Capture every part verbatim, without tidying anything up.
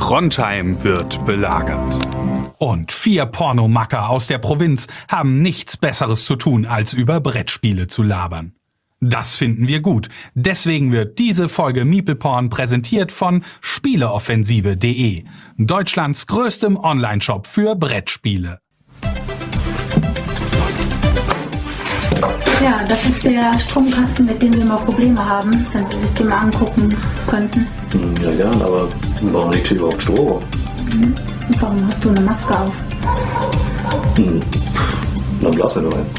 Trondheim wird belagert. Und vier Pornomacker aus der Provinz haben nichts Besseres zu tun, als über Brettspiele zu labern. Das finden wir gut. Deswegen wird diese Folge MeeplePorn präsentiert von Spieleoffensive punkt de, Deutschlands größtem Onlineshop für Brettspiele. Ja, das ist der Stromkasten, mit dem wir mal Probleme haben, wenn Sie sich den mal angucken könnten. Ja, gern, aber warum liegt hier überhaupt Strom? Mhm. Und warum hast du eine Maske auf? Hm. Dann blasen wir nur ein.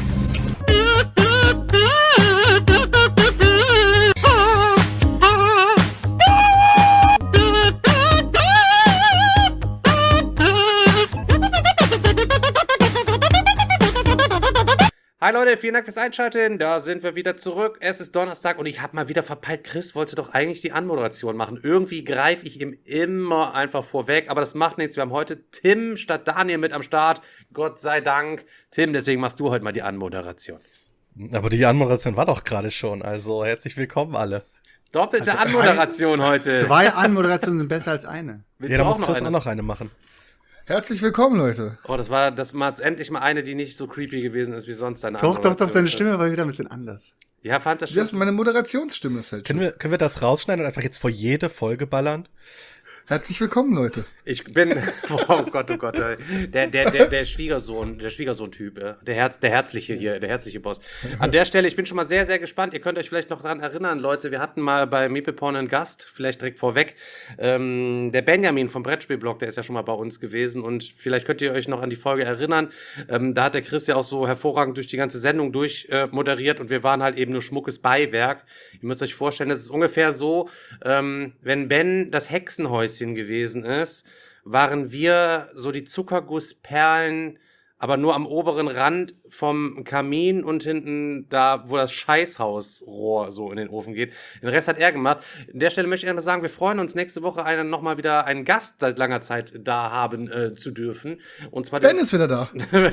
Hi Leute, vielen Dank fürs Einschalten, da sind wir wieder zurück. Es ist Donnerstag und ich habe mal wieder verpeilt, Chris wollte doch eigentlich die Anmoderation machen. Irgendwie greife ich ihm immer einfach vorweg, aber das macht nichts. Wir haben heute Tim statt Daniel mit am Start, Gott sei Dank. Tim, deswegen machst du heute mal die Anmoderation. Aber die Anmoderation war doch gerade schon, also herzlich willkommen alle. Doppelte Also Anmoderation ein, heute. Zwei Anmoderationen sind besser als eine. Willst Ja, du da auch muss noch Chris eine? auch noch eine machen. Herzlich willkommen, Leute. Oh, das war das war jetzt endlich mal eine, die nicht so creepy gewesen ist wie sonst deine Doch, doch, doch, Anmoderation. deine Stimme war wieder ein bisschen anders. Ja, fandst du Das das ist schlimm? meine Moderationsstimme. Ist halt Können wir, können wir das rausschneiden und einfach jetzt vor jede Folge ballern? Herzlich willkommen, Leute. Ich bin, oh Gott, oh Gott, ey. der, der, der, der Schwiegersohn, der Schwiegersohn-Typ, äh, der Herz, der herzliche hier, der herzliche Boss. An der Stelle, ich bin schon mal sehr, sehr gespannt. Ihr könnt euch vielleicht noch daran erinnern, Leute, wir hatten mal bei MeeplePorn einen Gast, vielleicht direkt vorweg. Ähm, der Benjamin vom Brettspielblog, der ist ja schon mal bei uns gewesen und vielleicht könnt ihr euch noch an die Folge erinnern. Ähm, da hat der Chris ja auch so hervorragend durch die ganze Sendung durch äh, moderiert und wir waren halt eben nur schmuckes Beiwerk. Ihr müsst euch vorstellen, das ist ungefähr so, ähm, wenn Ben das Hexenhäuschen gewesen ist, waren wir so die Zuckergussperlen, aber nur am oberen Rand vom Kamin und hinten da, wo das Scheißhausrohr so in den Ofen geht. Den Rest hat er gemacht. An der Stelle möchte ich einfach sagen, wir freuen uns nächste Woche einen, nochmal wieder einen Gast seit langer Zeit da haben äh, zu dürfen. Und zwar Ben ist wieder da.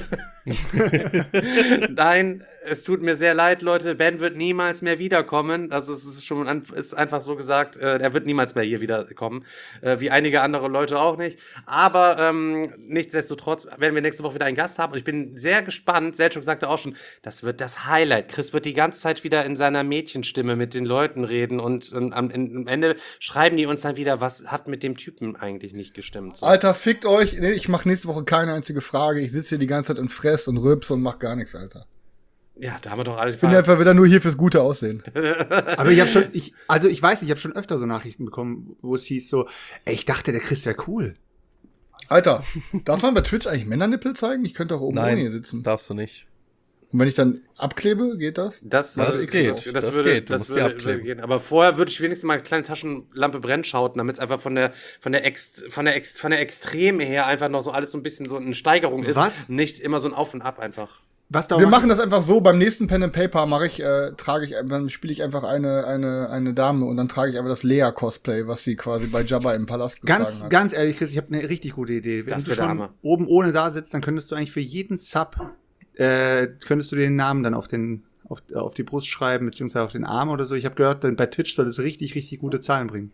Nein, es tut mir sehr leid, Leute. Ben wird niemals mehr wiederkommen. Also es ist schon an, ist einfach so gesagt, äh, er wird niemals mehr hier wiederkommen. Äh, wie einige andere Leute auch nicht. Aber ähm, nichtsdestotrotz werden wir nächste Woche wieder einen Gast haben. Und ich bin sehr gespannt. Selchuk sagte auch schon, das wird das Highlight. Chris wird die ganze Zeit wieder in seiner Mädchenstimme mit den Leuten reden. Und, und am, am Ende schreiben die uns dann wieder, was hat mit dem Typen eigentlich nicht gestimmt. So. Alter, fickt euch. Nee, ich mache nächste Woche keine einzige Frage. Ich sitze hier die ganze Zeit und fress und rülps und mach gar nichts, Alter. Ja, da haben wir doch alles. Ich bin einfach wieder nur hier fürs gute Aussehen. Aber ich habe schon, ich, also ich weiß nicht, ich habe schon öfter so Nachrichten bekommen, wo es hieß so, ey, ich dachte, der Chris wäre cool. Alter, darf man bei Twitch eigentlich Männernippel zeigen? Ich könnte auch oben ohne hier sitzen. Darfst du nicht. Und wenn ich dann abklebe, geht das? Das, Das das geht, Das, das, das würde, geht, du das musst die würde, abkleben. würde gehen. Aber vorher würde ich wenigstens mal eine kleine Taschenlampe brennschauten, damit es einfach von der von der Ex, von der Ex, von der Extreme her einfach noch so alles so ein bisschen so eine Steigerung ist. Was? Nicht immer so ein Auf und Ab einfach. Was da Wir machen das einfach so, beim nächsten Pen and Paper mache ich, äh, trage ich, dann spiele ich einfach eine, eine, eine Dame und dann trage ich einfach das Lea-Cosplay, was sie quasi bei Jabba im Palast getragen Ganz, hat. ganz ehrlich, Chris, ich habe eine richtig gute Idee. Wenn Das du wär der schon Hammer. oben ohne da sitzt, dann könntest du eigentlich für jeden Sub, äh, könntest du den Namen dann auf den, auf, auf die Brust schreiben, beziehungsweise auf den Arm oder so. Ich habe gehört, bei Twitch soll es richtig, richtig gute Zahlen bringen.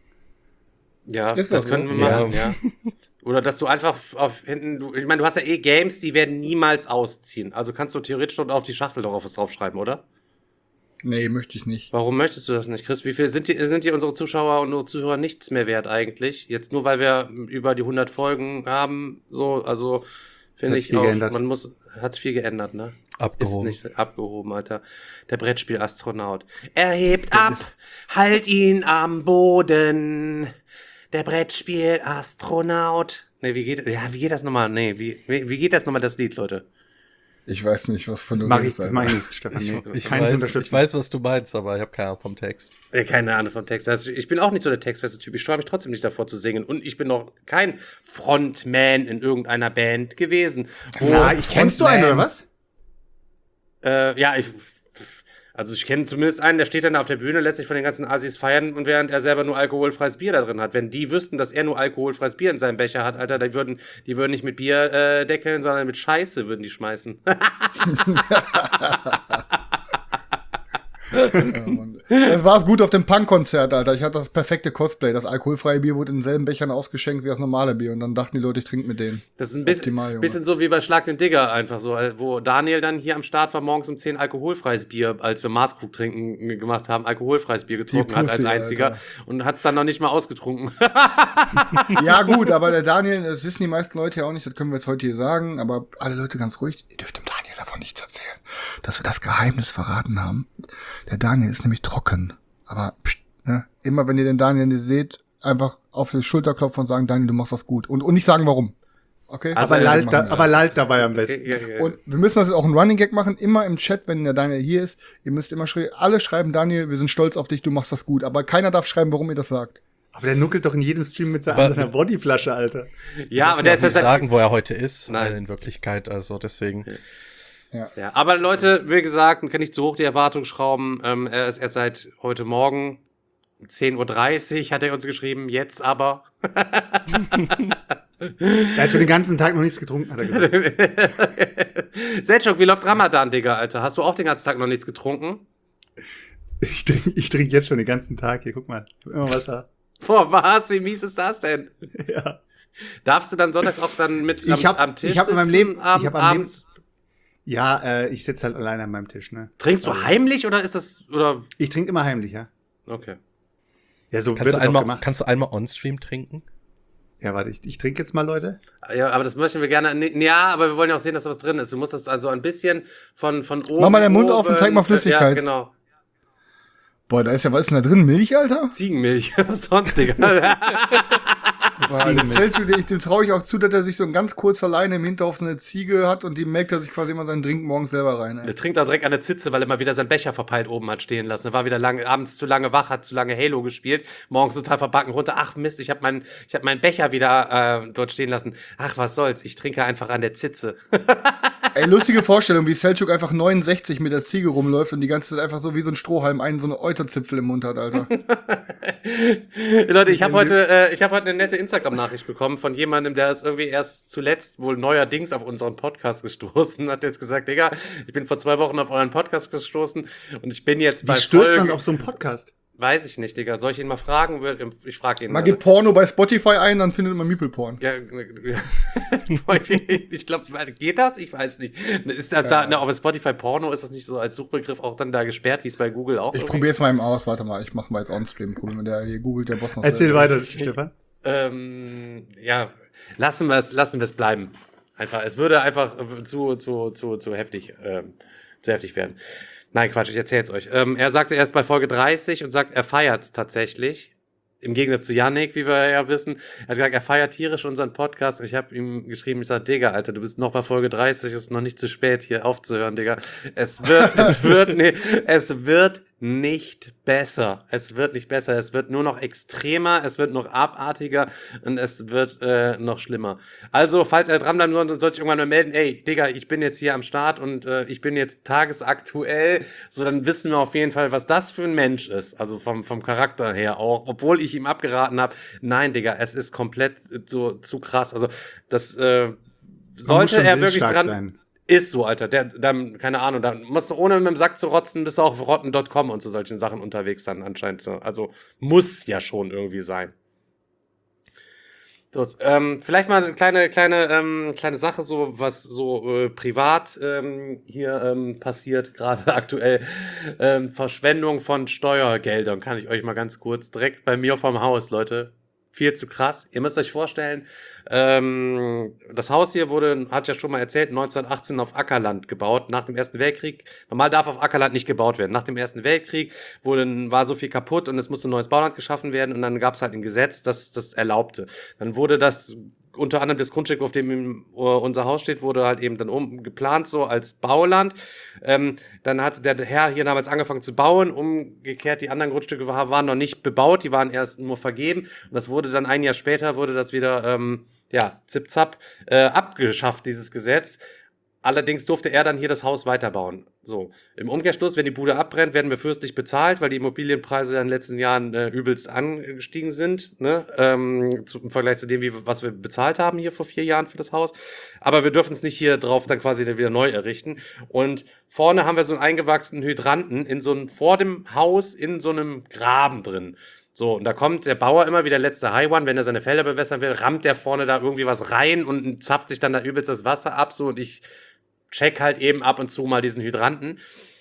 Ja, Ist das das könnten so? wir machen, ja. Oder dass du einfach auf hinten, du, ich meine, du hast ja eh Games, die werden niemals ausziehen. Also kannst du theoretisch dort auf die Schachtel drauf was draufschreiben, oder? Nee, möchte ich nicht. Warum möchtest du das nicht, Chris? Wie viel sind die, sind die unsere Zuschauer und unsere Zuhörer nichts mehr wert eigentlich? Jetzt nur, weil wir über die hundert Folgen haben, so, also finde Hat's ich viel auch, geändert. man muss, hat's viel geändert, ne? Abgehoben. Ist nicht abgehoben, Alter. Der Brettspiel-Astronaut. Er hebt ab, halt ihn am Boden. Der Brettspiel-Astronaut. Nee, wie geht, ja, wie geht das nochmal? Nee, wie, wie, wie geht das nochmal, das Lied, Leute? Ich weiß nicht, was von Das du mache ich, redest, das Alter. mache ich nicht, Stefan. Nee. Ich Keine weiß, Unterstützung. ich weiß, was du meinst, aber ich habe keine Ahnung vom Text. Äh, Keine Ahnung vom Text. Also ich bin auch nicht so der textfeste Typ. Ich sträube mich trotzdem nicht davor zu singen. Und ich bin noch kein Frontman in irgendeiner Band gewesen. Wo Ja, ich kennst du einen oder was? Äh, ja, ich. Also ich kenne zumindest einen, der steht dann auf der Bühne, lässt sich von den ganzen Assis feiern und während er selber nur alkoholfreies Bier da drin hat. Wenn die wüssten, dass er nur alkoholfreies Bier in seinem Becher hat, Alter, die würden, die würden nicht mit Bier äh, deckeln, sondern mit Scheiße würden die schmeißen. Mann. Das war's gut auf dem Punk-Konzert, Alter. Ich hatte das perfekte Cosplay. Das alkoholfreie Bier wurde in denselben Bechern ausgeschenkt wie das normale Bier. Und dann dachten die Leute, ich trinke mit denen. Das ist ein bisschen, Optimal, Junge. bisschen so wie bei Schlag den Digger einfach so, wo Daniel dann hier am Start war, morgens um zehn alkoholfreies Bier, als wir Maßkrug trinken gemacht haben, alkoholfreies Bier getrunken Die hat Pussy, als einziger Alter. und hat es dann noch nicht mal ausgetrunken. Ja, gut, aber der Daniel, das wissen die meisten Leute ja auch nicht, das können wir jetzt heute hier sagen, aber alle Leute ganz ruhig, ihr dürft dem Daniel davon nichts erzählen, dass wir das Geheimnis verraten haben. Der Daniel ist nämlich trocken, aber pst, ne, immer wenn ihr den Daniel seht, einfach auf die Schulter klopfen und sagen, Daniel, du machst das gut. Und, und nicht sagen, warum. Okay? Also aber, wir lallt machen da, das. aber lallt dabei am besten. Ja, ja, ja. Und wir müssen das jetzt auch ein Running Gag machen, immer im Chat, wenn der Daniel hier ist, ihr müsst immer schreiben, alle schreiben, Daniel, wir sind stolz auf dich, du machst das gut, aber keiner darf schreiben, warum ihr das sagt. Aber der nuckelt doch in jedem Stream mit seiner, Aber- seiner Bodyflasche, Alter. ja, aber der ist nicht jetzt sagen, wo er heute ist. Nein. Nein. In Wirklichkeit, also deswegen. Ja, aber Leute, wie gesagt, man kann nicht zu hoch die Erwartung schrauben. Ähm, er ist erst seit heute Morgen um zehn Uhr dreißig hat er uns geschrieben, jetzt aber. Er hat schon den ganzen Tag noch nichts getrunken, hat er gesagt. Selchuk, wie läuft Ramadan, Digga, Alter? Hast du auch den ganzen Tag noch nichts getrunken? Ich trinke ich trink jetzt schon den ganzen Tag. Hier, guck mal. Ich hab immer Wasser. Boah, was? Wie mies ist das denn? Ja. Darfst du dann sonntags auch dann mit Ich am, hab- am Tisch ich hab in meinem sitzen, Leben- Abend, ich hab am Leben- abends? Ja, äh, ich sitze halt alleine an meinem Tisch, ne? Trinkst du Also, heimlich oder ist das, oder? Ich trinke immer heimlich, ja. Okay. Ja, so Kannst wird du, es auch einmal, gemacht. kannst du einmal on-stream trinken? Ja, warte, ich, ich trinke jetzt mal, Leute. Ja, aber das möchten wir gerne. Ja, aber wir wollen ja auch sehen, dass da was drin ist. Du musst das also ein bisschen von, von oben. Mach mal den Mund auf und oben- zeig mal Flüssigkeit. Ja, genau. Boah, da ist ja, was ist denn da drin? Milch, Alter? Ziegenmilch. Was sonst, Digga? Boah, dem Selchuk, dem, dem traue ich auch zu, dass er sich so ganz kurz alleine im Hinterhof so eine Ziege hat und die melkt er sich quasi immer seinen Drink morgens selber rein. Ey. Der trinkt auch direkt an der Zitze, weil er mal wieder seinen Becher verpeilt oben hat stehen lassen. Er war wieder lange, abends zu lange wach, hat zu lange Halo gespielt, morgens total verbacken runter. Ach Mist, ich habe meinen ich hab meinen Becher wieder äh, dort stehen lassen. Ach, was soll's, ich trinke einfach an der Zitze. Ey, lustige Vorstellung, wie Selchuk einfach neunundsechzig mit der Ziege rumläuft und die ganze Zeit einfach so wie so ein Strohhalm einen so eine Euterzipfel im Mund hat, Alter. Leute, ich habe heute, äh, ich hab heute eine nette Instagram-Nachricht bekommen von jemandem, der ist irgendwie erst zuletzt wohl neuerdings auf unseren Podcast gestoßen. Hat jetzt gesagt, Digga, ich bin vor zwei Wochen auf euren Podcast gestoßen und ich bin jetzt Wie bei stößt man Folge... auf so einen Podcast? Weiß ich nicht, Digga. Soll ich ihn mal fragen? Ich frage ihn Man mal. gibt Porno bei Spotify ein, dann findet man Meeple-Porn. Ja, ich glaube, geht das? Ich weiß nicht. Ist das da, ne, aber Spotify Porno, ist das nicht so als Suchbegriff auch dann da gesperrt, wie es bei Google auch Ich irgendwie? probier's mal eben aus, warte mal, ich mach mal jetzt On-Stream. Probier mal, der hier googelt der Boss noch. Erzähl selber. weiter, Stefan. Ähm, ja, lassen wir es lassen wir es bleiben. Einfach, es würde einfach zu, zu, zu, zu heftig, ähm, zu heftig werden. Nein, Quatsch, ich erzähl's euch. Ähm, er sagte erst bei Folge dreißig und sagt, er feiert's tatsächlich. Im Gegensatz zu Yannick, wie wir ja wissen. Er hat gesagt, er feiert tierisch unseren Podcast. Ich habe ihm geschrieben, ich sage, Digga, Alter, du bist noch bei Folge dreißig, ist noch nicht zu spät, hier aufzuhören, Digga. Es wird, es wird, nee, es wird nicht besser. Es wird nicht besser. Es wird nur noch extremer, es wird noch abartiger und es wird äh, noch schlimmer. Also, falls er dranbleiben soll, dann sollte ich irgendwann mal melden, ey, Digga, ich bin jetzt hier am Start und äh, ich bin jetzt tagesaktuell. So, dann wissen wir auf jeden Fall, was das für ein Mensch ist. Also vom, vom Charakter her auch. Obwohl ich ihm abgeraten habe, nein, Digga, es ist komplett so zu krass. Also, das äh, Man muss sollte schon er wirklich willensstark dran... sein. Ist so, Alter. Der, dann, keine Ahnung, da musst du ohne mit dem Sack zu rotzen, bist du auch auf rotten Punkt com und zu solchen Sachen unterwegs dann anscheinend. So. Also muss ja schon irgendwie sein. So, ähm, vielleicht mal eine kleine, kleine, ähm, kleine Sache, so was so äh, privat ähm, hier ähm, passiert, gerade aktuell. Ähm, Verschwendung von Steuergeldern, kann ich euch mal ganz kurz direkt bei mir vom Haus, Leute. Viel zu krass. Ihr müsst euch vorstellen, ähm, das Haus hier wurde, hat ja schon mal erzählt, neunzehnhundertachtzehn auf Ackerland gebaut, nach dem Ersten Weltkrieg. Normal darf auf Ackerland nicht gebaut werden. Nach dem Ersten Weltkrieg wurde, war so viel kaputt und es musste ein neues Bauland geschaffen werden und dann gab es halt ein Gesetz, das das erlaubte. Dann wurde das unter anderem das Grundstück, auf dem unser Haus steht, wurde halt eben dann umgeplant so als Bauland. Ähm, dann hat der Herr hier damals angefangen zu bauen. Umgekehrt, die anderen Grundstücke waren noch nicht bebaut, die waren erst nur vergeben. Und das wurde dann ein Jahr später, wurde das wieder, ähm, ja, zip-zap, äh, abgeschafft, dieses Gesetz. Allerdings durfte er dann hier das Haus weiterbauen. So, im Umkehrschluss, wenn die Bude abbrennt, werden wir fürstlich bezahlt, weil die Immobilienpreise in den letzten Jahren äh, übelst angestiegen sind, ne? ähm, zu, im Vergleich zu dem, wie, was wir bezahlt haben hier vor vier Jahren für das Haus. Aber wir dürfen es nicht hier drauf dann quasi wieder neu errichten. Und vorne haben wir so einen eingewachsenen Hydranten in so einem, vor dem Haus in so einem Graben drin. So, und da kommt der Bauer immer wie der letzte High One, wenn er seine Felder bewässern will, rammt der vorne da irgendwie was rein und zapft sich dann da übelst das Wasser ab, so, und ich check halt eben ab und zu mal diesen Hydranten.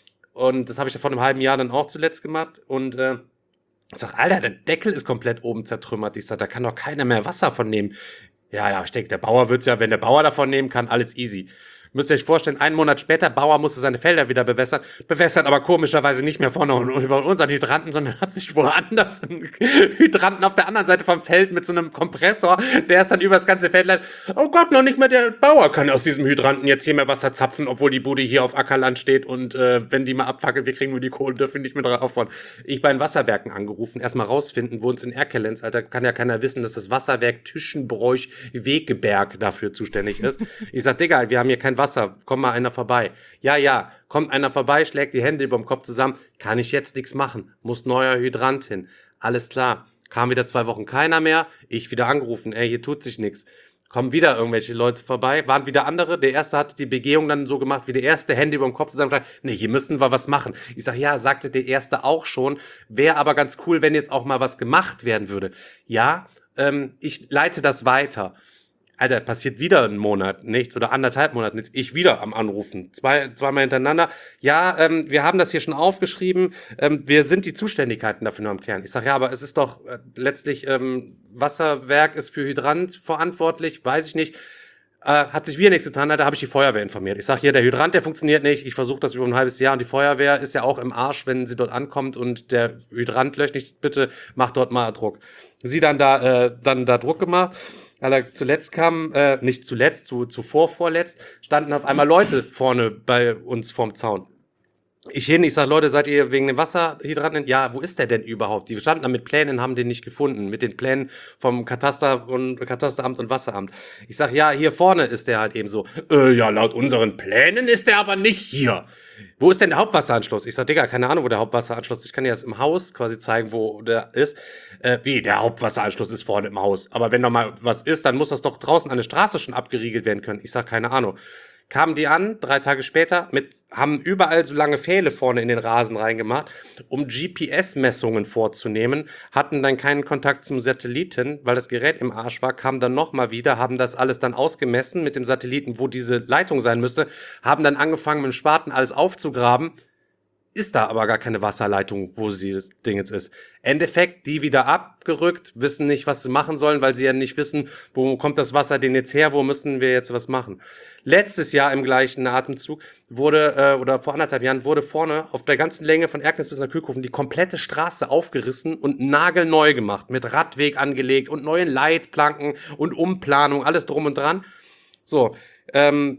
Und das habe ich vor einem halben Jahr dann auch zuletzt gemacht. Und äh, ich sag, Alter, der Deckel ist komplett oben zertrümmert. Ich sag, da kann doch keiner mehr Wasser von nehmen. Ja, ja, ich denke, der Bauer wird's ja, wenn der Bauer davon nehmen kann, alles easy. Müsst ihr euch vorstellen, einen Monat später, Bauer musste seine Felder wieder bewässern, bewässert aber komischerweise nicht mehr vorne und über unseren Hydranten, sondern hat sich woanders einen Hydranten auf der anderen Seite vom Feld mit so einem Kompressor, der ist dann über das ganze Feld, oh Gott, noch nicht mehr der Bauer kann aus diesem Hydranten jetzt hier mehr Wasser zapfen, obwohl die Bude hier auf Ackerland steht und äh, wenn die mal abfackelt, wir kriegen nur die Kohle, dürfen nicht mehr drauf aufbauen. Ich bei den Wasserwerken angerufen, erstmal rausfinden, wo uns in Erkelenz, Alter, kann ja keiner wissen, dass das Wasserwerk Tüschenbräuch-Wegeberg dafür zuständig ist. Ich sag, Digga, wir haben hier kein Wasser. Wasser, komm mal einer vorbei. Ja, ja, kommt einer vorbei, schlägt die Hände über dem Kopf zusammen, kann ich jetzt nichts machen, muss neuer Hydrant hin. Alles klar, kam wieder zwei Wochen keiner mehr, ich wieder angerufen, ey, hier tut sich nichts. Kommen wieder irgendwelche Leute vorbei, waren wieder andere, der erste hat die Begehung dann so gemacht, wie der erste, Hände über dem Kopf zusammen, nee, hier müssen wir was machen. Ich sag, ja, sagte der erste auch schon, wäre aber ganz cool, wenn jetzt auch mal was gemacht werden würde. Ja, ähm, ich leite das weiter. Alter, passiert wieder einen Monat nichts oder anderthalb Monate nichts. Ich wieder am Anrufen. Zwei, zweimal hintereinander. Ja, ähm, wir haben das hier schon aufgeschrieben. Ähm, wir sind die Zuständigkeiten dafür nur am Klären. Ich sage, ja, aber es ist doch äh, letztlich, ähm, Wasserwerk ist für Hydrant verantwortlich, weiß ich nicht. Äh, hat sich wieder nichts getan, da habe ich die Feuerwehr informiert. Ich sage hier, der Hydrant, der funktioniert nicht. Ich versuche das über ein halbes Jahr und die Feuerwehr ist ja auch im Arsch, wenn sie dort ankommt und der Hydrant löscht nicht. Bitte mach dort mal Druck. Sie dann da, äh, dann da Druck gemacht. Alter, zuletzt kam, äh, nicht zuletzt, zu, zuvor, vorletzt, standen auf einmal Leute vorne bei uns vorm Zaun. Ich hin, ich sag, Leute, seid ihr wegen dem Wasserhydranten? Ja, wo ist der denn überhaupt? Die standen da mit Plänen, haben den nicht gefunden, mit den Plänen vom Kataster und Katasteramt und Wasseramt. Ich sag, ja, hier vorne ist der halt eben so. Äh, ja, laut unseren Plänen ist der aber nicht hier. Wo ist denn der Hauptwasseranschluss? Ich sag, Digga, keine Ahnung, wo der Hauptwasseranschluss ist. Ich kann dir das im Haus quasi zeigen, wo der ist. Äh, wie, der Hauptwasseranschluss ist vorne im Haus. Aber wenn noch mal was ist, dann muss das doch draußen an der Straße schon abgeriegelt werden können. Ich sag, keine Ahnung. Kamen die an, drei Tage später, mit, haben überall so lange Pfähle vorne in den Rasen reingemacht, um G P S-Messungen vorzunehmen, hatten dann keinen Kontakt zum Satelliten, weil das Gerät im Arsch war, kamen dann nochmal wieder, haben das alles dann ausgemessen mit dem Satelliten, wo diese Leitung sein müsste, haben dann angefangen mit dem Spaten alles aufzugraben, ist da aber gar keine Wasserleitung, wo sie das Ding jetzt ist. Endeffekt, die wieder abgerückt, wissen nicht, was sie machen sollen, weil sie ja nicht wissen, wo kommt das Wasser denn jetzt her, wo müssen wir jetzt was machen. Letztes Jahr im gleichen Atemzug wurde, äh, oder vor anderthalb Jahren, wurde vorne auf der ganzen Länge von Erknitz bis nach Kühlkofen die komplette Straße aufgerissen und nagelneu gemacht, mit Radweg angelegt und neuen Leitplanken und Umplanung, alles drum und dran. So, ähm,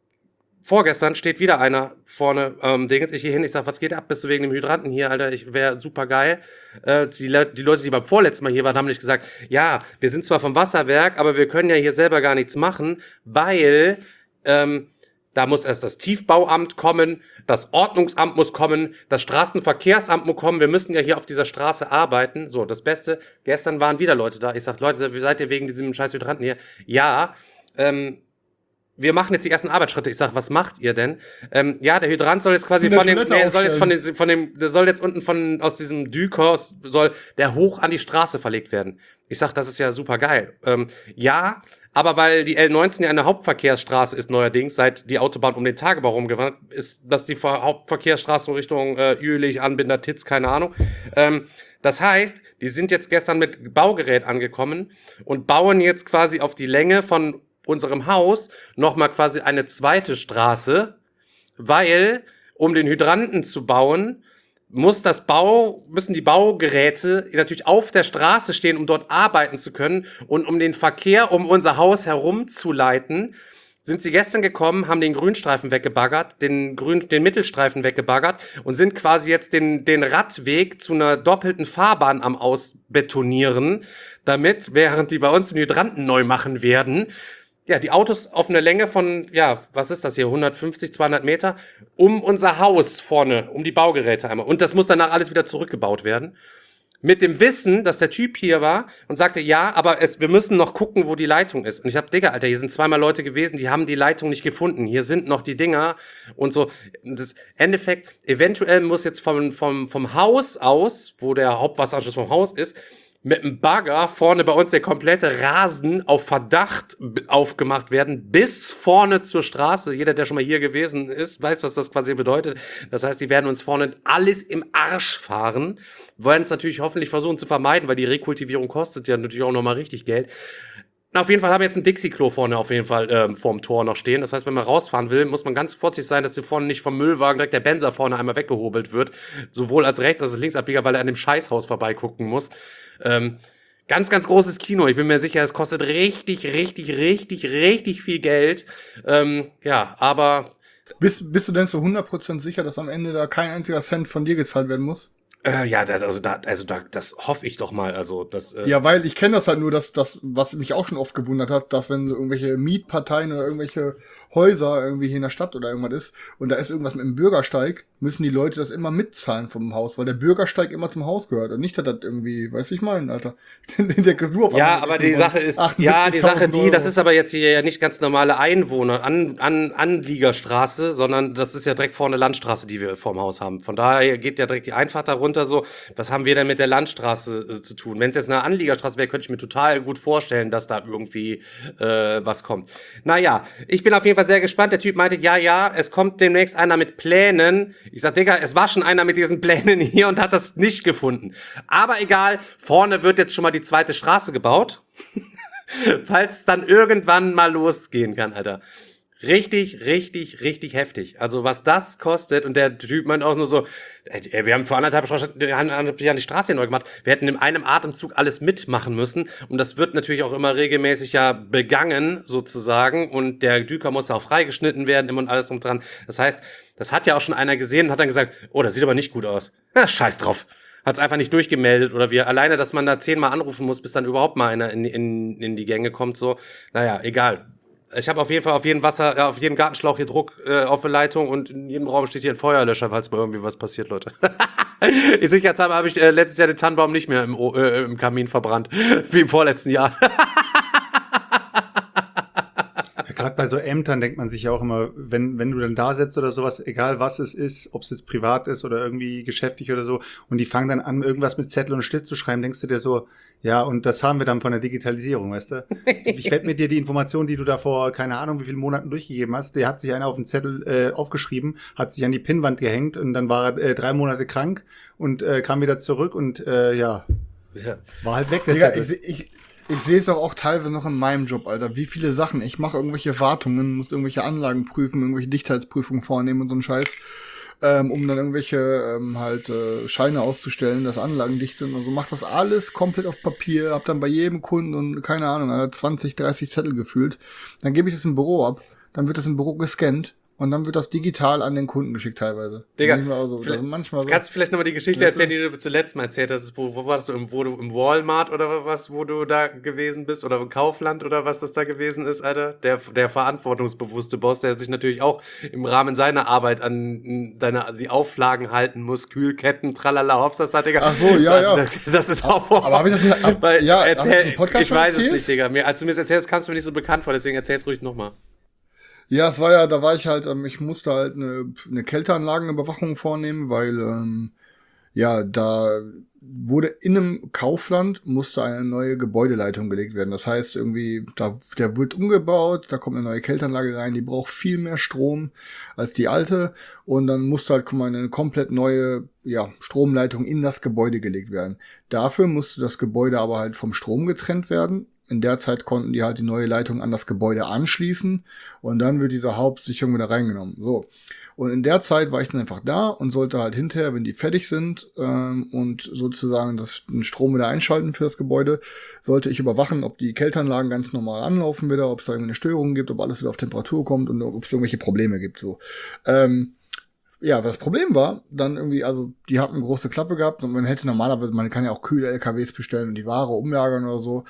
vorgestern steht wieder einer vorne, ähm, Dingens, ich hier hin, ich sag, was geht ab, bist du wegen dem Hydranten hier, Alter, ich wäre super geil. Äh, die, Le- die Leute, die beim vorletzten Mal hier waren, haben nicht gesagt, ja, wir sind zwar vom Wasserwerk, aber wir können ja hier selber gar nichts machen, weil, ähm, da muss erst das Tiefbauamt kommen, das Ordnungsamt muss kommen, das Straßenverkehrsamt muss kommen, wir müssen ja hier auf dieser Straße arbeiten. So, das Beste, gestern waren wieder Leute da, ich sag, Leute, seid ihr wegen diesem scheiß Hydranten hier? Ja, ähm, wir machen jetzt die ersten Arbeitsschritte. Ich sag, was macht ihr denn? Ähm, ja, der Hydrant soll jetzt quasi von dem, nee, soll jetzt von dem, von dem, der soll jetzt unten von, aus diesem Dükos, soll der hoch an die Straße verlegt werden. Ich sag, das ist ja super geil. Ähm, ja, aber weil die L neunzehn ja eine Hauptverkehrsstraße ist neuerdings, seit die Autobahn um den Tagebau rumgewandert ist, das die Hauptverkehrsstraße Richtung äh, Jülich, Anbinder, Titz, keine Ahnung. Ähm, das heißt, die sind jetzt gestern mit Baugerät angekommen und bauen jetzt quasi auf die Länge von unserem Haus nochmal quasi eine zweite Straße, weil, um den Hydranten zu bauen, muss das Bau, müssen die Baugeräte natürlich auf der Straße stehen, um dort arbeiten zu können, und um den Verkehr um unser Haus herum zu leiten, sind sie gestern gekommen, haben den Grünstreifen weggebaggert, den Grün, den Mittelstreifen weggebaggert und sind quasi jetzt den, den Radweg zu einer doppelten Fahrbahn am Ausbetonieren, damit, während die bei uns den Hydranten neu machen werden, ja, die Autos auf eine Länge von, ja, was ist das hier, hundertfünfzig, zweihundert Meter, um unser Haus vorne, um die Baugeräte einmal. Und das muss danach alles wieder zurückgebaut werden. Mit dem Wissen, dass der Typ hier war und sagte, ja, aber es, wir müssen noch gucken, wo die Leitung ist. Und ich hab, Digga, Alter, hier sind zweimal Leute gewesen, die haben die Leitung nicht gefunden. Hier sind noch die Dinger und so. Das Endeffekt, eventuell muss jetzt vom, vom, vom Haus aus, wo der Hauptwasseranschluss vom Haus ist, mit einem Bagger vorne bei uns der komplette Rasen auf Verdacht b- aufgemacht werden, bis vorne zur Straße. Jeder, der schon mal hier gewesen ist, weiß, was das quasi bedeutet. Das heißt, die werden uns vorne alles im Arsch fahren, wollen es natürlich hoffentlich versuchen zu vermeiden, weil die Rekultivierung kostet ja natürlich auch nochmal richtig Geld. Na, auf jeden Fall haben wir jetzt ein Dixie-Klo vorne auf jeden Fall ähm, vorm Tor noch stehen. Das heißt, wenn man rausfahren will, muss man ganz vorsichtig sein, dass hier vorne nicht vom Müllwagen direkt der Benzer vorne einmal weggehobelt wird. Sowohl als rechts als auch Linksabbieger, weil er an dem Scheißhaus vorbeigucken muss. Ähm, ganz, ganz großes Kino. Ich bin mir sicher, es kostet richtig, richtig, richtig, richtig viel Geld. Ähm, ja, aber... Bist, bist du denn zu hundert Prozent sicher, dass am Ende da kein einziger Cent von dir gezahlt werden muss? Äh, ja, das, also da, also da, das hoffe ich doch mal. Also das. Äh Ja, weil ich kenne das halt nur, dass das, was mich auch schon oft gewundert hat, dass wenn so irgendwelche Mietparteien oder irgendwelche Häuser irgendwie hier in der Stadt oder irgendwas ist und da ist irgendwas mit dem Bürgersteig, müssen die Leute das immer mitzahlen vom Haus, weil der Bürgersteig immer zum Haus gehört und nicht, dass das irgendwie, weißt du, ich meine, Alter. Der ist nur auf Ja, einmal aber die Sache ist, ja, die Sache die, das ist aber jetzt hier ja nicht ganz normale Einwohner, an, an, Anliegerstraße, sondern das ist ja direkt vorne Landstraße, die wir vorm Haus haben. Von daher geht ja direkt die Einfahrt da runter so. Was haben wir denn mit der Landstraße äh, zu tun? Wenn es jetzt eine Anliegerstraße wäre, könnte ich mir total gut vorstellen, dass da irgendwie äh, was kommt. Naja, ich bin auf jeden Fall sehr gespannt. Der Typ meinte, ja, ja, es kommt demnächst einer mit Plänen. Ich sag, Digga, es war schon einer mit diesen Plänen hier und hat das nicht gefunden. Aber egal, vorne wird jetzt schon mal die zweite Straße gebaut. Falls es dann irgendwann mal losgehen kann, Alter. Richtig, richtig, richtig heftig. Also was das kostet und der Typ meint auch nur so, ey, wir haben vor anderthalb Jahren die Straße hier neu gemacht, wir hätten in einem Atemzug alles mitmachen müssen und das wird natürlich auch immer regelmäßig ja begangen sozusagen und der Düker muss auch freigeschnitten werden immer und alles drum dran. Das heißt, das hat ja auch schon einer gesehen und hat dann gesagt, oh, das sieht aber nicht gut aus. Ja, scheiß drauf. Hat es einfach nicht durchgemeldet oder wir alleine, dass man da zehnmal anrufen muss, bis dann überhaupt mal einer in, in, in die Gänge kommt, so. Naja, egal. Ich habe auf jeden Fall auf jedem Wasser, äh, auf jedem Gartenschlauch hier Druck äh, auf der Leitung und in jedem Raum steht hier ein Feuerlöscher, falls mal irgendwie was passiert, Leute. In Sicherheitshalber habe ich äh, letztes Jahr den Tannenbaum nicht mehr im, äh, im Kamin verbrannt, wie im vorletzten Jahr. Ja, gerade bei so Ämtern denkt man sich ja auch immer, wenn, wenn du dann da sitzt oder sowas, egal was es ist, ob es jetzt privat ist oder irgendwie geschäftlich oder so, und die fangen dann an, irgendwas mit Zettel und Stift zu schreiben, denkst du dir so, ja, und das haben wir dann von der Digitalisierung, weißt du? Ich wette mit dir, die Information, die du da vor, keine Ahnung, wie vielen Monaten durchgegeben hast, der hat sich einer auf den Zettel äh, aufgeschrieben, hat sich an die Pinnwand gehängt und dann war er äh, drei Monate krank und äh, kam wieder zurück und äh, ja, Ja. war halt weg, der Digga, Zettel. ich, ich, ich sehe es doch auch teilweise noch in meinem Job, Alter. Wie viele Sachen. Ich mache irgendwelche Wartungen, muss irgendwelche Anlagen prüfen, irgendwelche Dichtheitsprüfungen vornehmen und so einen Scheiß, ähm, um dann irgendwelche ähm, halt äh, Scheine auszustellen, dass Anlagen dicht sind und so. Mach das alles komplett auf Papier, hab dann bei jedem Kunden und keine Ahnung, Alter, zwanzig, dreißig Zettel gefühlt. Dann gebe ich das im Büro ab, dann wird das im Büro gescannt. Und dann wird das digital an den Kunden geschickt teilweise. Digga, also, das manchmal so. Kannst du vielleicht nochmal die Geschichte erzählen, die du zuletzt mal erzählt hast? Wo, wo warst du? Im, wo du? Im Walmart oder was, wo du da gewesen bist? Oder im Kaufland oder was das da gewesen ist, Alter? Der, der verantwortungsbewusste Boss, der sich natürlich auch im Rahmen seiner Arbeit an deine, die Auflagen halten muss. Kühlketten, tralala, hops, das hat, Digga. Ach so, ja, also, ja. Das, das ist auch... Aber hab ich das nicht... Ab, Weil, ja, erzähl, hab ich, den Podcast ich weiß erzählt? es nicht, Digga. Mir, als du mir das erzählst, kamst du mir nicht so bekannt vor, deswegen erzähl's ruhig nochmal. Ja, es war ja, da war ich halt, ähm, ich musste halt eine, eine Kälteanlagenüberwachung vornehmen, weil, ähm, ja, da wurde in einem Kaufland, musste eine neue Gebäudeleitung gelegt werden. Das heißt irgendwie, da, der wird umgebaut, da kommt eine neue Kälteanlage rein, die braucht viel mehr Strom als die alte und dann musste halt, guck mal, eine komplett neue, ja, Stromleitung in das Gebäude gelegt werden. Dafür musste das Gebäude aber halt vom Strom getrennt werden. In der Zeit konnten die halt die neue Leitung an das Gebäude anschließen und dann wird diese Hauptsicherung wieder reingenommen. So. Und in der Zeit war ich dann einfach da und sollte halt hinterher, wenn die fertig sind ähm, und sozusagen das, den Strom wieder einschalten für das Gebäude, sollte ich überwachen, ob die Kälteanlagen ganz normal anlaufen wieder, ob es da irgendeine Störung gibt, ob alles wieder auf Temperatur kommt und ob es irgendwelche Probleme gibt. So. Ähm, Ja, das Problem war, dann irgendwie, also die hatten eine große Klappe gehabt und man hätte normalerweise, man kann ja auch kühle L K Ws bestellen und die Ware umlagern oder so.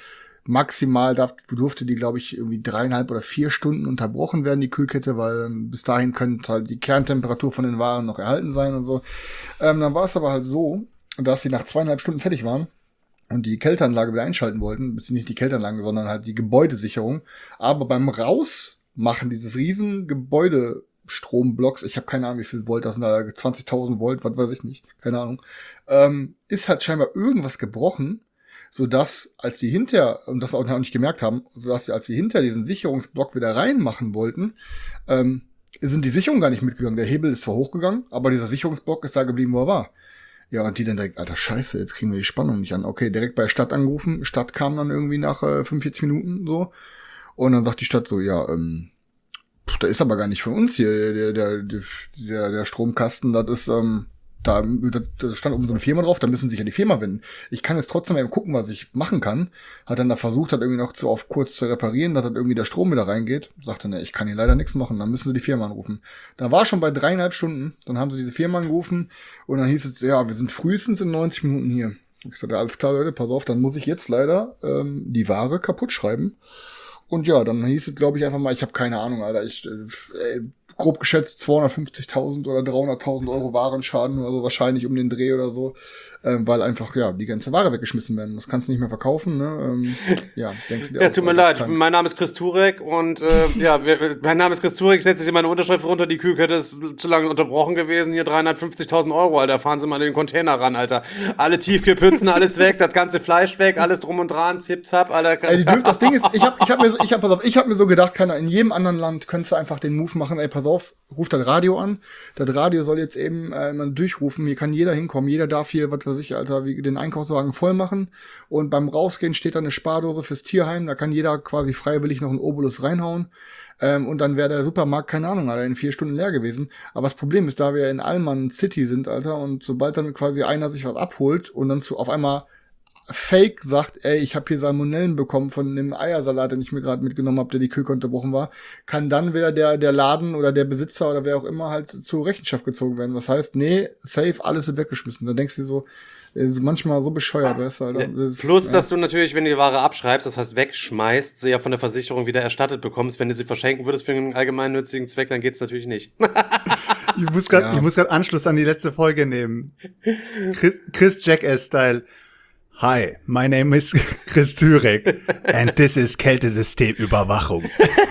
maximal darf, durfte die, glaube ich, irgendwie dreieinhalb oder vier Stunden unterbrochen werden, die Kühlkette, weil ähm, bis dahin könnte halt die Kerntemperatur von den Waren noch erhalten sein und so. Ähm, dann war es aber halt so, dass sie nach zweieinhalb Stunden fertig waren und die Kälteanlage wieder einschalten wollten, beziehungsweise nicht die Kälteanlage, sondern halt die Gebäudesicherung. Aber beim Rausmachen dieses riesen Gebäudestromblocks, ich habe keine Ahnung, wie viel Volt, das sind da zwanzigtausend Volt, was weiß ich nicht, keine Ahnung, ähm, ist halt scheinbar irgendwas gebrochen, sodass, als die hinter, und das auch noch nicht gemerkt haben, sodass sie, als sie hinter diesen Sicherungsblock wieder reinmachen wollten, ähm, sind die Sicherungen gar nicht mitgegangen. Der Hebel ist zwar hochgegangen, aber dieser Sicherungsblock ist da geblieben, wo er war. Ja, und die dann direkt, alter Scheiße, jetzt kriegen wir die Spannung nicht an. Okay, direkt bei Stadt angerufen. Stadt kam dann irgendwie nach äh, fünfundvierzig Minuten so. Und dann sagt die Stadt so, ja, ähm, pf, da ist aber gar nicht von uns hier der, der, der, der, der Stromkasten, das ist, ähm, da, da stand oben so eine Firma drauf, da müssen sich ja die Firma wenden. Ich kann jetzt trotzdem eben gucken, was ich machen kann. Hat dann da versucht, hat irgendwie noch zu auf kurz zu reparieren, dass dann irgendwie der Strom wieder reingeht. Sagte, ne, ich kann hier leider nichts machen, dann müssen sie die Firma anrufen. Da war schon bei dreieinhalb Stunden, dann haben sie diese Firma angerufen und dann hieß es, ja, wir sind frühestens in neunzig Minuten hier. Ich sagte, alles klar, Leute, pass auf, dann muss ich jetzt leider ähm, die Ware kaputt schreiben. Und ja, dann hieß es, glaube ich, einfach mal, ich habe keine Ahnung, Alter, ich, äh, grob geschätzt zweihundertfünfzigtausend oder dreihunderttausend Euro Warenschaden oder so, wahrscheinlich um den Dreh oder so, ähm, weil einfach, ja, die ganze Ware weggeschmissen werden. Das kannst du nicht mehr verkaufen, ne? Ähm, ja, denkst du dir Ja, auch, tut mir also, leid, kann- mein Name ist Chris Turek und äh, ja, wir, mein Name ist Chris Turek, ich setze hier meine Unterschrift runter, die Kühlkette ist zu lange unterbrochen gewesen, hier dreihundertfünfzigtausend Euro, Alter, fahren Sie mal in den Container ran, Alter. Alle Tiefkühlpützen, alles weg, das ganze Fleisch weg, alles drum und dran, zip, zap, Alter. Ey, die dürfen, das Ding ist, ich hab, ich hab mir, so- ich hab, pass auf, ich hab mir so gedacht, keiner, in jedem anderen Land könntest du einfach den Move machen, ey, pass auf, ruf das Radio an, das Radio soll jetzt eben äh, mal durchrufen, hier kann jeder hinkommen, jeder darf hier, was weiß ich, Alter, wie den Einkaufswagen voll machen und beim Rausgehen steht da eine Spardose fürs Tierheim, da kann jeder quasi freiwillig noch einen Obolus reinhauen. Ähm, und dann wäre der Supermarkt, keine Ahnung, Alter, in vier Stunden leer gewesen. Aber das Problem ist, da wir in Allmann City sind, Alter, und sobald dann quasi einer sich was abholt und dann zu, auf einmal Fake sagt, ey, ich habe hier Salmonellen bekommen von dem Eiersalat, den ich mir gerade mitgenommen habe, der die Küche unterbrochen war, kann dann wieder der der Laden oder der Besitzer oder wer auch immer halt zur Rechenschaft gezogen werden. Was heißt, nee, safe, alles wird weggeschmissen. Da denkst du dir so, das ist manchmal so bescheuert, weißt du, Alter. Das ist- Plus, ja. dass du natürlich, wenn du die Ware abschreibst, das heißt wegschmeißt, sie ja von der Versicherung wieder erstattet bekommst. Wenn du sie verschenken würdest für einen allgemeinnützigen Zweck, dann geht's natürlich nicht. Ich muss grad, Ja. ich muss grad Anschluss an die letzte Folge nehmen. Chris, Chris Jackass-Style. Hi, my name is Chris Turek and this is Kältesystemüberwachung.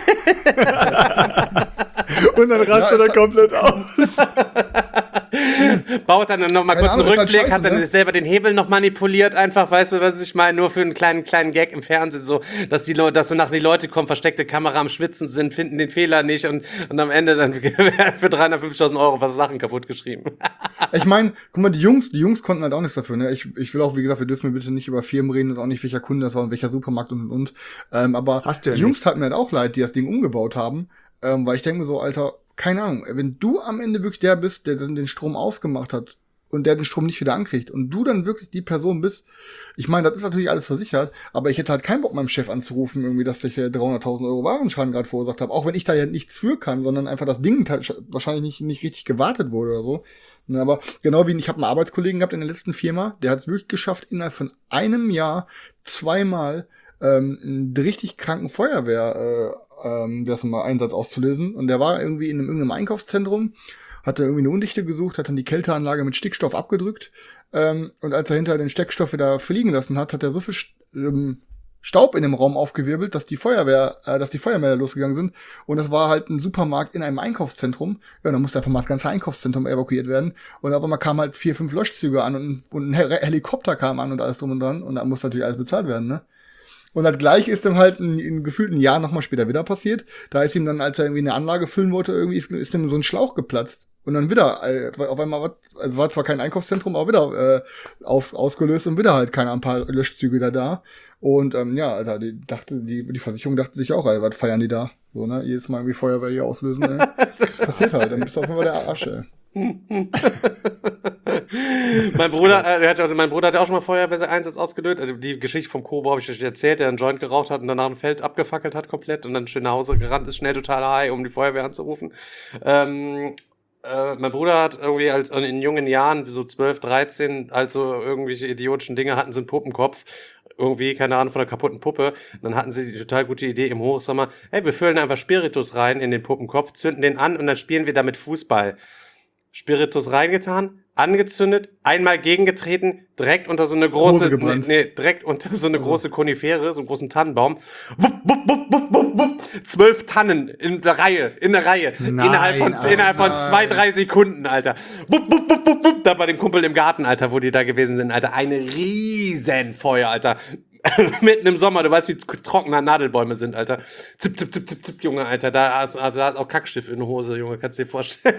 Und dann rastet Ja, er es- komplett aus. Baut dann noch mal Keine kurz einen Ahnung, ist halt Rückblick, scheiße, hat dann ne? sich selber den Hebel noch manipuliert, einfach, weißt du, was ich meine, nur für einen kleinen, kleinen Gag im Fernsehen, so, dass die Leute, dass dann nachher die Leute kommen, versteckte Kamera am Schwitzen sind, finden den Fehler nicht und, und am Ende dann für dreihundertfünfzigtausend Euro was Sachen kaputt geschrieben. Ich meine, guck mal, die Jungs, die Jungs konnten halt auch nichts dafür, ne? Ich, ich will auch, wie gesagt, wir dürfen bitte nicht über Firmen reden und auch nicht, welcher Kunde das war und welcher Supermarkt und und und. Ähm, aber Hast du ja die Jungs nicht. taten mir halt auch leid, die das Ding umgebaut haben, ähm, weil ich denke mir so, Alter, keine Ahnung, wenn du am Ende wirklich der bist, der den den Strom ausgemacht hat und der den Strom nicht wieder ankriegt und du dann wirklich die Person bist, ich meine, das ist natürlich alles versichert, aber ich hätte halt keinen Bock, meinem Chef anzurufen, irgendwie, dass ich äh, dreihunderttausend Euro Warenschaden gerade verursacht habe, auch wenn ich da ja nichts für kann, sondern einfach das Ding ta- wahrscheinlich nicht, nicht richtig gewartet wurde oder so. Ne, aber genau wie, ich habe einen Arbeitskollegen gehabt in der letzten Firma, der hat es wirklich geschafft, innerhalb von einem Jahr zweimal ähm, einen richtig kranken Feuerwehr, äh, ähm, wie das mal, Einsatz auszulösen. Und der war irgendwie in einem, irgendeinem Einkaufszentrum, hatte irgendwie eine Undichte gesucht, hat dann die Kälteanlage mit Stickstoff abgedrückt. Ähm, und als er hinterher den Steckstoff wieder fliegen lassen hat, hat er so viel St- ähm, Staub in dem Raum aufgewirbelt, dass die Feuerwehr, äh, dass die Feuermelder losgegangen sind. Und das war halt ein Supermarkt in einem Einkaufszentrum. Ja, dann musste einfach mal das ganze Einkaufszentrum evakuiert werden. Und auf einmal kamen halt vier, fünf Löschzüge an und, und ein Her- Helikopter kam an und alles drum und dran. Und da musste natürlich alles bezahlt werden, ne? Und das gleiche ist ihm halt ein, ein gefühlt ein Jahr nochmal später wieder passiert. Da ist ihm dann, als er irgendwie eine Anlage füllen wollte, irgendwie ist, ist ihm so ein Schlauch geplatzt. Und dann wieder, äh, auf einmal, was- also war zwar kein Einkaufszentrum, aber wieder äh, aus, ausgelöst und wieder halt keine ein paar Löschzüge da da. Und ähm, ja, Alter, die dachte, die, die Versicherung dachte sich auch, ey, was feiern die da? So, ne? Jedes Mal irgendwie Feuerwehr hier auslösen, ey. Passiert halt, dann bist du auf jeden Fall der Arsch, ey. Mein Bruder, äh, der hat, also mein Bruder hat ja auch schon mal Feuerwehreinsatz ausgelöst. Also die Geschichte vom Kobo habe ich euch erzählt, der einen Joint geraucht hat und danach ein Feld abgefackelt hat komplett und dann schön nach Hause gerannt ist, schnell total high, um die Feuerwehr anzurufen. Ähm, äh, mein Bruder hat irgendwie als in jungen Jahren, so zwölf, dreizehn, also irgendwelche idiotischen Dinge hatten, so einen Puppenkopf. irgendwie, keine Ahnung, von einer kaputten Puppe. Und dann hatten sie die total gute Idee im Hochsommer, hey, wir füllen einfach Spiritus rein in den Puppenkopf, zünden den an und dann spielen wir damit Fußball. Spiritus reingetan, angezündet, einmal gegengetreten, direkt unter so eine große, nee, nee, direkt unter so eine also. große Konifere, so einen großen Tannenbaum. Wupp, wupp, wupp, wupp, wupp, wupp. Zwölf Tannen in der Reihe, in der Reihe. Nein, innerhalb von, Alter, innerhalb von zwei, drei Sekunden, Alter. Wupp, wupp, wupp, wupp, wupp. Da bei dem Kumpel im Garten, Alter, wo die da gewesen sind, Alter. Eine Riesenfeuer, Alter. Mitten im Sommer, du weißt, wie trockener Nadelbäume sind, Alter. Zip, zip, zip, zip, zip, Junge, Alter. Da hast also, da auch Kackstift in der Hose, Junge, kannst du dir vorstellen.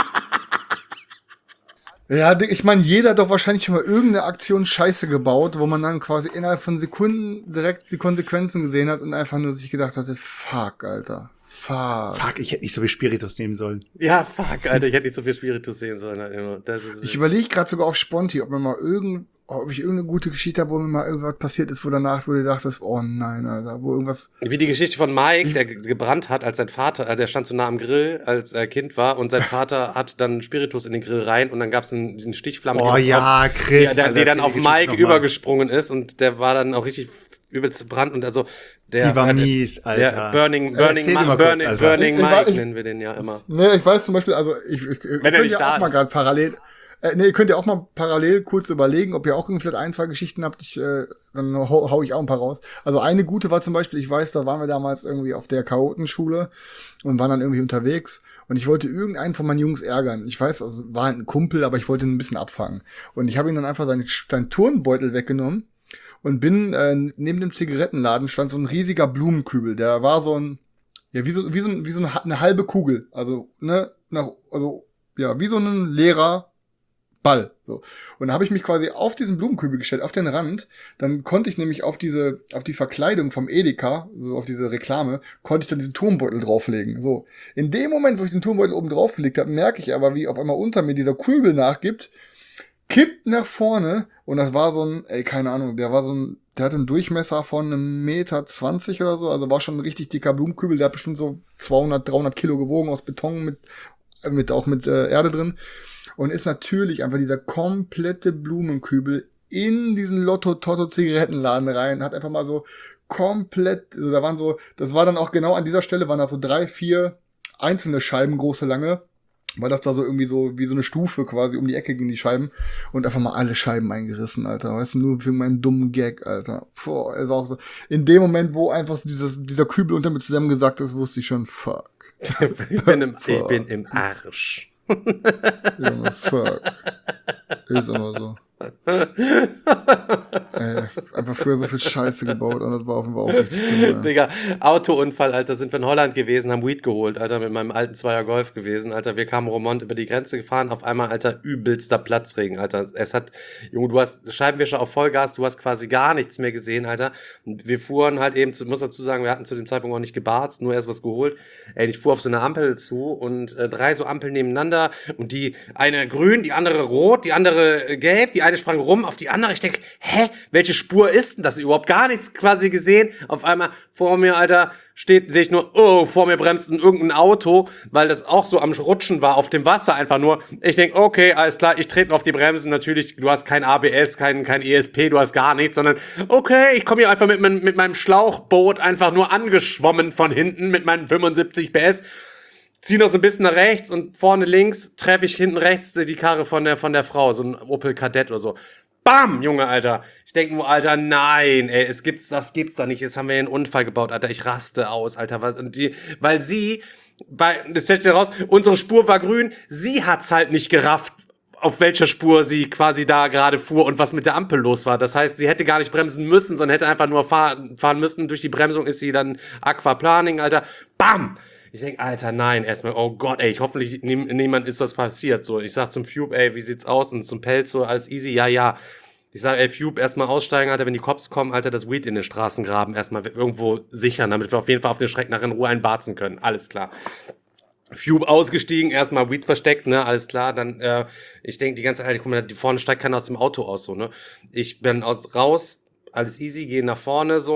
Ja, ich meine, jeder hat doch wahrscheinlich schon mal irgendeine Aktion Scheiße gebaut, wo man dann quasi innerhalb von Sekunden direkt die Konsequenzen gesehen hat und einfach nur sich gedacht hatte, fuck, Alter, fuck. Fuck, ich hätte nicht so viel Spiritus nehmen sollen. Ja, fuck, Alter, ich hätte nicht so viel Spiritus sehen sollen. Das ist ich überlege gerade sogar auf Sponti, ob mir mal irgend, ob ich irgendeine gute Geschichte habe, wo mir mal irgendwas passiert ist, wo danach, wo du dachtest, oh nein, Alter, wo irgendwas... Wie die Geschichte von Mike, der gebrannt hat, als sein Vater, also der stand so nah am Grill, als er Kind war und sein Vater hat dann Spiritus in den Grill rein und dann gab es einen, eine Stichflamme, oh, die, ja, auf, Chris, die, der, Alter, die dann auf Mike die übergesprungen ist und der war dann auch richtig übelst gebrannt und also der... Die war mies, Alter. Der Burning, Burning, Erzähl Ma- kurz, Burning, Alter. Burning Ich- ich- Mike ich- nennen wir den ja immer. Ne, ich weiß zum Beispiel, also ich, ich, ich Wenn er könnt nicht ja da auch mal ist. gerade parallel... Äh, ne, ihr könnt ja auch mal parallel kurz überlegen, ob ihr auch irgendwie vielleicht ein, zwei Geschichten habt. Ich, äh, dann hau, hau ich auch ein paar raus. Also eine gute war zum Beispiel, ich weiß, da waren wir damals irgendwie auf der Chaotenschule und waren dann irgendwie unterwegs. Und ich wollte irgendeinen von meinen Jungs ärgern. Ich weiß, also war halt ein Kumpel, aber ich wollte ihn ein bisschen abfangen. Und ich habe ihm dann einfach seinen, seinen Turnbeutel weggenommen und bin, äh, neben dem Zigarettenladen stand so ein riesiger Blumenkübel. Der war so ein, ja, wie so, wie so, wie so eine, eine halbe Kugel. Also, ne, nach, also, ja, wie so ein leerer Ball. So. Und da habe ich mich quasi auf diesen Blumenkübel gestellt, auf den Rand. Dann konnte ich nämlich auf diese, auf die Verkleidung vom Edeka, so auf diese Reklame, konnte ich dann diesen Turmbeutel drauflegen. So. In dem Moment, wo ich den Turmbeutel oben draufgelegt habe, merke ich aber, wie auf einmal unter mir dieser Kübel nachgibt, kippt nach vorne und das war so ein, ey, keine Ahnung, der war so ein, der hatte einen Durchmesser von einem Meter zwanzig oder so, also war schon ein richtig dicker Blumenkübel, der hat bestimmt so zweihundert, dreihundert Kilo gewogen aus Beton mit, mit auch mit äh, Erde drin. Und ist natürlich einfach dieser komplette Blumenkübel in diesen Lotto-Totto-Zigarettenladen rein, hat einfach mal so komplett, also da waren so, das war dann auch genau an dieser Stelle, waren da so drei, vier einzelne Scheiben, große, lange, weil das da so irgendwie so, wie so eine Stufe quasi um die Ecke ging, die Scheiben, und einfach mal alle Scheiben eingerissen, Alter, weißt du, nur für meinen dummen Gag, Alter, boah, ist auch so, in dem Moment, wo einfach so dieses, dieser Kübel unter mir zusammengesackt ist, wusste ich schon, fuck. ich, bin im, ich bin im Arsch. Junge, fuck. Ist aber so. Ey, einfach früher so viel Scheiße gebaut und das war offenbar auch richtig dumm, Digga, Autounfall, Alter, sind wir in Holland gewesen, haben Weed geholt, Alter, mit meinem alten Zweier Golf gewesen, Alter, wir kamen Romont über die Grenze gefahren, auf einmal, Alter, übelster Platzregen, Alter, es hat, Junge, du hast Scheibenwischer auf Vollgas, du hast quasi gar nichts mehr gesehen, Alter, und wir fuhren halt eben, zu, muss dazu sagen, wir hatten zu dem Zeitpunkt auch nicht gebarzt, nur erst was geholt, ey, ich fuhr auf so eine Ampel zu und äh, drei so Ampeln nebeneinander und die eine grün, die andere rot, die andere gelb, die eine sprang rum auf die andere. Ich denke, hä, welche Spur ist denn das? Überhaupt gar nichts quasi gesehen. Auf einmal vor mir, Alter, steht, sehe ich nur, oh, vor mir bremst ein, irgendein Auto, weil das auch so am Rutschen war, auf dem Wasser einfach nur. Ich denke, okay, alles klar, ich trete auf die Bremsen. Natürlich, du hast kein A B S, kein, kein E S P, du hast gar nichts, sondern, okay, ich komme hier einfach mit, mit, mit meinem Schlauchboot einfach nur angeschwommen von hinten mit meinen fünfundsiebzig P S. Zieh noch so ein bisschen nach rechts und vorne links treffe ich hinten rechts die Karre von der, von der Frau, so ein Opel Kadett oder so. Bam, Junge, Alter. Ich denke nur, Alter, nein, ey, es gibt's, das gibt's da nicht. Jetzt haben wir hier einen Unfall gebaut, Alter. Ich raste aus, Alter. Was, und die, weil sie, bei, das stellt sich raus, unsere Spur war grün. Sie hat's halt nicht gerafft, auf welcher Spur sie quasi da gerade fuhr und was mit der Ampel los war. Das heißt, sie hätte gar nicht bremsen müssen, sondern hätte einfach nur fahren, fahren müssen. Durch die Bremsung ist sie dann Aquaplaning, Alter. Bam! Ich denk, Alter, nein, erstmal, oh Gott, ey, ich hoffentlich nie, niemand ist was passiert, so. Ich sag zum Fube, ey, wie sieht's aus? Und zum Pelz, so, alles easy, ja, ja. Ich sag, ey, Fube, erstmal aussteigen, Alter, wenn die Cops kommen, Alter, das Weed in den Straßengraben erstmal irgendwo sichern, damit wir auf jeden Fall auf den Schreck nach in Ruhe einbarzen können, alles klar. Fube ausgestiegen, erstmal Weed versteckt, ne, alles klar, dann, äh, ich denk die ganze Zeit, guck mal, die vorne steigt keiner aus dem Auto aus, so, ne. Ich bin aus, raus, alles easy, gehe nach vorne, so,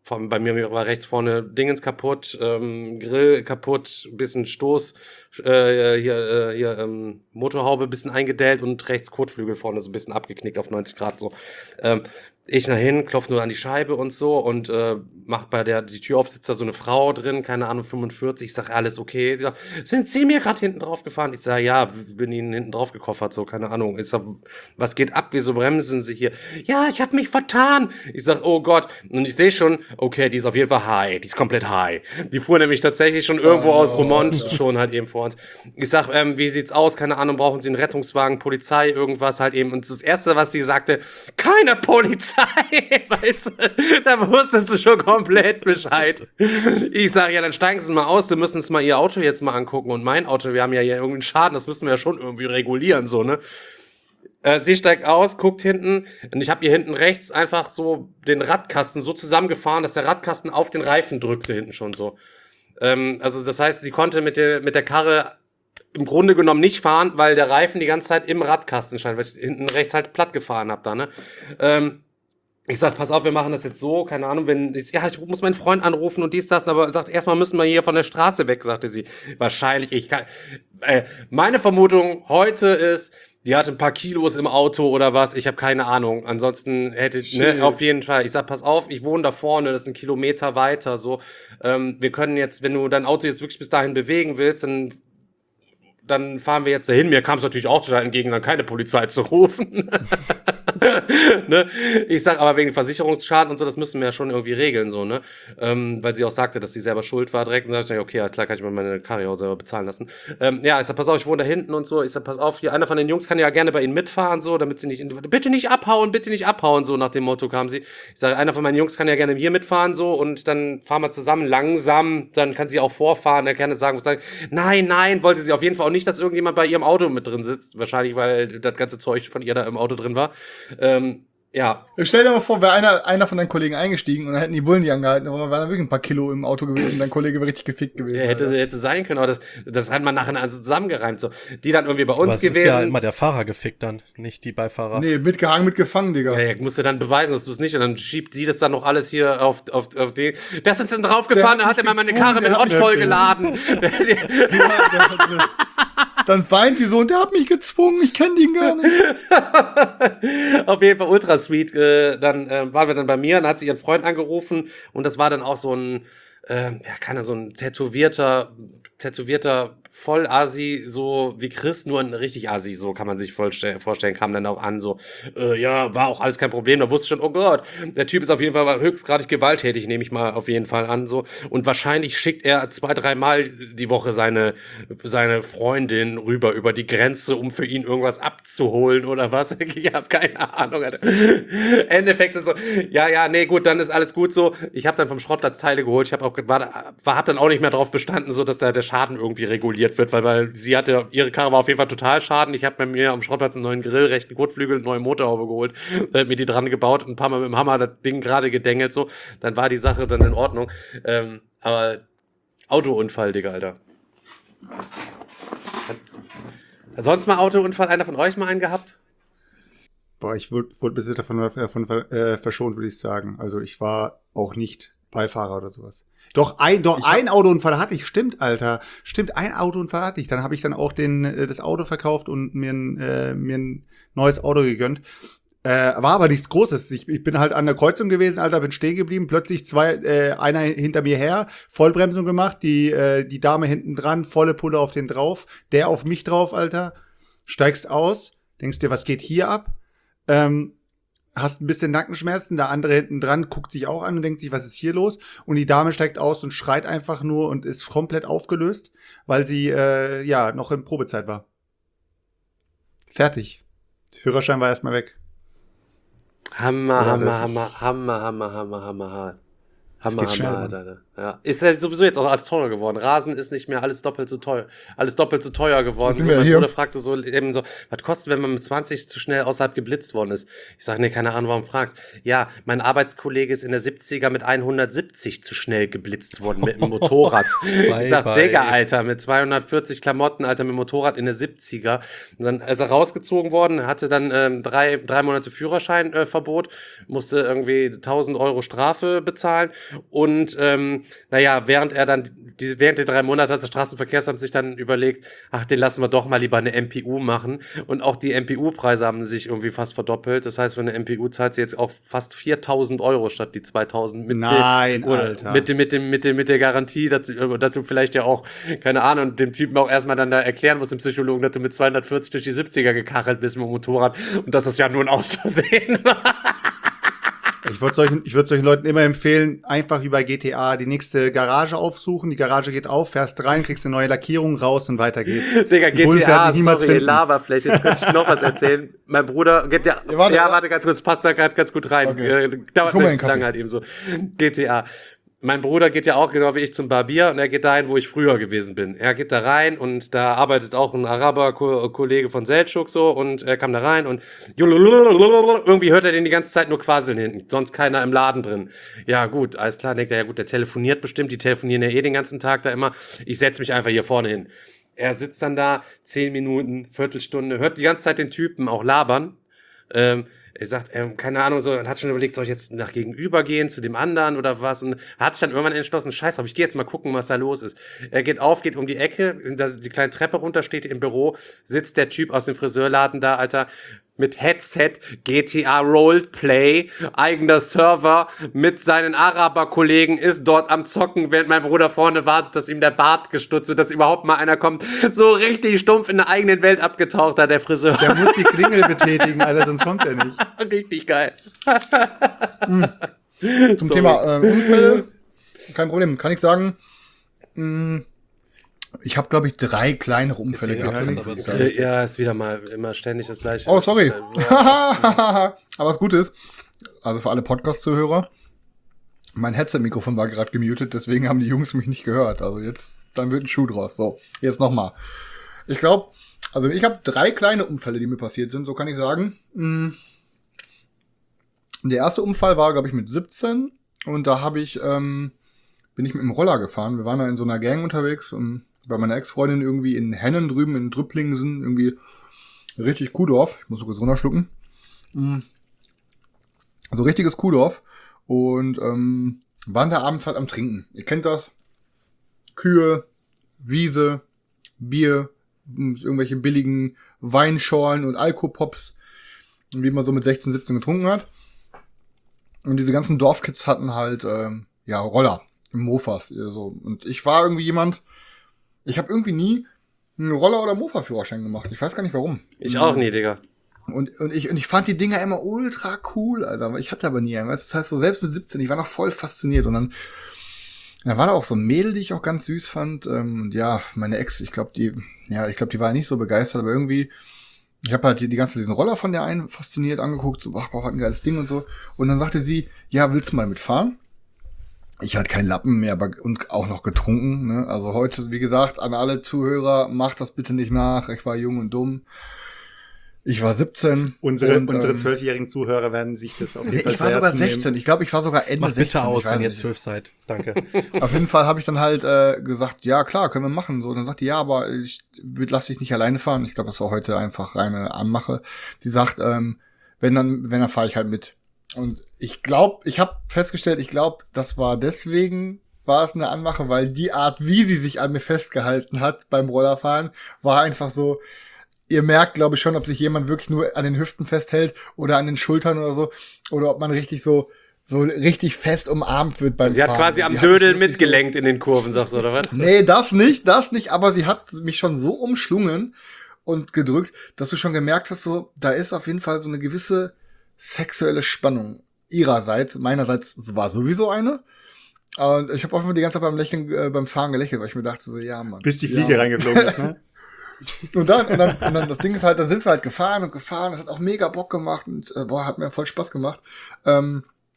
Von, bei mir war rechts vorne Dingens kaputt, ähm, Grill kaputt, bisschen Stoß, äh, hier, äh, hier ähm, Motorhaube bisschen eingedellt und rechts Kotflügel vorne so ein bisschen abgeknickt auf neunzig Grad so. Ähm, ich nach hin, klopf nur an die Scheibe und so und äh, mach bei der die Tür auf, sitzt da so eine Frau drin, keine Ahnung, fünfundvierzig. Ich sag, alles okay. Sie sagt, sind Sie mir gerade hinten drauf gefahren? Ich sag, ja, bin Ihnen hinten drauf gekoffert, so, keine Ahnung. Ich sag, was geht ab? Wieso bremsen Sie hier? Ja, ich hab mich vertan. Ich sag, oh Gott. Und ich sehe schon, okay, die ist auf jeden Fall high. Die ist komplett high. Die fuhr nämlich tatsächlich schon irgendwo Oh, aus no. Romont schon halt eben vor uns. Ich sag, ähm, wie sieht's aus? Keine Ahnung, brauchen Sie einen Rettungswagen, Polizei, irgendwas halt eben. Und das Erste, was sie sagte, keine Polizei. Weißt du, da wusstest du schon komplett Bescheid. Ich sage, ja, dann steigen Sie mal aus, wir müssen uns mal Ihr Auto jetzt mal angucken und mein Auto, wir haben ja hier irgendwie einen Schaden, das müssen wir ja schon irgendwie regulieren, so, ne? Äh, sie steigt aus, guckt hinten und ich habe hier hinten rechts einfach so den Radkasten so zusammengefahren, dass der Radkasten auf den Reifen drückte hinten schon so. Ähm, also das heißt, sie konnte mit der, mit der Karre im Grunde genommen nicht fahren, weil der Reifen die ganze Zeit im Radkasten stand, weil ich hinten rechts halt platt gefahren habe da, ne? Ähm, Ich sag, pass auf, wir machen das jetzt so, keine Ahnung, wenn, ich, ja, ich muss meinen Freund anrufen und dies, das, aber sagt, erstmal müssen wir hier von der Straße weg, sagte sie. Wahrscheinlich, ich kann, äh, meine Vermutung heute ist, die hatte ein paar Kilos im Auto oder was, ich habe keine Ahnung. Ansonsten hätte, ne, auf jeden Fall. Ich sag, pass auf, ich wohne da vorne, das ist ein Kilometer weiter, so. Ähm, wir können jetzt, wenn du dein Auto jetzt wirklich bis dahin bewegen willst, dann dann fahren wir jetzt dahin. Mir kam es natürlich auch total entgegen, dann keine Polizei zu rufen. Ne? Ich sag aber wegen Versicherungsschaden und so, das müssen wir ja schon irgendwie regeln, so, ne? Ähm, weil sie auch sagte, dass sie selber schuld war direkt. Und dann dachte ich, okay, alles klar, kann ich mir meine Karre auch selber bezahlen lassen. Ähm, ja, ich sag, pass auf, ich wohne da hinten und so. Ich sag, pass auf, hier, einer von den Jungs kann ja gerne bei Ihnen mitfahren, so, damit sie nicht, in, bitte nicht abhauen, bitte nicht abhauen, so, nach dem Motto kam sie. Ich sage, einer von meinen Jungs kann ja gerne hier mitfahren, so, und dann fahren wir zusammen langsam, dann kann sie auch vorfahren, er kann sagen, sagen, nein, nein, wollte sie auf jeden Fall auch nicht, dass irgendjemand bei ihrem Auto mit drin sitzt, wahrscheinlich, weil das ganze Zeug von ihr da im Auto drin war. Ähm, ja. Stell dir mal vor, wäre einer, einer von deinen Kollegen eingestiegen und dann hätten die Bullen die angehalten, aber wären da wirklich ein paar Kilo im Auto gewesen und dein Kollege wäre richtig gefickt gewesen. Der hätte, hätte sein können, aber das, das hat man nachher also zusammengereimt, so. Die dann irgendwie bei uns Aber es gewesen. ist ja immer der Fahrer gefickt dann, nicht die Beifahrer. Nee, mitgehangen, mitgefangen, Digga. Ja, ja, musst du dann beweisen, dass du es nicht, und dann schiebt sie das dann noch alles hier auf, auf, auf den. Wer ist jetzt denn draufgefahren? Da hat er mal meine Karre mit Ott vollgeladen. Dann weint sie so und der hat mich gezwungen, ich kenne den gar nicht. Auf jeden Fall ultra sweet. Äh, dann äh, waren wir dann bei mir, dann hat sie ihren Freund angerufen und das war dann auch so ein, äh, ja, keine, so ein tätowierter, tätowierter Voll-Asi, so wie Chris, nur ein richtig Asi, so kann man sich vorstellen, vorstellen, kam dann auch an, so, äh, ja, war auch alles kein Problem, da wusste ich schon, oh Gott, der Typ ist auf jeden Fall höchstgradig gewalttätig, nehme ich mal auf jeden Fall an, so, und wahrscheinlich schickt er zwei, dreimal die Woche seine, seine Freundin rüber über die Grenze, um für ihn irgendwas abzuholen oder was, ich habe keine Ahnung, Alter. Endeffekt und so, ja, ja, nee, gut, dann ist alles gut so, ich habe dann vom Schrottplatz Teile geholt, ich habe auch, war, war, hab dann auch nicht mehr drauf bestanden, so, dass da der Schaden irgendwie reguliert wird, weil, weil sie hatte, ihre Karre war auf jeden Fall total Schaden. Ich habe bei mir am Schrottplatz einen neuen Grill, rechten Kotflügel, eine neue Motorhaube geholt, äh, mir die dran gebaut, ein paar Mal mit dem Hammer das Ding gerade gedengelt, so. Dann war die Sache dann in Ordnung. Ähm, aber Autounfall, Digga, Alter. Hat sonst mal Autounfall einer von euch mal einen gehabt? Boah, ich wurde, wurde bis jetzt davon, davon äh, verschont, würde ich sagen. Also ich war auch nicht Beifahrer oder sowas. Doch, ein, doch ein Autounfall hatte ich, stimmt, Alter. Stimmt, ein Autounfall hatte ich. Dann habe ich dann auch den, äh, das Auto verkauft und mir ein, äh, mir ein neues Auto gegönnt. Äh, war aber nichts Großes. Ich, ich bin halt an der Kreuzung gewesen, Alter, bin stehen geblieben. Plötzlich zwei, äh, einer hinter mir her, Vollbremsung gemacht, die, äh, die Dame hinten dran, volle Pulle auf den drauf, der auf mich drauf, Alter. Steigst aus, denkst dir, was geht hier ab? Ähm, hast ein bisschen Nackenschmerzen, der andere hinten dran guckt sich auch an und denkt sich, was ist hier los? Und die Dame steigt aus und schreit einfach nur und ist komplett aufgelöst, weil sie äh, ja noch in Probezeit war. Fertig. Der Führerschein war erstmal weg. Hammer, Ja, Hammer, das Hammer, ist- Hammer, Hammer, Hammer, Hammer, Hammer. Das Hammer, geht schnell, Hammer, Mann. Alter. Ja, ist ja sowieso jetzt auch alles teurer geworden. Rasen ist nicht mehr alles doppelt so teuer, alles doppelt so teuer geworden. So, mein hier. Bruder fragte so eben so, was kostet, wenn man mit zwanzig zu schnell außerhalb geblitzt worden ist? Ich sage, nee, keine Ahnung, warum fragst? Ja, mein Arbeitskollege ist in der siebziger mit hundertsiebzig zu schnell geblitzt worden mit dem Motorrad. Ich sag, bye. Digga, Alter, mit zweihundertvierzig Klamotten, Alter, mit dem Motorrad in der siebziger. Und dann ist er rausgezogen worden, hatte dann ähm, drei, drei Monate Führerscheinverbot, äh, musste irgendwie tausend Euro Strafe bezahlen und ähm, naja, während er dann, die, während der drei Monate hat das Straßenverkehrsamt sich dann überlegt, ach, den lassen wir doch mal lieber eine M P U machen. Und auch die M P U-Preise haben sich irgendwie fast verdoppelt. Das heißt, für eine M P U zahlt sie jetzt auch fast viertausend Euro statt die zweitausend. Mit Nein, dem, oder Alter. Mit dem, mit dem, mit dem, mit der Garantie, dass, dass du vielleicht ja auch, keine Ahnung, dem Typen auch erstmal dann da erklären musst, dem Psychologen, dass du mit zweihundertvierzig durch die siebziger gekachelt bist mit dem Motorrad und dass das ja nur ein Auszusehen war. Ich würde solchen, ich würd solchen Leuten immer empfehlen, einfach wie bei G T A die nächste Garage aufsuchen. Die Garage geht auf, fährst rein, kriegst eine neue Lackierung raus und weiter geht's. Digga, Die G T Bullen werden A, dich niemals sorry, finden. Laberfläche. Jetzt könnte ich noch was erzählen. Mein Bruder, G T A, Ja, warte, ja, warte ganz kurz, passt da gerade ganz gut rein. Okay. Äh, dauert Ich hol mal nicht den lange Kaffee. halt eben so. G T A. Mein Bruder geht ja auch genau wie ich zum Barbier und er geht dahin, wo ich früher gewesen bin. Er geht da rein und da arbeitet auch ein Araber-Kollege von Selçuk so und er kam da rein und irgendwie hört er den die ganze Zeit nur quasseln hinten, sonst keiner im Laden drin. Ja gut, alles klar, denkt er, ja gut, der telefoniert bestimmt, die telefonieren ja eh den ganzen Tag da immer. Ich setz mich einfach hier vorne hin. Er sitzt dann da, zehn Minuten, Viertelstunde, hört die ganze Zeit den Typen auch labern. Ähm, er sagt, ähm, keine Ahnung, so, und hat schon überlegt, soll ich jetzt nach gegenüber gehen zu dem anderen oder was? Und hat sich dann irgendwann entschlossen, scheiß drauf, ich gehe jetzt mal gucken, was da los ist. Er geht auf, geht um die Ecke, die kleine Treppe runter, steht im Büro, sitzt der Typ aus dem Friseurladen da, Alter, mit Headset, G T A Roleplay, eigener Server mit seinen Araber-Kollegen, ist dort am Zocken, während mein Bruder vorne wartet, dass ihm der Bart gestutzt wird, dass überhaupt mal einer kommt. So richtig stumpf in der eigenen Welt abgetaucht da, der Friseur. Der muss die Klingel betätigen, Alter, sonst kommt er nicht. Richtig geil. Zum Sorry. Thema äh, Unfälle, kein Problem. Kann ich sagen, mh, ich habe, glaube ich, drei kleinere Unfälle Erzähl gehabt. mir wenn was, ich aber das es- sage. Ja, ist wieder mal immer ständig das Gleiche. Oh, sorry. Ja. Aber was gut ist, also für alle Podcast-Zuhörer, mein Headset-Mikrofon war gerade gemutet, deswegen haben die Jungs mich nicht gehört. Also jetzt, dann wird ein Schuh draus. So, jetzt nochmal. Ich glaube, also ich habe drei kleine Unfälle, die mir passiert sind, so kann ich sagen. Mm. Der erste Unfall war, glaube ich, mit siebzehn und da habe ich, ähm, bin ich mit dem Roller gefahren. Wir waren da in so einer Gang unterwegs und bei meiner Ex-Freundin irgendwie in Hennen drüben in Drüpplingsen, irgendwie richtig Kuhdorf. Ich muss kurz runterschlucken. Mm. Also richtiges Kuhdorf. Und ähm, waren da abends halt am Trinken. Ihr kennt das. Kühe, Wiese, Bier, irgendwelche billigen Weinschorlen und Alkopops, wie man so mit sechzehn, siebzehn getrunken hat. Und diese ganzen Dorfkids hatten halt ähm, ja Roller, Mofas. So. Und ich war irgendwie jemand, ich habe irgendwie nie einen Roller- oder Mofa-Führerschein gemacht. Ich weiß gar nicht warum. Ich auch nie, Digga. Und, und, ich, und ich fand die Dinger immer ultra cool, Alter. Ich hatte aber nie einen. Weißt du, das heißt, so selbst mit siebzehn, ich war noch voll fasziniert. Und dann, da war da auch so ein Mädel, die ich auch ganz süß fand. Ähm, und ja, meine Ex, ich glaube, die, ja, ich glaube, die war nicht so begeistert, aber irgendwie, ich habe halt die, die ganze diesen Roller von der einen fasziniert angeguckt, so, ach, boah, was ein geiles Ding und so. Und dann sagte sie, ja, willst du mal mitfahren? Ich hatte keinen Lappen mehr, aber und auch noch getrunken. Ne? Also heute, wie gesagt, an alle Zuhörer, macht das bitte nicht nach. Ich war jung und dumm. Ich war siebzehn. Unsere, und, unsere ähm, zwölfjährigen Zuhörer werden sich das auf jeden Nee, Fall ich war zu sogar Herzen nehmen. sechzehn. Ich glaube, ich war sogar Ende Macht sechzehn. bitte aus, ich weiß wenn ihr nicht. zwölf seid. Danke. Auf jeden Fall habe ich dann halt äh, gesagt, ja klar, können wir machen. So, dann sagt die, ja, aber ich würd, lass dich nicht alleine fahren. Ich glaube, das war heute einfach reine Anmache. Sie sagt, ähm, wenn dann, wenn dann fahre ich halt mit. Und ich glaube, ich habe festgestellt, ich glaube, das war deswegen, war es eine Anmache, weil die Art, wie sie sich an mir festgehalten hat beim Rollerfahren, war einfach so. Ihr merkt, glaube ich, schon, ob sich jemand wirklich nur an den Hüften festhält oder an den Schultern oder so, oder ob man richtig so so richtig fest umarmt wird beim Sie hat Fahren. quasi am Die hat mich Dödel wirklich mitgelenkt in den Kurven, sagst du, oder was? So, nee, das nicht, das nicht, aber sie hat mich schon so umschlungen und gedrückt, dass du schon gemerkt hast, so, da ist auf jeden Fall so eine gewisse sexuelle Spannung ihrerseits, meinerseits war sowieso eine. Und ich habe auch die ganze Zeit beim Lächeln, äh, beim Fahren gelächelt, weil ich mir dachte so, ja, Mann. Bis die ja, Fliege Mann. reingeflogen ist, ne? Und dann, und dann, und dann, das Ding ist halt, da sind wir halt gefahren und gefahren, das hat auch mega Bock gemacht und, äh, boah, hat mir voll Spaß gemacht. Ähm,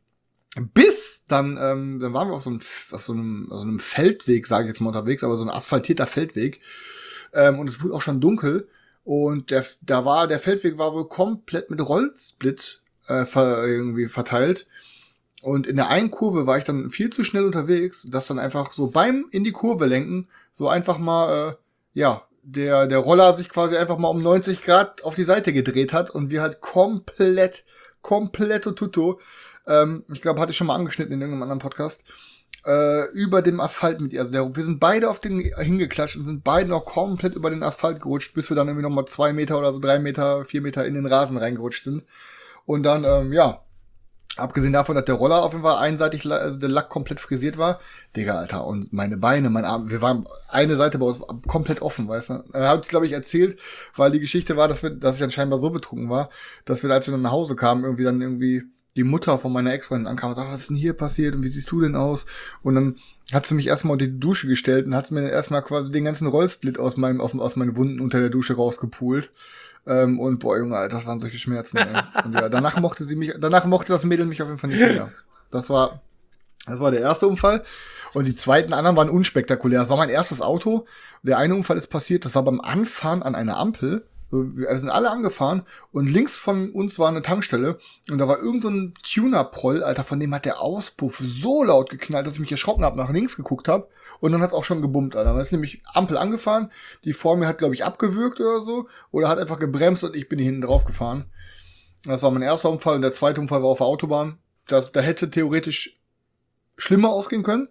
Bis dann, ähm, dann waren wir auf so einem, auf so einem, auf so einem Feldweg, sage ich jetzt mal unterwegs, aber so ein asphaltierter Feldweg. Ähm, und es wurde auch schon dunkel. Und der, da war, der Feldweg war wohl komplett mit Rollsplit äh, ver, irgendwie verteilt. Und in der einen Kurve war ich dann viel zu schnell unterwegs, dass dann einfach so beim in die Kurve lenken, so einfach mal, äh, ja, der, der Roller sich quasi einfach mal um neunzig Grad auf die Seite gedreht hat und wir halt komplett, komplett tutto, ähm, ich glaube, hatte ich schon mal angeschnitten in irgendeinem anderen Podcast, äh, über dem Asphalt mit ihr. Also der, wir sind beide auf den hingeklatscht und sind beide noch komplett über den Asphalt gerutscht, bis wir dann irgendwie nochmal zwei Meter oder so drei Meter, vier Meter in den Rasen reingerutscht sind. Und dann, ähm, ja, abgesehen davon, dass der Roller auf jeden Fall einseitig, also der Lack komplett frisiert war. Digga, Alter, und meine Beine, mein Arm, wir waren eine Seite bei uns komplett offen, weißt du. Er hat, glaube ich, erzählt, weil die Geschichte war, dass wir, dass ich dann scheinbar so betrunken war, dass wir, als wir dann nach Hause kamen, irgendwie dann irgendwie die Mutter von meiner Ex-Freundin ankam und sagte, was ist denn hier passiert und wie siehst du denn aus? Und dann hat sie mich erstmal unter die Dusche gestellt und hat mir erstmal quasi den ganzen Rollsplit aus meinem, aus, aus meinen Wunden unter der Dusche rausgepult. Ähm, und boah, Junge, Alter, das waren solche Schmerzen, ey. Und ja, danach mochte sie mich, danach mochte das Mädel mich auf jeden Fall nicht mehr. Das war, das war der erste Unfall. Und die zweiten anderen waren unspektakulär. Das war mein erstes Auto. Der eine Unfall ist passiert, das war beim Anfahren an einer Ampel. Wir sind alle angefahren und links von uns war eine Tankstelle und da war irgend so ein Tuner-Proll, Alter, von dem hat der Auspuff so laut geknallt, dass ich mich erschrocken habe, nach links geguckt habe und dann hat's auch schon gebummt, Alter. Dann ist nämlich Ampel angefahren, die vor mir hat, glaube ich, abgewürgt oder so oder hat einfach gebremst und ich bin hier hinten drauf gefahren. Das war mein erster Unfall und der zweite Unfall war auf der Autobahn. Das, da hätte theoretisch schlimmer ausgehen können.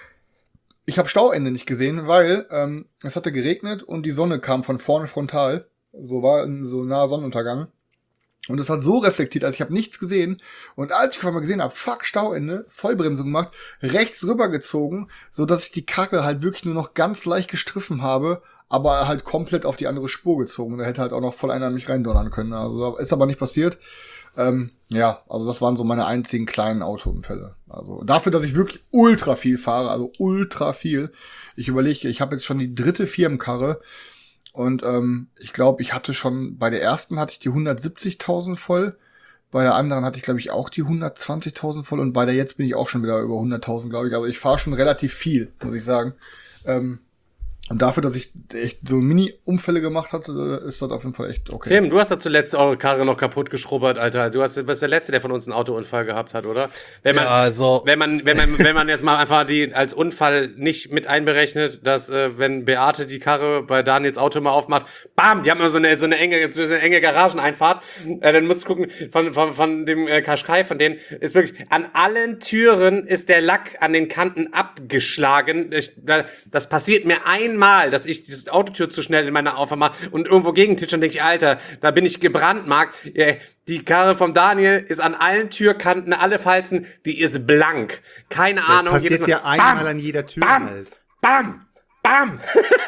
Ich habe Stauende nicht gesehen, weil ähm, es hatte geregnet und die Sonne kam von vorne frontal. So war ein so naher Sonnenuntergang. Und es hat so reflektiert, als ich habe nichts gesehen. Und als ich auf einmal gesehen habe, fuck, Stauende, Vollbremsung gemacht, rechts rübergezogen, so dass ich die Karre halt wirklich nur noch ganz leicht gestriffen habe, aber halt komplett auf die andere Spur gezogen. Da hätte halt auch noch voll einer an mich reindonnern können. Also ist aber nicht passiert. Ähm, ja, also das waren so meine einzigen kleinen Autounfälle. Also dafür, dass ich wirklich ultra viel fahre, also ultra viel. Ich überlege, ich habe jetzt schon die dritte Firmenkarre. Und ähm, ich glaube, ich hatte schon, bei der ersten hatte ich die hundertsiebzigtausend voll, bei der anderen hatte ich, glaube ich, auch die hundertzwanzigtausend voll und bei der jetzt bin ich auch schon wieder über hunderttausend, glaube ich. Also ich fahre schon relativ viel, muss ich sagen. Ähm, und dafür, dass ich echt so Mini-Unfälle gemacht hatte, ist das auf jeden Fall echt okay. Tim, du hast da zuletzt eure Karre noch kaputt geschrubbert, Alter. Du hast, du bist der Letzte, der von uns einen Autounfall gehabt hat, oder? Wenn man, Ja, also- wenn man, wenn man, wenn man jetzt mal einfach die als Unfall nicht mit einberechnet, dass äh, wenn Beate die Karre bei Daniels Auto mal aufmacht, bam, die haben immer so eine so eine enge, so eine enge Garageneinfahrt. Äh, dann musst du gucken von von von dem äh, Qashqai, von denen ist wirklich an allen Türen ist der Lack an den Kanten abgeschlagen. Ich, das passiert mir einmal. Mal, dass ich diese Autotür zu schnell in meiner Auffahrt mache und irgendwo gegentitsche und denke ich, Alter, da bin ich gebrandmarkt. Die Karre vom Daniel ist an allen Türkanten, alle Falzen, die ist blank. Keine Das Ahnung. passiert ja einmal bam, an jeder Tür bam, halt. Bam, bam.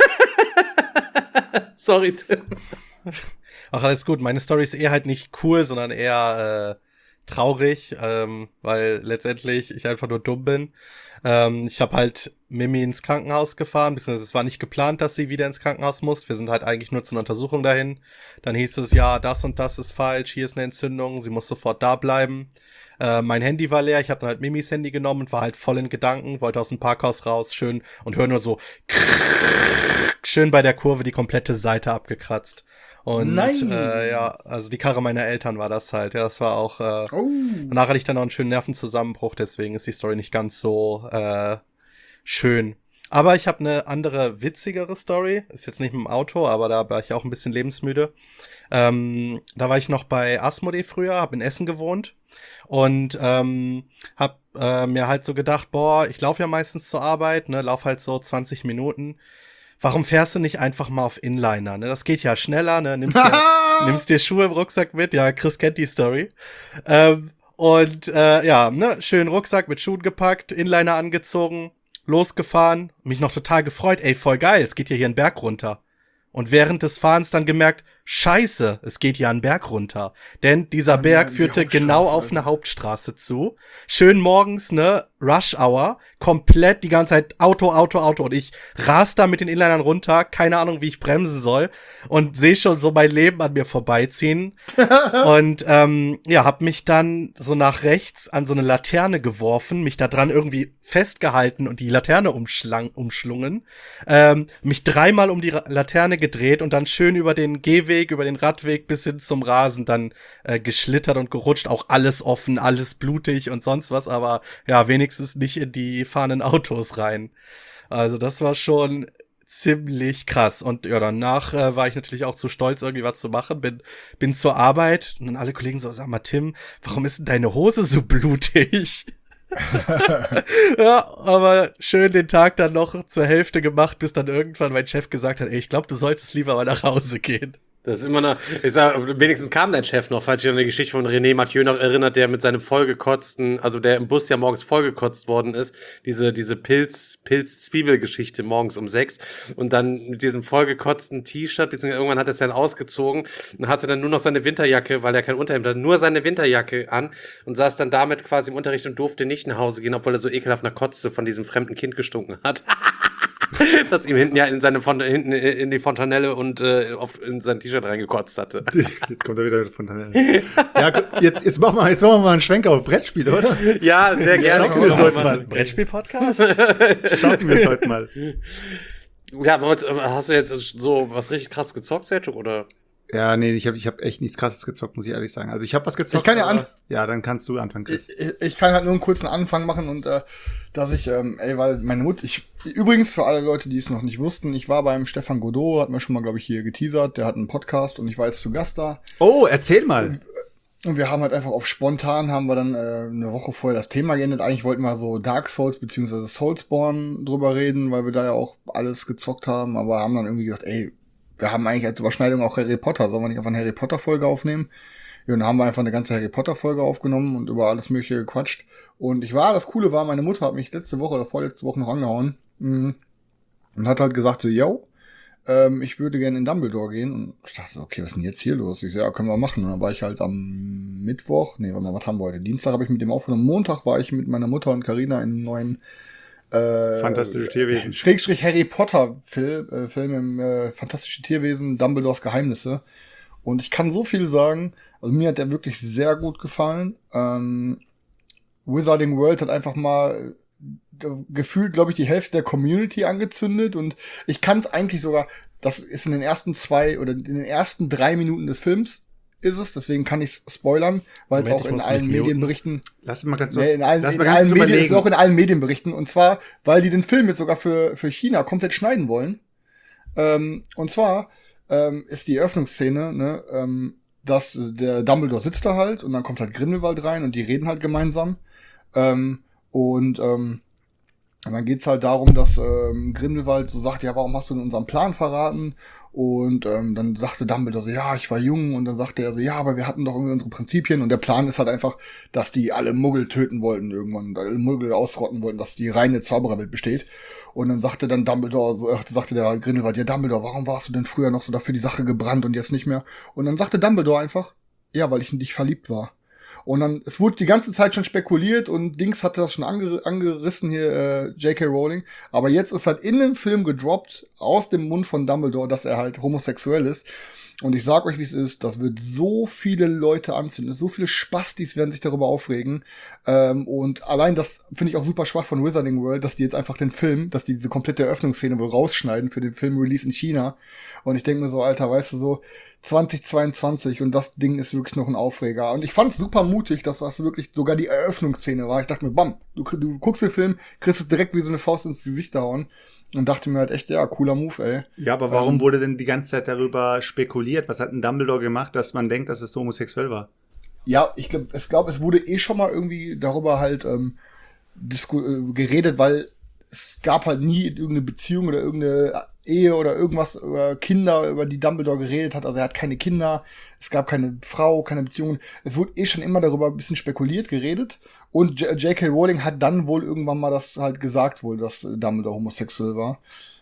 Sorry, Tim. Ach, alles gut. Meine Story ist eher halt nicht cool, sondern eher äh, traurig, ähm, weil letztendlich ich einfach nur dumm bin. Ähm, ich habe halt Mimi ins Krankenhaus gefahren, beziehungsweise es war nicht geplant, dass sie wieder ins Krankenhaus muss. Wir sind halt eigentlich nur zur Untersuchung dahin. Dann hieß es, ja, das und das ist falsch, hier ist eine Entzündung, sie muss sofort da bleiben. Äh, mein Handy war leer, ich habe dann halt Mimis Handy genommen und war halt voll in Gedanken, wollte aus dem Parkhaus raus, schön, und höre nur so schön bei der Kurve die komplette Seite abgekratzt. Und Nein. Äh, ja, also die Karre meiner Eltern war das halt. Ja, das war auch. Äh, Oh. Danach hatte ich dann auch einen schönen Nervenzusammenbruch, deswegen ist die Story nicht ganz so äh, schön. Aber ich habe eine andere, witzigere Story. Ist jetzt nicht mit dem Auto, aber da war ich auch ein bisschen lebensmüde. Ähm, da war ich noch bei Asmodee früher, habe in Essen gewohnt und ähm, hab äh, mir halt so gedacht, boah, ich laufe ja meistens zur Arbeit, ne, lauf halt so zwanzig Minuten. Warum fährst du nicht einfach mal auf Inliner, ne? Das geht ja schneller, ne? Nimmst dir, nimmst dir Schuhe im Rucksack mit. Ja, Chris kennt die Story. Ähm, und äh, ja, ne? Schön Rucksack mit Schuhen gepackt, Inliner angezogen, losgefahren. Mich noch total gefreut. Ey, voll geil, es geht ja hier einen Berg runter. Und während des Fahrens dann gemerkt, Scheiße, es geht ja einen Berg runter. Denn dieser Oh, Berg nein, die führte Hauptstraße, genau auf Alter. eine Hauptstraße zu. Schön morgens, ne, Rush Hour, komplett die ganze Zeit Auto, Auto, Auto. Und ich ras da mit den Inlinern runter, keine Ahnung, wie ich bremsen soll. Und sehe schon so mein Leben an mir vorbeiziehen. Und ähm, ja, hab mich dann so nach rechts an so eine Laterne geworfen, mich da dran irgendwie festgehalten und die Laterne umschlang, umschlungen. Ähm, mich dreimal um die Ra- Laterne gedreht und dann schön über den Gehweg, über den Radweg bis hin zum Rasen dann äh, geschlittert und gerutscht. Auch alles offen, alles blutig und sonst was, aber ja, wenigstens nicht in die fahrenden Autos rein. Also das war schon ziemlich krass. Und ja, danach äh, war ich natürlich auch zu stolz, irgendwie was zu machen. Bin, bin zur Arbeit und dann alle Kollegen so, sag mal, Tim, warum ist denn deine Hose so blutig? Ja, aber schön den Tag dann noch zur Hälfte gemacht, bis dann irgendwann mein Chef gesagt hat, ey, ich glaube, du solltest lieber mal nach Hause gehen. Das ist immer noch, ich sag, wenigstens kam dein Chef noch, falls sich an die Geschichte von René Mathieu noch erinnert, der mit seinem vollgekotzten, also der im Bus ja morgens vollgekotzt worden ist, diese, diese Pilz, Pilz-Zwiebel-Geschichte morgens um sechs und dann mit diesem vollgekotzten T-Shirt, beziehungsweise irgendwann hat er es dann ausgezogen und hatte dann nur noch seine Winterjacke, weil er kein Unterhemd hatte, nur seine Winterjacke an und saß dann damit quasi im Unterricht und durfte nicht nach Hause gehen, obwohl er so ekelhaft nach Kotze von diesem fremden Kind gestunken hat. Das ihm hinten ja in seine Font hinten in die Fontanelle und äh, auf, in sein T-Shirt reingekotzt hatte. Jetzt kommt er wieder von der Ja, gu- jetzt, jetzt machen wir, jetzt machen wir mal einen Schwenker auf Brettspiel, oder? Ja, sehr gerne. Schaffen wir Guck so mal, mal. was- Brettspiel-Podcast? Schaffen wir es heute mal. Ja, aber was- hast du jetzt so was richtig krass gezockt, Selchuk, oder? Ja, nee, ich habe ich hab echt nichts Krasses gezockt, muss ich ehrlich sagen. Also ich habe was gezockt. Ich kann ja aber- anf- Ja, dann kannst du anfangen, Chris. Ich, ich- ich kann halt nur einen kurzen Anfang machen und äh, dass ich, ähm, ey, weil meine Mutter, ich, übrigens für alle Leute, die es noch nicht wussten, ich war beim Stefan Godot, hat mir schon mal, glaube ich, hier geteasert, der hat einen Podcast und ich war jetzt zu Gast da. Oh, erzähl mal. Und wir haben halt einfach auf spontan, haben wir dann äh, eine Woche vorher das Thema geändert. Eigentlich wollten wir so Dark Souls beziehungsweise Soulsborne drüber reden, weil wir da ja auch alles gezockt haben, aber haben dann irgendwie gesagt, ey, wir haben eigentlich als Überschneidung auch Harry Potter, sollen wir nicht einfach eine Harry Potter Folge aufnehmen? Ja, und dann haben wir einfach eine ganze Harry Potter Folge aufgenommen und über alles Mögliche gequatscht. Und ich war, das Coole war, meine Mutter hat mich letzte Woche oder vorletzte Woche noch angehauen mh, und hat halt gesagt so, yo, ähm, ich würde gerne in Dumbledore gehen. Und ich dachte so, okay, was ist denn jetzt hier los? Ich so, ja, können wir machen. Und dann war ich halt am Mittwoch, nee, warte mal, was haben wir heute? Dienstag habe ich mit dem aufgenommen. Montag war ich mit meiner Mutter und Carina in einem neuen äh, Fantastische Tierwesen. Schrägstrich Harry Potter Film, äh, Film im äh, Fantastische Tierwesen, Dumbledores Geheimnisse. Und ich kann so viel sagen, also mir hat der wirklich sehr gut gefallen. Ähm, Wizarding World hat einfach mal äh, gefühlt, glaube ich, die Hälfte der Community angezündet und ich kann es eigentlich sogar, das ist in den ersten zwei oder in den ersten drei Minuten des Films ist es, deswegen kann ich spoilern, weil es Moment, auch ich in muss allen mich muten. Medienberichten Lass mal ganz Nee, in allen, lass in mal ganz allen kurz Medien, ist überlegen. auch in allen Medienberichten. Und zwar, weil die den Film jetzt sogar für, für China komplett schneiden wollen. Ähm, und zwar ähm, ist die Eröffnungsszene, ne, ähm, dass der Dumbledore sitzt da halt und dann kommt halt Grindelwald rein und die reden halt gemeinsam. Ähm, und ähm, und dann geht's halt darum, dass ähm, Grindelwald so sagt, ja, warum hast du denn unseren Plan verraten? Und ähm, dann sagte Dumbledore so, ja, ich war jung. Und dann sagte er so, ja, aber wir hatten doch irgendwie unsere Prinzipien. Und der Plan ist halt einfach, dass die alle Muggel töten wollten irgendwann. Und alle Muggel ausrotten wollten, dass die reine Zaubererwelt besteht. Und dann sagte dann Dumbledore, so, äh, sagte der Grindelwald, ja, Dumbledore, warum warst du denn früher noch so dafür die Sache gebrannt und jetzt nicht mehr? Und dann sagte Dumbledore einfach, ja, weil ich in dich verliebt war. Und dann, es wurde die ganze Zeit schon spekuliert und Dings hatte das schon anger angerissen hier, äh, J K Rowling. Aber jetzt ist halt in dem Film gedroppt, aus dem Mund von Dumbledore, dass er halt homosexuell ist. Und ich sag euch, wie es ist, das wird so viele Leute anzünden, so viele Spastis werden sich darüber aufregen. Ähm, und allein das finde ich auch super schwach von Wizarding World, dass die jetzt einfach den Film, dass die diese komplette Eröffnungsszene wohl rausschneiden für den Film-Release in China. Und ich denke mir so, Alter, weißt du so, zwanzig zweiundzwanzig und das Ding ist wirklich noch ein Aufreger. Und ich fand es super mutig, dass das wirklich sogar die Eröffnungsszene war. Ich dachte mir, bam, du, du guckst den Film, kriegst es direkt wie so eine Faust ins Gesicht hauen. Und dachte mir halt echt, ja, cooler Move, ey. Ja, aber warum Ähm, wurde denn die ganze Zeit darüber spekuliert? Was hat ein Dumbledore gemacht, dass man denkt, dass es homosexuell war? Ja, ich glaube, es, glaub, es wurde eh schon mal irgendwie darüber halt ähm, disku- äh, geredet, weil es gab halt nie irgendeine Beziehung oder irgendeine Ehe oder irgendwas über Kinder, über die Dumbledore geredet hat. Also er hat keine Kinder, es gab keine Frau, keine Beziehungen. Es wurde eh schon immer darüber ein bisschen spekuliert, geredet. Und J K Rowling hat dann wohl irgendwann mal das halt gesagt, wohl, dass Dumbledore homosexuell war.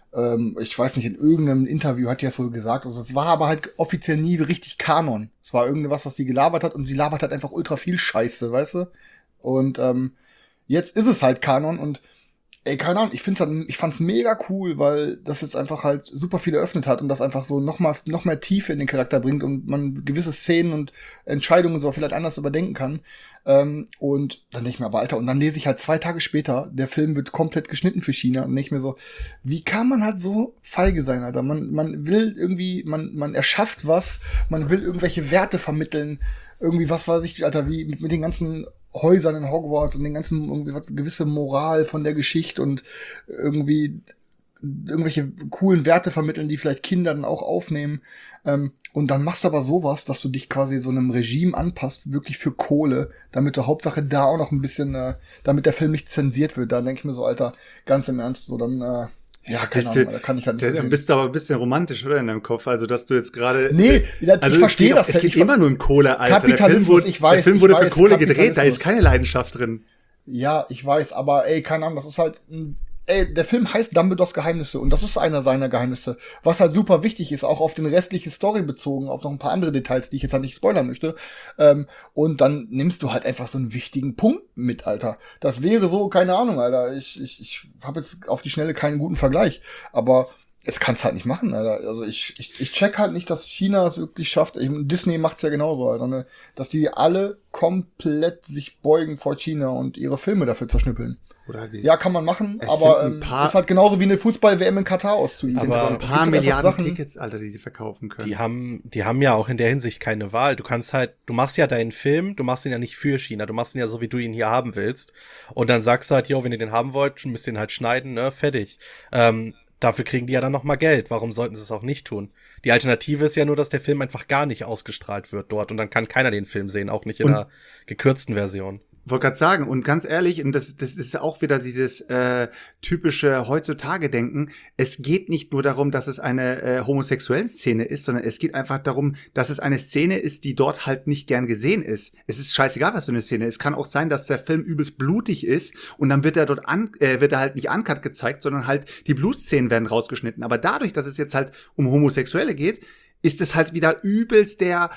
ähm, ich weiß nicht, in irgendeinem Interview hat die das wohl gesagt. Also es war aber halt offiziell nie richtig Kanon. Es war irgendwas, was sie gelabert hat und sie labert halt einfach ultra viel Scheiße, weißt du? Und ähm, jetzt ist es halt Kanon und ey, keine Ahnung, ich find's halt, ich fand's mega cool, weil das jetzt einfach halt super viel eröffnet hat und das einfach so noch mal, noch mehr Tiefe in den Charakter bringt und man gewisse Szenen und Entscheidungen so vielleicht anders überdenken kann. Ähm, und dann denke ich mir, aber Alter, und dann lese ich halt zwei Tage später, der Film wird komplett geschnitten für China und denke ich mir so, wie kann man halt so feige sein, Alter? Man, man will irgendwie, man, man erschafft was, man will irgendwelche Werte vermitteln, irgendwie, was weiß ich, Alter, wie mit, mit den ganzen Häusern in Hogwarts und den ganzen irgendwie was, gewisse Moral von der Geschichte und irgendwie irgendwelche coolen Werte vermitteln, die vielleicht Kinder dann auch aufnehmen. Ähm, und dann machst du aber sowas, dass du dich quasi so einem Regime anpasst, wirklich für Kohle, damit du Hauptsache da auch noch ein bisschen, äh, damit der Film nicht zensiert wird. Da denke ich mir so, Alter, ganz im Ernst, so dann, äh, ja, keine Bist Ahnung, du- da kann ich halt Dann nicht. bist du aber ein bisschen romantisch, oder, in deinem Kopf? Also, dass du jetzt gerade... Nee, ich also verstehe es geht, das. Es geht Ich ver- immer nur um Kohle, Alter. Der Film Kapitalismus, wurde, ich weiß, der Film ich wurde weiß, für Kohle gedreht, da Kapitalismus. ist keine Leidenschaft drin. Ja, ich weiß, aber ey, keine Ahnung, das ist halt, ein- ey, der Film heißt Dumbledores Geheimnisse und das ist einer seiner Geheimnisse, was halt super wichtig ist, auch auf den restliche Story bezogen, auf noch ein paar andere Details, die ich jetzt halt nicht spoilern möchte. Ähm, und dann nimmst du halt einfach so einen wichtigen Punkt mit, Alter. Das wäre so, keine Ahnung, Alter. Ich, ich, ich habe jetzt auf die Schnelle keinen guten Vergleich, aber es kann's halt nicht machen, Alter. Also ich, ich, ich check halt nicht, dass China es wirklich schafft. Ich, Disney macht's ja genauso, Alter, ne? Dass die alle komplett sich beugen vor China und ihre Filme dafür zerschnippeln. Oder dieses, Ja, kann man machen, Es aber sind ein ähm, paar- ist halt genauso wie eine Fußball-W M in Katar auszuüben. es sind aber aber ein Es paar gibt einfach Milliarden Sachen- Tickets, Alter, die sie verkaufen können. Die haben, die haben ja auch in der Hinsicht keine Wahl. Du kannst halt, du machst ja deinen Film, du machst ihn ja nicht für China, du machst ihn ja so, wie du ihn hier haben willst. Und dann sagst du halt, jo, wenn ihr den haben wollt, müsst ihr ihn halt schneiden, ne, fertig. Ähm, dafür kriegen die ja dann nochmal Geld. Warum sollten sie es auch nicht tun? Die Alternative ist ja nur, dass der Film einfach gar nicht ausgestrahlt wird dort und dann kann keiner den Film sehen, auch nicht in Und- einer gekürzten Version. Wollte gerade sagen, und ganz ehrlich, und das, das ist auch wieder dieses äh, typische Heutzutage-Denken, es geht nicht nur darum, dass es eine äh, homosexuelle Szene ist, sondern es geht einfach darum, dass es eine Szene ist, die dort halt nicht gern gesehen ist. Es ist scheißegal, was für eine Szene ist. Es kann auch sein, dass der Film übelst blutig ist und dann wird er dort an, äh, wird er halt nicht uncut gezeigt, sondern halt die Blutszenen werden rausgeschnitten. Aber dadurch, dass es jetzt halt um Homosexuelle geht, ist es halt wieder übelst der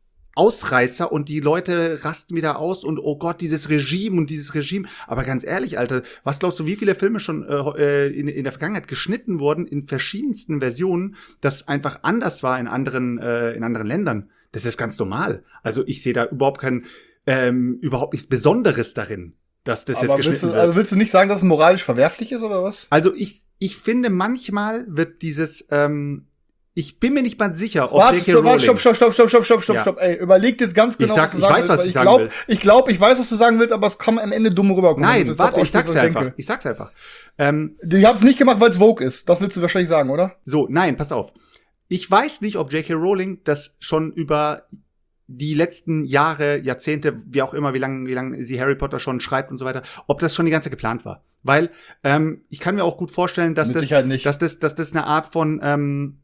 Ausreißer und die Leute rasten wieder aus und oh Gott, dieses Regime und dieses Regime. Aber ganz ehrlich, Alter, was glaubst du, wie viele Filme schon äh, in, in der Vergangenheit geschnitten wurden in verschiedensten Versionen, das einfach anders war in anderen äh, in anderen Ländern? Das ist ganz normal. Also ich sehe da überhaupt kein ähm, überhaupt nichts Besonderes darin, dass das jetzt aber geschnitten willst du, wird. also willst du nicht sagen, dass es moralisch verwerflich ist oder was? Also ich ich finde manchmal wird dieses ähm, ich bin mir nicht mal sicher, ob Warte, J K stopp, Rowling stopp, stopp, stopp, stopp, stopp, stopp, stopp, Ja. stopp. Ey, überleg jetzt ganz Ich genau, sag- was du ich sagen weiß, willst, was weil ich ich sagen glaub, will. ich glaube, ich weiß, was du sagen willst, aber es kommt am Ende dumm rüberkommen. Das Nein, ist das warte, auch ich sag's das, dir was einfach. denke. Ich sag's einfach. Ähm, Die haben's nicht gemacht, weil es Vogue ist. Das willst du wahrscheinlich sagen, oder? so, nein, pass auf. Ich weiß nicht, ob J K Rowling das schon über die letzten Jahre, Jahrzehnte, wie auch immer, wie lange wie lang sie Harry Potter schon schreibt und so weiter, ob das schon die ganze Zeit geplant war. Weil ähm, ich kann mir auch gut vorstellen, dass Mit das, Sicherheit nicht. dass das, dass das eine Art von ähm,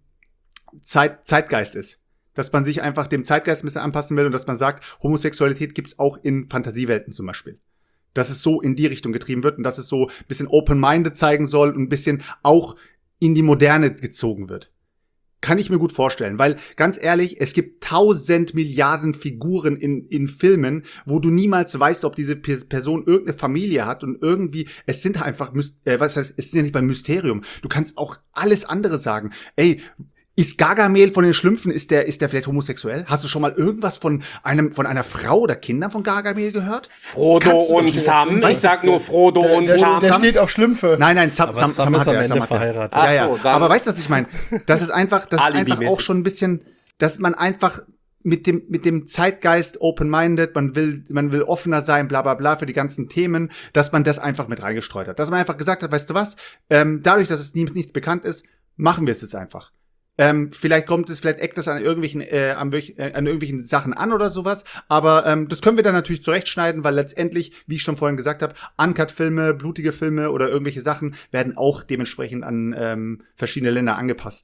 Zeit, Zeitgeist ist. Dass man sich einfach dem Zeitgeist ein bisschen anpassen will und dass man sagt, Homosexualität gibt's auch in Fantasiewelten zum Beispiel. Dass es so in die Richtung getrieben wird und dass es so ein bisschen open-minded zeigen soll und ein bisschen auch in die Moderne gezogen wird. Kann ich mir gut vorstellen, weil ganz ehrlich, es gibt tausend Milliarden Figuren in, in Filmen, wo du niemals weißt, ob diese P- Person irgendeine Familie hat und irgendwie, es sind einfach, Mys- äh, was heißt, es ist ja nicht beim Mysterium. Du kannst auch alles andere sagen. Ey, ist Gargamel von den Schlümpfen, ist der, ist der vielleicht homosexuell? Hast du schon mal irgendwas von einem, von einer Frau oder Kindern von Gargamel gehört? Frodo Kannst du und doch- Sam. Ich sag nur Frodo Der, und der, Sam. der steht auf Schlümpfe. Nein, nein, Sam, Aber Sam, Sam Sam ist hat am er, Ende Sam hat er. verheiratet. Ach Ja, ja. so, dann- Aber weißt du, was ich meine? Das ist einfach, das ist einfach Alibi-mäßig. auch schon ein bisschen, dass man einfach mit dem, mit dem Zeitgeist open-minded, man will, man will offener sein, bla, bla, bla, für die ganzen Themen, dass man das einfach mit reingestreut hat. Dass man einfach gesagt hat, weißt du was, ähm, dadurch, dass es nie, nichts bekannt ist, machen wir es jetzt einfach. Ähm, vielleicht kommt es, vielleicht eckt das an irgendwelchen, äh, an, welch- äh, an irgendwelchen Sachen an oder sowas, aber ähm, das können wir dann natürlich zurechtschneiden, weil letztendlich, wie ich schon vorhin gesagt habe, Uncut-Filme, blutige Filme oder irgendwelche Sachen werden auch dementsprechend an ähm, verschiedene Länder angepasst.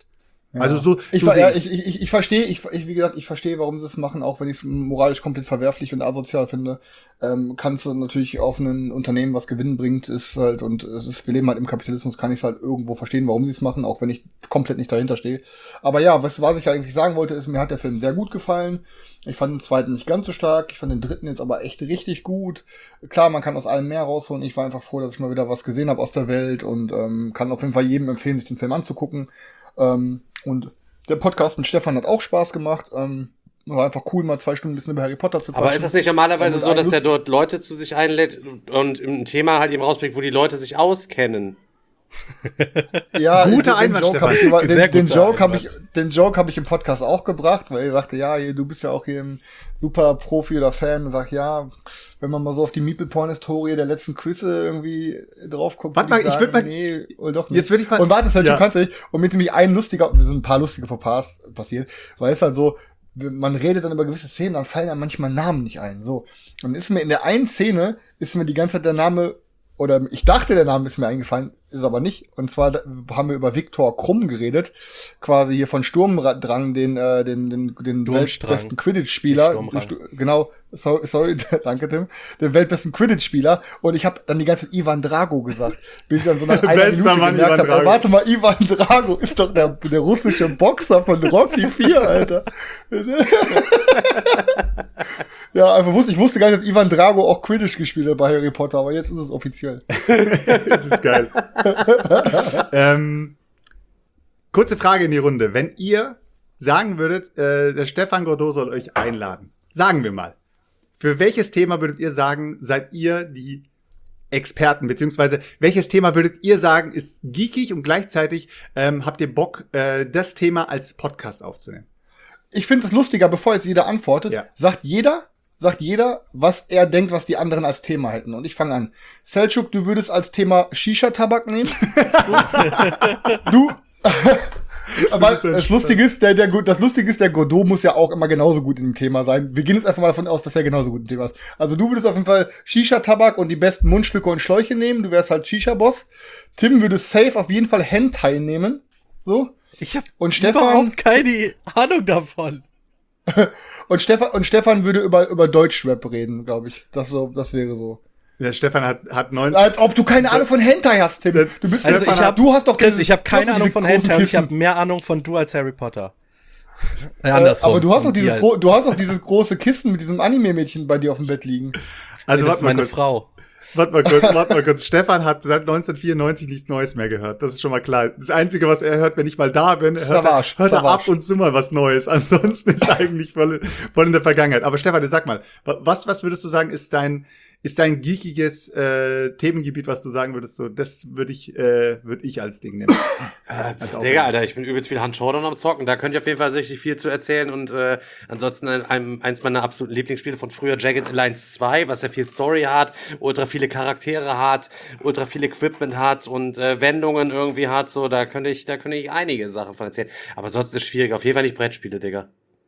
Ja. Also so, ich, so ver- sehe ja, ich's. ich, ich, ich verstehe, ich, ich, wie gesagt, ich verstehe, warum sie es machen, auch wenn ich es moralisch komplett verwerflich und asozial finde. Ähm, kannst du natürlich auf ein Unternehmen, was Gewinn bringt, ist halt, und es ist, wir leben halt im Kapitalismus, kann ich es halt irgendwo verstehen, warum sie es machen, auch wenn ich komplett nicht dahinter stehe. Aber ja, was, was ich eigentlich sagen wollte, ist, mir hat der Film sehr gut gefallen. Ich fand den zweiten nicht ganz so stark, ich fand den dritten jetzt aber echt richtig gut. Klar, man kann aus allem mehr rausholen. Ich war einfach froh, dass ich mal wieder was gesehen habe aus der Welt und ähm, kann auf jeden Fall jedem empfehlen, sich den Film anzugucken. Ähm, und der Podcast mit Stefan hat auch Spaß gemacht. Ähm, war einfach cool, mal zwei Stunden ein bisschen über Harry Potter zu quatschen. Aber ist das nicht normalerweise Und so, dass ein er dort Leute zu sich einlädt und ein Thema halt eben rausbringt, wo die Leute sich auskennen? Ja, Guter den, Einwand, den Joke Stefan. hab ich, Sehr den, den guter Joke habe ich, Einwand. den Joke habe ich im Podcast auch gebracht, weil er sagte, ja, hier, du bist ja auch hier ein super Profi oder Fan und sagt, ja, wenn man mal so auf die Meeple-Porn-Historie der letzten Quizze irgendwie drauf guckt, Warte würd mal, ich würd mal- nee, oder doch nicht. Jetzt würde ich mal, Und warte, halt, Ja. du kannst nicht. Und mit nämlich ein lustiger, wir sind ein paar lustige Verpass passiert, weil es halt so, man redet dann über gewisse Szenen, dann fallen einem manchmal Namen nicht ein. So. Und ist mir in der einen Szene, ist mir die ganze Zeit der Name, oder ich dachte, der Name ist mir eingefallen, ist aber nicht. Und zwar da haben wir über Viktor Krumm geredet, quasi hier von Sturmdrang, den, äh, den, den, den Durmstrang. weltbesten Quidditch-Spieler. Sturmdrang. Stu- Genau, sorry, sorry, danke Tim, den weltbesten Quidditch-Spieler. Und ich habe dann die ganze Zeit Ivan Drago gesagt, bis ich dann so nach einer Bester Minute Mann, gemerkt Ivan habe, Drago. warte mal, Ivan Drago ist doch der, der russische Boxer von Rocky vier, Alter. Ja, einfach wusste, ich wusste gar nicht, dass Ivan Drago auch Quidditch gespielt hat bei Harry Potter, aber jetzt ist es offiziell. Das ist geil. ähm, kurze Frage in die Runde. Wenn ihr sagen würdet, äh, der Stefan Gordeau soll euch einladen, sagen wir mal, für welches Thema würdet ihr sagen, seid ihr die Experten, beziehungsweise welches Thema würdet ihr sagen, ist geekig und gleichzeitig ähm, habt ihr Bock, äh, das Thema als Podcast aufzunehmen? Ich finde es lustiger, bevor jetzt jeder antwortet, Ja. sagt jeder, sagt jeder, was er denkt, was die anderen als Thema hätten. Und ich fange an. Selçuk, du würdest als Thema Shisha-Tabak nehmen? du? Aber bist ein das Lustige ist, der, der, das Lustige ist, der Godot muss ja auch immer genauso gut in dem Thema sein. Wir gehen jetzt einfach mal davon aus, dass er genauso gut im Thema ist. Also du würdest auf jeden Fall Shisha-Tabak und die besten Mundstücke und Schläuche nehmen. Du wärst halt Shisha-Boss. Tim würde safe auf jeden Fall Hentai nehmen. So. Ich habe Und Stefan, überhaupt keine Ahnung davon. und Stefan, und Stefan würde über, über Deutschrap reden, glaube ich. Das so, das wäre so. Der Stefan hat, hat neun. Als ob du keine Ahnung von Hentai hast, Tim. Du bist Also Stefan, ich hab, du hast doch Chris, diese- ich habe du hast keine doch Ahnung diese von großen Hentai und ich Kissen. habe mehr Ahnung von du als Harry Potter. Äh, Äh, andersrum. aber du hast von doch dieses, dir. gro du hast doch dieses große Kissen mit diesem Anime-Mädchen bei dir auf dem Bett liegen. Also Nee, das warte ist mal meine kurz. Frau. Warte mal kurz, warte mal kurz. Stefan hat seit neunzehnhundertvierundneunzig nichts Neues mehr gehört. Das ist schon mal klar. Das Einzige, was er hört, wenn ich mal da bin, hört, er, Savage, hört er Savage. ab und zu mal was Neues. Ansonsten ist er eigentlich voll, voll in der Vergangenheit. Aber Stefan, sag mal, was, was würdest du sagen, ist dein, ist dein geekiges äh, Themengebiet, was du sagen würdest, so, das würde ich, äh, würde ich als Ding nehmen. als Digga, Alter, ich bin übelst viel Hand Showdown am Zocken. Da könnte ich auf jeden Fall richtig viel zu erzählen. Und äh, ansonsten ein, eins meiner absoluten Lieblingsspiele von früher, Jagged Alliance zwei, was ja viel Story hat, ultra viele Charaktere hat, ultra viel Equipment hat und äh, Wendungen irgendwie hat. So, da könnte ich, da könnte ich einige Sachen von erzählen. Aber ansonsten ist es schwierig. Auf jeden Fall nicht Brettspiele, Digga.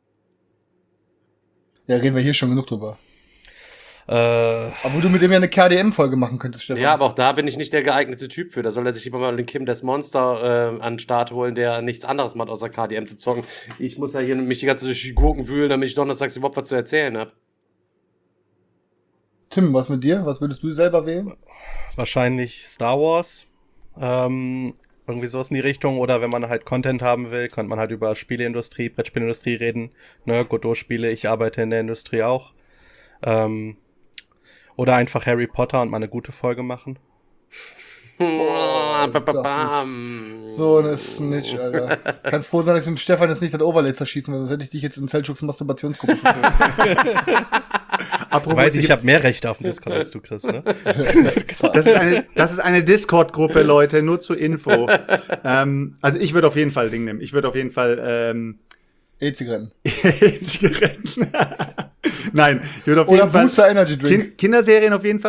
Ja, reden wir hier schon genug drüber. Äh, Aber du mit dem ja eine K D M-Folge machen könntest, Stefan. Ja, aber auch da bin ich nicht der geeignete Typ für. Da soll er sich lieber mal den Kim des Monster äh, an den Start holen, der nichts anderes macht, außer K D M zu zocken. Ich muss ja hier mich die ganze Zeit durch die Gurken wühlen, damit ich donnerstags überhaupt was zu erzählen habe. Tim, was mit dir? Was würdest du selber wählen? wahrscheinlich Star Wars. Ähm, irgendwie sowas in die Richtung. Oder wenn man halt Content haben will, könnte man halt über Spieleindustrie, Brettspielindustrie reden. Ne, Godot-Spiele, ich arbeite in der Industrie auch. Ähm, oder einfach Harry Potter und mal eine gute Folge machen. Boah, das So eine Snitch, Alter. Kannst froh sein, dass ich dem Stefan jetzt nicht das Overlay zerschießen will, sonst hätte ich dich jetzt in Selçuks Masturbationsgruppe verfolgt. Apropos, Du weißt, die ich gibt's- habe mehr Rechte auf dem Discord als du, Chris, ne? Das ist eine, das ist eine Discord-Gruppe, Leute, nur zur Info. ähm, also ich würde auf jeden Fall Ding nehmen. Ich würde auf jeden Fall ähm, E-Zigaretten. Zigaretten. Nein, ich würde auf Oder jeden Fall Booster Energy Drink. Kin Kinderserien auf jeden Fall.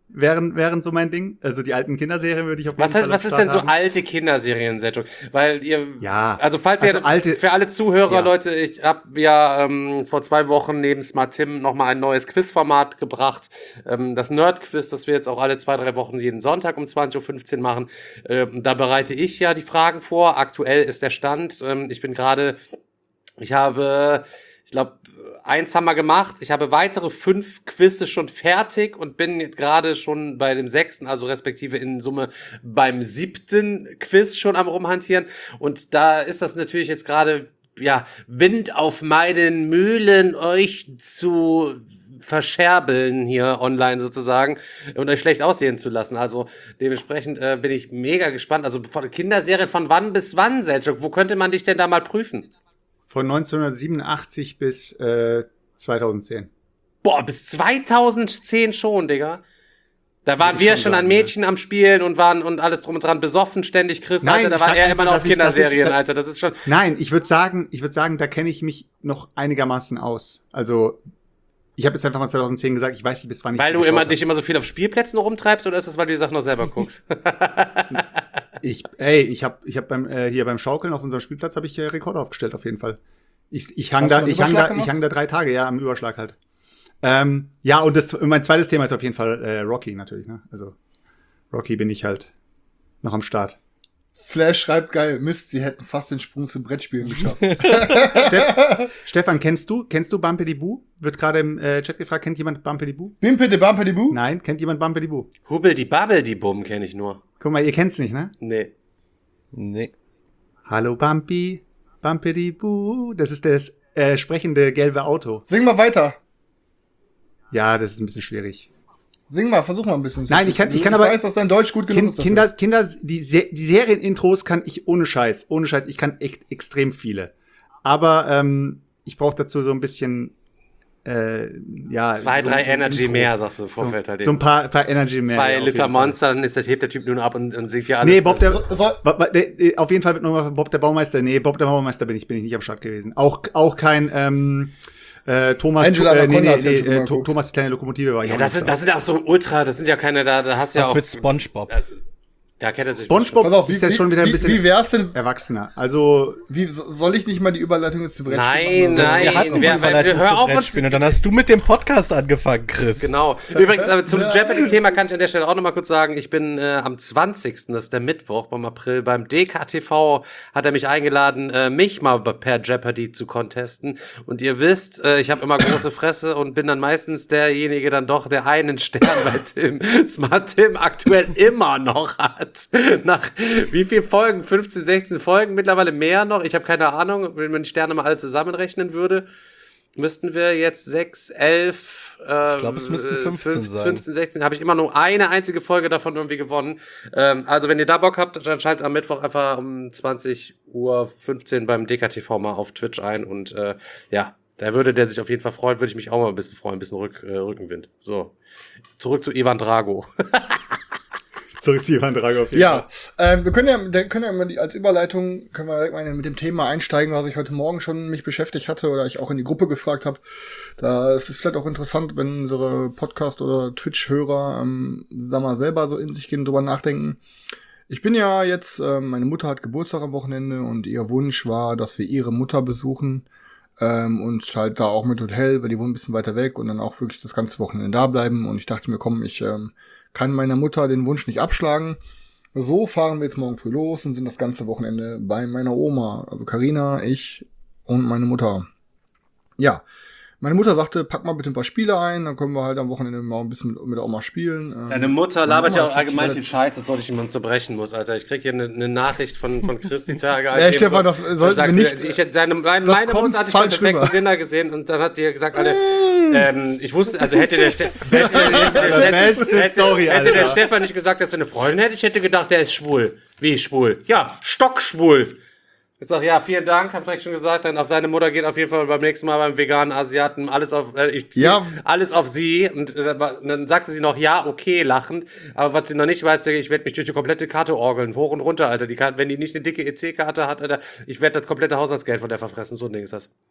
wären, wären so mein Ding. Also die alten Kinderserien würde ich auf jeden Was, heißt, Fall was ist denn so alte Kinderserien, Setschuk? Weil ihr, ja, also falls also ihr, alte, für alle Zuhörer, ja. Leute, ich habe ja ähm, vor zwei Wochen neben Smart Tim nochmal ein neues Quizformat gebracht. Ähm, das Nerd-Quiz, das wir jetzt auch alle zwei, drei Wochen jeden Sonntag um zwanzig Uhr fünfzehn machen. Ähm, da bereite ich ja die Fragen vor. Aktuell ist der Stand. Ähm, ich bin gerade, ich habe, ich glaube, eins haben wir gemacht. Ich habe weitere fünf Quizze schon fertig und bin gerade schon bei dem sechsten, also respektive in Summe beim siebten Quiz schon am rumhantieren. Und da ist das natürlich jetzt gerade, ja, Wind auf meinen Mühlen, euch zu verscherbeln hier online sozusagen und euch schlecht aussehen zu lassen. Also dementsprechend äh, bin ich mega gespannt. Also von Kinderserien von wann bis wann, Selchuk? Wo könnte man dich denn da mal prüfen? Von neunzehnhundertsiebenundachtzig bis äh, zweitausendzehn. Boah, bis zweitausendzehn schon, Digga. Da waren Würde wir ich schon schon an sagen, Mädchen am Spielen und waren und alles drum und dran besoffen, ständig Chris, Nein, Alter, da ich war sag er einfach, immer noch dass auf ich- dass ich- Kinderserien, da- Alter, das ist schon... Nein, ich würde sagen, ich würde sagen, da kenne ich mich noch einigermaßen aus. Also ich habe jetzt einfach mal zweitausendzehn gesagt, ich weiß nicht, bis wann ich Weil sie du immer geschaut dich immer so viel auf Spielplätzen rumtreibst oder ist das, weil du die Sachen noch selber guckst? hab. Ich, ey, ich habe ich hab beim, äh, hier beim Schaukeln auf unserem Spielplatz habe ich äh, Rekord aufgestellt, auf jeden Fall. Ich, ich hang Hast du da, einen ich hang Überschlag da, gemacht? ich hang da drei Tage, ja, am Überschlag halt. Ähm, ja, und das, und mein zweites Thema ist auf jeden Fall äh, Rocky natürlich, ne? Also Rocky bin ich halt noch am Start. Flash schreibt geil, Mist, sie hätten fast den Sprung zum Brettspielen geschafft. Steff, Stefan, kennst du, kennst du Bumpity Boo? Wird gerade im äh, Chat gefragt, kennt jemand Bumpity Boo? Bimpe de Bumper de Boo? Nein, kennt jemand Bumpity Boo? Hubbel die Babbel, die Bumm kenne ich nur. Guck mal, ihr kennt's nicht, ne? Nee. Nee. Hallo Bumpy, Bumpity Boo. Das ist das äh, sprechende gelbe Auto. Sing mal weiter. Ja, das ist ein bisschen schwierig. Sing mal, versuch mal ein bisschen. Nein, ich kann- ich kann ich aber- weiß, dass dein Deutsch gut genug Kind, ist. dafür. Kinder, Kinder, die, Se die Serienintros kann ich ohne Scheiß, ohne Scheiß, ich kann echt extrem viele. Aber ähm, ich brauche dazu so ein bisschen, äh, ja. Zwei, so, drei so Energy Intro. mehr, sagst du im So, Vorfeld halt. so ein paar, paar Energy mehr. Zwei ja, auf Liter jeden Fall. Monster, dann ist das, hebt der Typ nur noch ab und, und singt hier alles. Nee, Bob der, So, soll, Bob, Bob, der, auf jeden Fall wird nochmal Bob der Baumeister. Nee, Bob der Baumeister bin ich, bin ich nicht am Start gewesen. Auch, auch kein, ähm, äh, Thomas, Angela äh, nee, Anaconda nee, hat's ja nee, schon mal äh, Tho- geguckt. Thomas die kleine Lokomotive war ich Ja, auch das nicht sind, das sind ja auch so Ultra, das sind ja keine, da, da hast du ja Was auch... mit SpongeBob? Da kennt er sich SpongeBob pass auf, wie, ist jetzt wie, schon wieder ein wie, bisschen wie wär's denn, erwachsener. Also, wie, so- soll ich nicht mal die Überleitung jetzt zu Nein, Brettspielen machen? nein. Wir hatten wer- eine Überleitung hör zu auf, uns- Brettspielen und dann hast du mit dem Podcast angefangen, Chris. Genau. Übrigens, aber zum Jeopardy-Thema kann ich an der Stelle auch noch mal kurz sagen, ich bin äh, am zwanzigsten, das ist der Mittwoch beim April, beim D K T V hat er mich eingeladen, äh, mich mal per Jeopardy zu contesten. Und ihr wisst, äh, ich habe immer große Fresse und bin dann meistens derjenige dann doch, der einen Stern bei Tim, Smart Tim aktuell immer noch hat. Nach wie viel Folgen? fünfzehn, sechzehn Folgen? Mittlerweile mehr noch? Ich habe keine Ahnung, wenn man die Sterne mal alle zusammenrechnen würde. Müssten wir jetzt sechs, elf, äh, Ich glaube, es müssten fünfzehn sein. fünfzehn, sechzehn, habe ich immer nur eine einzige Folge davon irgendwie gewonnen. Ähm, also wenn ihr da Bock habt, dann schaltet am Mittwoch einfach um zwanzig Uhr fünfzehn beim D K T V mal auf Twitch ein und äh, ja, da würde der sich auf jeden Fall freuen, würde ich mich auch mal ein bisschen freuen, ein bisschen Rück, äh, Rückenwind. So, zurück zu Ivan Drago. zurück zu Ivan Drago auf jeden Ja, Fall. ähm, wir können ja, dann können ja immer die, als Überleitung können wir direkt mal mit dem Thema einsteigen, was ich heute Morgen schon mich beschäftigt hatte oder ich auch in die Gruppe gefragt habe. Da ist es vielleicht auch interessant, wenn unsere Podcast- oder Twitch-Hörer, ähm, sag mal, selber so in sich gehen und drüber nachdenken. Ich bin ja jetzt, ähm, meine Mutter hat Geburtstag am Wochenende und ihr Wunsch war, dass wir ihre Mutter besuchen ähm, und halt da auch mit Hotel, weil die wohnen ein bisschen weiter weg und dann auch wirklich das ganze Wochenende da bleiben. Und ich dachte mir, komm, ich ähm, kann meiner Mutter den Wunsch nicht abschlagen. So fahren wir jetzt morgen früh los und sind das ganze Wochenende bei meiner Oma. Also Carina, ich und meine Mutter. Ja, meine Mutter sagte, pack mal bitte ein paar Spiele ein, dann können wir halt am Wochenende mal ein bisschen mit, mit der Oma spielen. Ähm, Deine Mutter meine labert Oma ja ist auch allgemein wirklich viel Scheiß, das wollte ich ihm unterbrechen muss, Alter. Ich krieg hier eine ne Nachricht von, von Chris die Tage. Ja, Alter, Stefan, eben das sollten sagst wir du, nicht- Ich, hätte seine, meine das meine kommt Mutter hatte ich beim falsch perfekten rüber. Dinner gesehen und dann hat die gesagt, Alter, ähm, ich wusste, also hätte der, Ste hätte, hätte, hätte, Beste hätte, Story, hätte der Alter. Stefan nicht gesagt, dass er eine Freundin hätte, ich hätte gedacht, der ist schwul. Wie schwul? Ja, stockschwul. Ich sag, ja, vielen Dank, hab direkt schon gesagt, dann auf deine Mutter geht auf jeden Fall beim nächsten Mal beim veganen Asiaten alles auf, äh, ich, Ja. alles auf sie. Und äh, dann sagte sie noch, ja, okay, lachend. Aber was sie noch nicht weiß, ich werde mich durch die komplette Karte orgeln, hoch und runter, Alter. Die Karte, wenn die nicht eine dicke E C-Karte hat, Alter, ich werde das komplette Haushaltsgeld von der verfressen, so ein Ding ist das.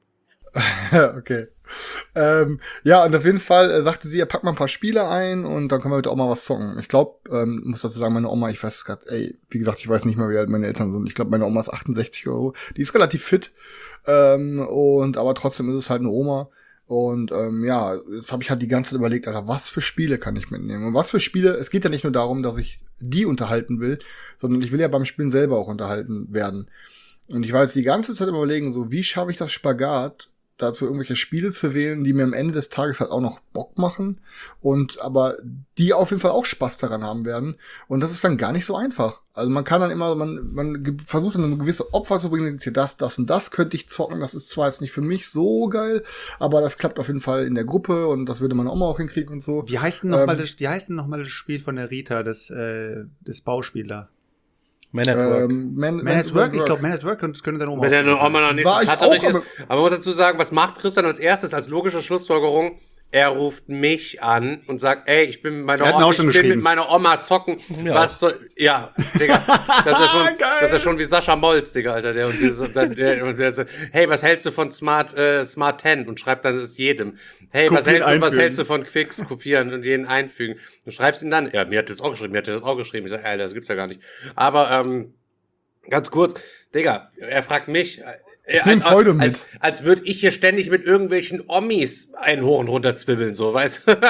Okay. Ähm, ja, und auf jeden Fall äh, sagte sie, er packt mal ein paar Spiele ein und dann können wir heute auch mal was zocken. Ich glaube, ähm, muss dazu sagen, meine Oma, ich weiß gerade, ey, wie gesagt, ich weiß nicht mal, wie alt meine Eltern sind. Ich glaube, meine Oma ist achtundsechzig Euro. Die ist relativ fit. Ähm, und aber trotzdem ist es halt eine Oma. Und ähm, ja, jetzt habe ich halt die ganze Zeit überlegt, Alter, was für Spiele kann ich mitnehmen? Und was für Spiele, es geht ja nicht nur darum, dass ich die unterhalten will, sondern ich will ja beim Spielen selber auch unterhalten werden. Und ich war jetzt die ganze Zeit überlegen, so, wie schaffe ich das Spagat, dazu irgendwelche Spiele zu wählen, die mir am Ende des Tages halt auch noch Bock machen und aber die auf jeden Fall auch Spaß daran haben werden. Und das ist dann gar nicht so einfach. Also man kann dann immer, man, man ge- versucht dann eine gewisse Opfer zu bringen, das, das und das könnte ich zocken, das ist zwar jetzt nicht für mich so geil, aber das klappt auf jeden Fall in der Gruppe und das würde man auch mal auch hinkriegen und so. Wie heißt denn nochmal Ähm, das, wie heißt denn noch mal das Spiel von der Rita, das, äh, das Bauspiel da? Man at Work. Ähm, Man, Man at Work? Ich glaube, Man at Work könnte, könnte dann Oma Wenn der auch Oma noch nicht War so ich tatterig auch, ist. aber- Aber man muss dazu sagen, was macht Christian als erstes, als logische Schlussfolgerung? Er ruft mich an und sagt, ey, ich bin mit meiner Er hat ihn Oma, auch ich schon bin mit geschrieben. meiner Oma zocken. Ja. Was soll, ja, Digga, das ist ja schon, das ist ja schon wie Sascha Molz, Digga, Alter, der uns dieses, der, der, der, der, hey, was hältst du von Smart, äh, Smart zehn? Und schreibt dann es jedem. Hey, was Kopieren, hältst du, was einfügen. hältst du von Quicks? Kopieren und jeden einfügen. Du schreibst ihn dann, ja, mir hat das auch geschrieben, mir hat das auch geschrieben. Ich sag, Alter, das gibt's ja gar nicht. Aber, ähm, ganz kurz, Digga, er fragt mich, äh, Ich nehm als, Freude als, mit. als würde ich hier ständig mit irgendwelchen Omis einen hoch und runter zwibbeln, so, weißt du?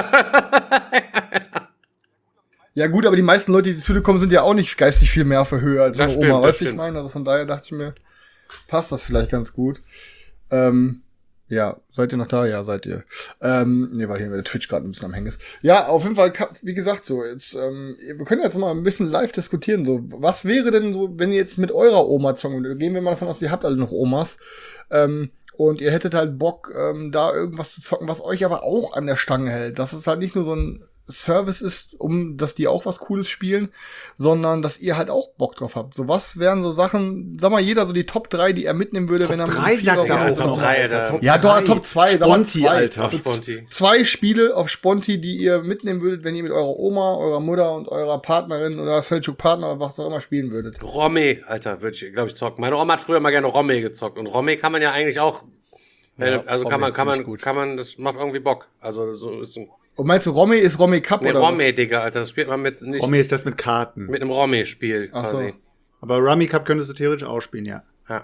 Ja gut, aber die meisten Leute, die zu dir kommen, sind ja auch nicht geistig viel mehr auf der Höhe als Das eine stimmt, Oma. das Weißt du, ich stimmt. meine? Also von daher dachte ich mir, passt das vielleicht ganz gut. Ähm, ja, seid ihr noch da? Ja, seid ihr. Ähm, nee, weil hier der Twitch gerade ein bisschen am Hängen ist. Ja, auf jeden Fall, ka- wie gesagt, so, jetzt, ähm, wir können jetzt mal ein bisschen live diskutieren, so, was wäre denn so, wenn ihr jetzt mit eurer Oma zocken würdet? Gehen wir mal davon aus, ihr habt alle noch Omas, ähm, und ihr hättet halt Bock, ähm, da irgendwas zu zocken, was euch aber auch an der Stange hält. Dass es halt nicht nur so ein Service ist, um, dass die auch was Cooles spielen, sondern dass ihr halt auch Bock drauf habt. So, was wären so Sachen, sag mal, jeder so die Top drei, die er mitnehmen würde, Top wenn er drei mit sagt er Vierer- auch Top noch. drei, Alter, Alter. Top Ja, doch, drei. Top zwei, sag mal Sponti, zwei. Alter. Auf Sponti. Zwei Spiele auf Sponti, die ihr mitnehmen würdet, wenn ihr mit eurer Oma, eurer Mutter und eurer Partnerin oder Selçuk-Partner oder was auch immer spielen würdet. Romme, Alter, würde ich, glaube ich, zocken. Meine Oma hat früher mal gerne Romme gezockt. Und Romme kann man ja eigentlich auch, äh, Ja, also Romme kann man, ist kann man, ziemlich gut. kann man, das macht irgendwie Bock. Also, so ist ein, Und meinst du, Romme ist Romme Cup nee, oder Romme, Digga, Alter, das spielt man mit, nicht, Romy ist das mit Karten. mit einem Romme-Spiel Ach so. quasi. Aber Rummy Cup könntest du theoretisch auch spielen, ja. Ja.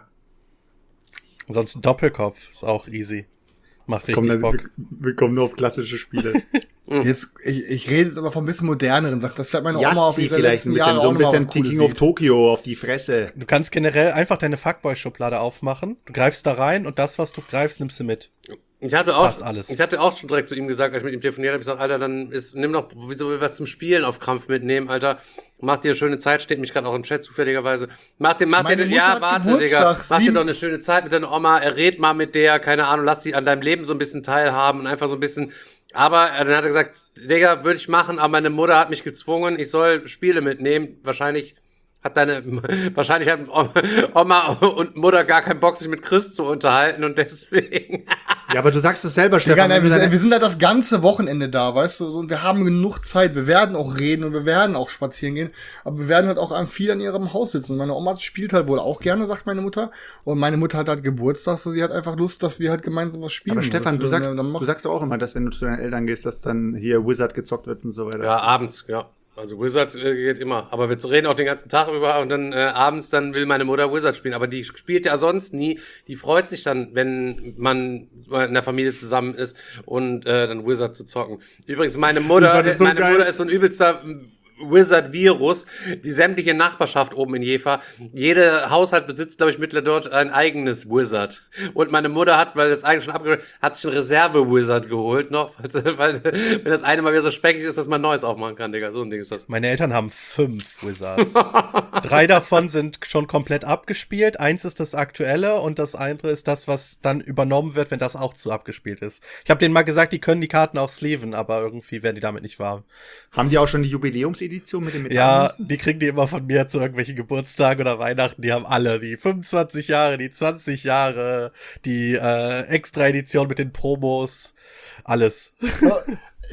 Ansonsten Doppelkopf ist auch easy. Macht Komm, richtig dann, Bock. wir, wir kommen nur auf klassische Spiele. was? Jetzt, ich, ich rede jetzt aber von ein bisschen moderneren Sachen. Das vielleicht meine Oma auf Yahtzee ihre vielleicht letzten ein bisschen, Jahre so auch ein noch mal bisschen was Cooles King of sieht. Tokyo auf die Fresse. Du kannst generell einfach deine Fuckboy-Schublade aufmachen. Du greifst da rein und das, was du greifst, nimmst du mit. Ich hatte auch, Passt alles. ich hatte auch schon direkt zu ihm gesagt, als ich mit ihm telefoniert habe, ich gesagt, Alter, dann ist, nimm doch, wieso will was zum Spielen auf Krampf mitnehmen, Alter. Mach dir eine schöne Zeit, steht mich gerade auch im Chat zufälligerweise. Mach dir, mach Meine dir, Mutter ja, hat warte, Geburtstag, Digga. Mach dir sieben- doch eine schöne Zeit mit deiner Oma, red mal mit der, keine Ahnung, lass sie an deinem Leben so ein bisschen teilhaben und einfach so ein bisschen, aber äh, dann hat er gesagt, Digga, würde ich machen, aber meine Mutter hat mich gezwungen, ich soll Spiele mitnehmen, wahrscheinlich hat deine, wahrscheinlich hat Oma und Mutter gar keinen Bock, sich mit Chris zu unterhalten und deswegen. Ja, aber du sagst es selber, Digga, Stefan. nein, wenn wir, du sind, deine- wir sind da das ganze Wochenende da, weißt du, und wir haben genug Zeit. Wir werden auch reden und wir werden auch spazieren gehen, aber wir werden halt auch an viel an ihrem Haus sitzen. Und meine Oma spielt halt wohl auch gerne, sagt meine Mutter. Und meine Mutter hat halt Geburtstag, so sie hat einfach Lust, dass wir halt gemeinsam was spielen. aber Stefan, Und du das sagst, wir dann machen. du sagst doch auch immer, dass wenn du zu deinen Eltern gehst, dass dann hier Wizard gezockt wird und so weiter. Ja, abends, ja. Also Wizard äh, geht immer. Aber wir reden auch den ganzen Tag über und dann äh, abends dann will meine Mutter Wizard spielen. Aber die spielt ja sonst nie. Die freut sich dann, wenn man in der Familie zusammen ist und äh, dann Wizard zu zocken. Übrigens, meine Mutter, Das ist so meine geil. Mutter ist so ein übelster Wizard-Virus. Die sämtliche Nachbarschaft oben in Jever. Jeder Haushalt besitzt, glaube ich, mittlerweile dort ein eigenes Wizard. Und meine Mutter hat, weil das eigentlich schon abgehört, hat sich ein Reserve-Wizard geholt noch, weil, weil wenn das eine mal wieder so speckig ist, dass man ein neues aufmachen kann, Digga. So ein Ding ist das. Meine Eltern haben fünf Wizards. Drei davon sind schon komplett abgespielt. Eins ist das aktuelle und das andere ist das, was dann übernommen wird, wenn das auch zu abgespielt ist. Ich habe denen mal gesagt, die können die Karten auch sleeven, aber irgendwie werden die damit nicht warm. Haben die auch schon die Jubiläumsedition mit dem Ja, Metallmünzen? die kriegen die immer von mir zu irgendwelchen Geburtstagen oder Weihnachten. Die haben alle die fünfundzwanzig Jahre, die zwanzig Jahre, die äh, Extra-Edition mit den Promos. Alles.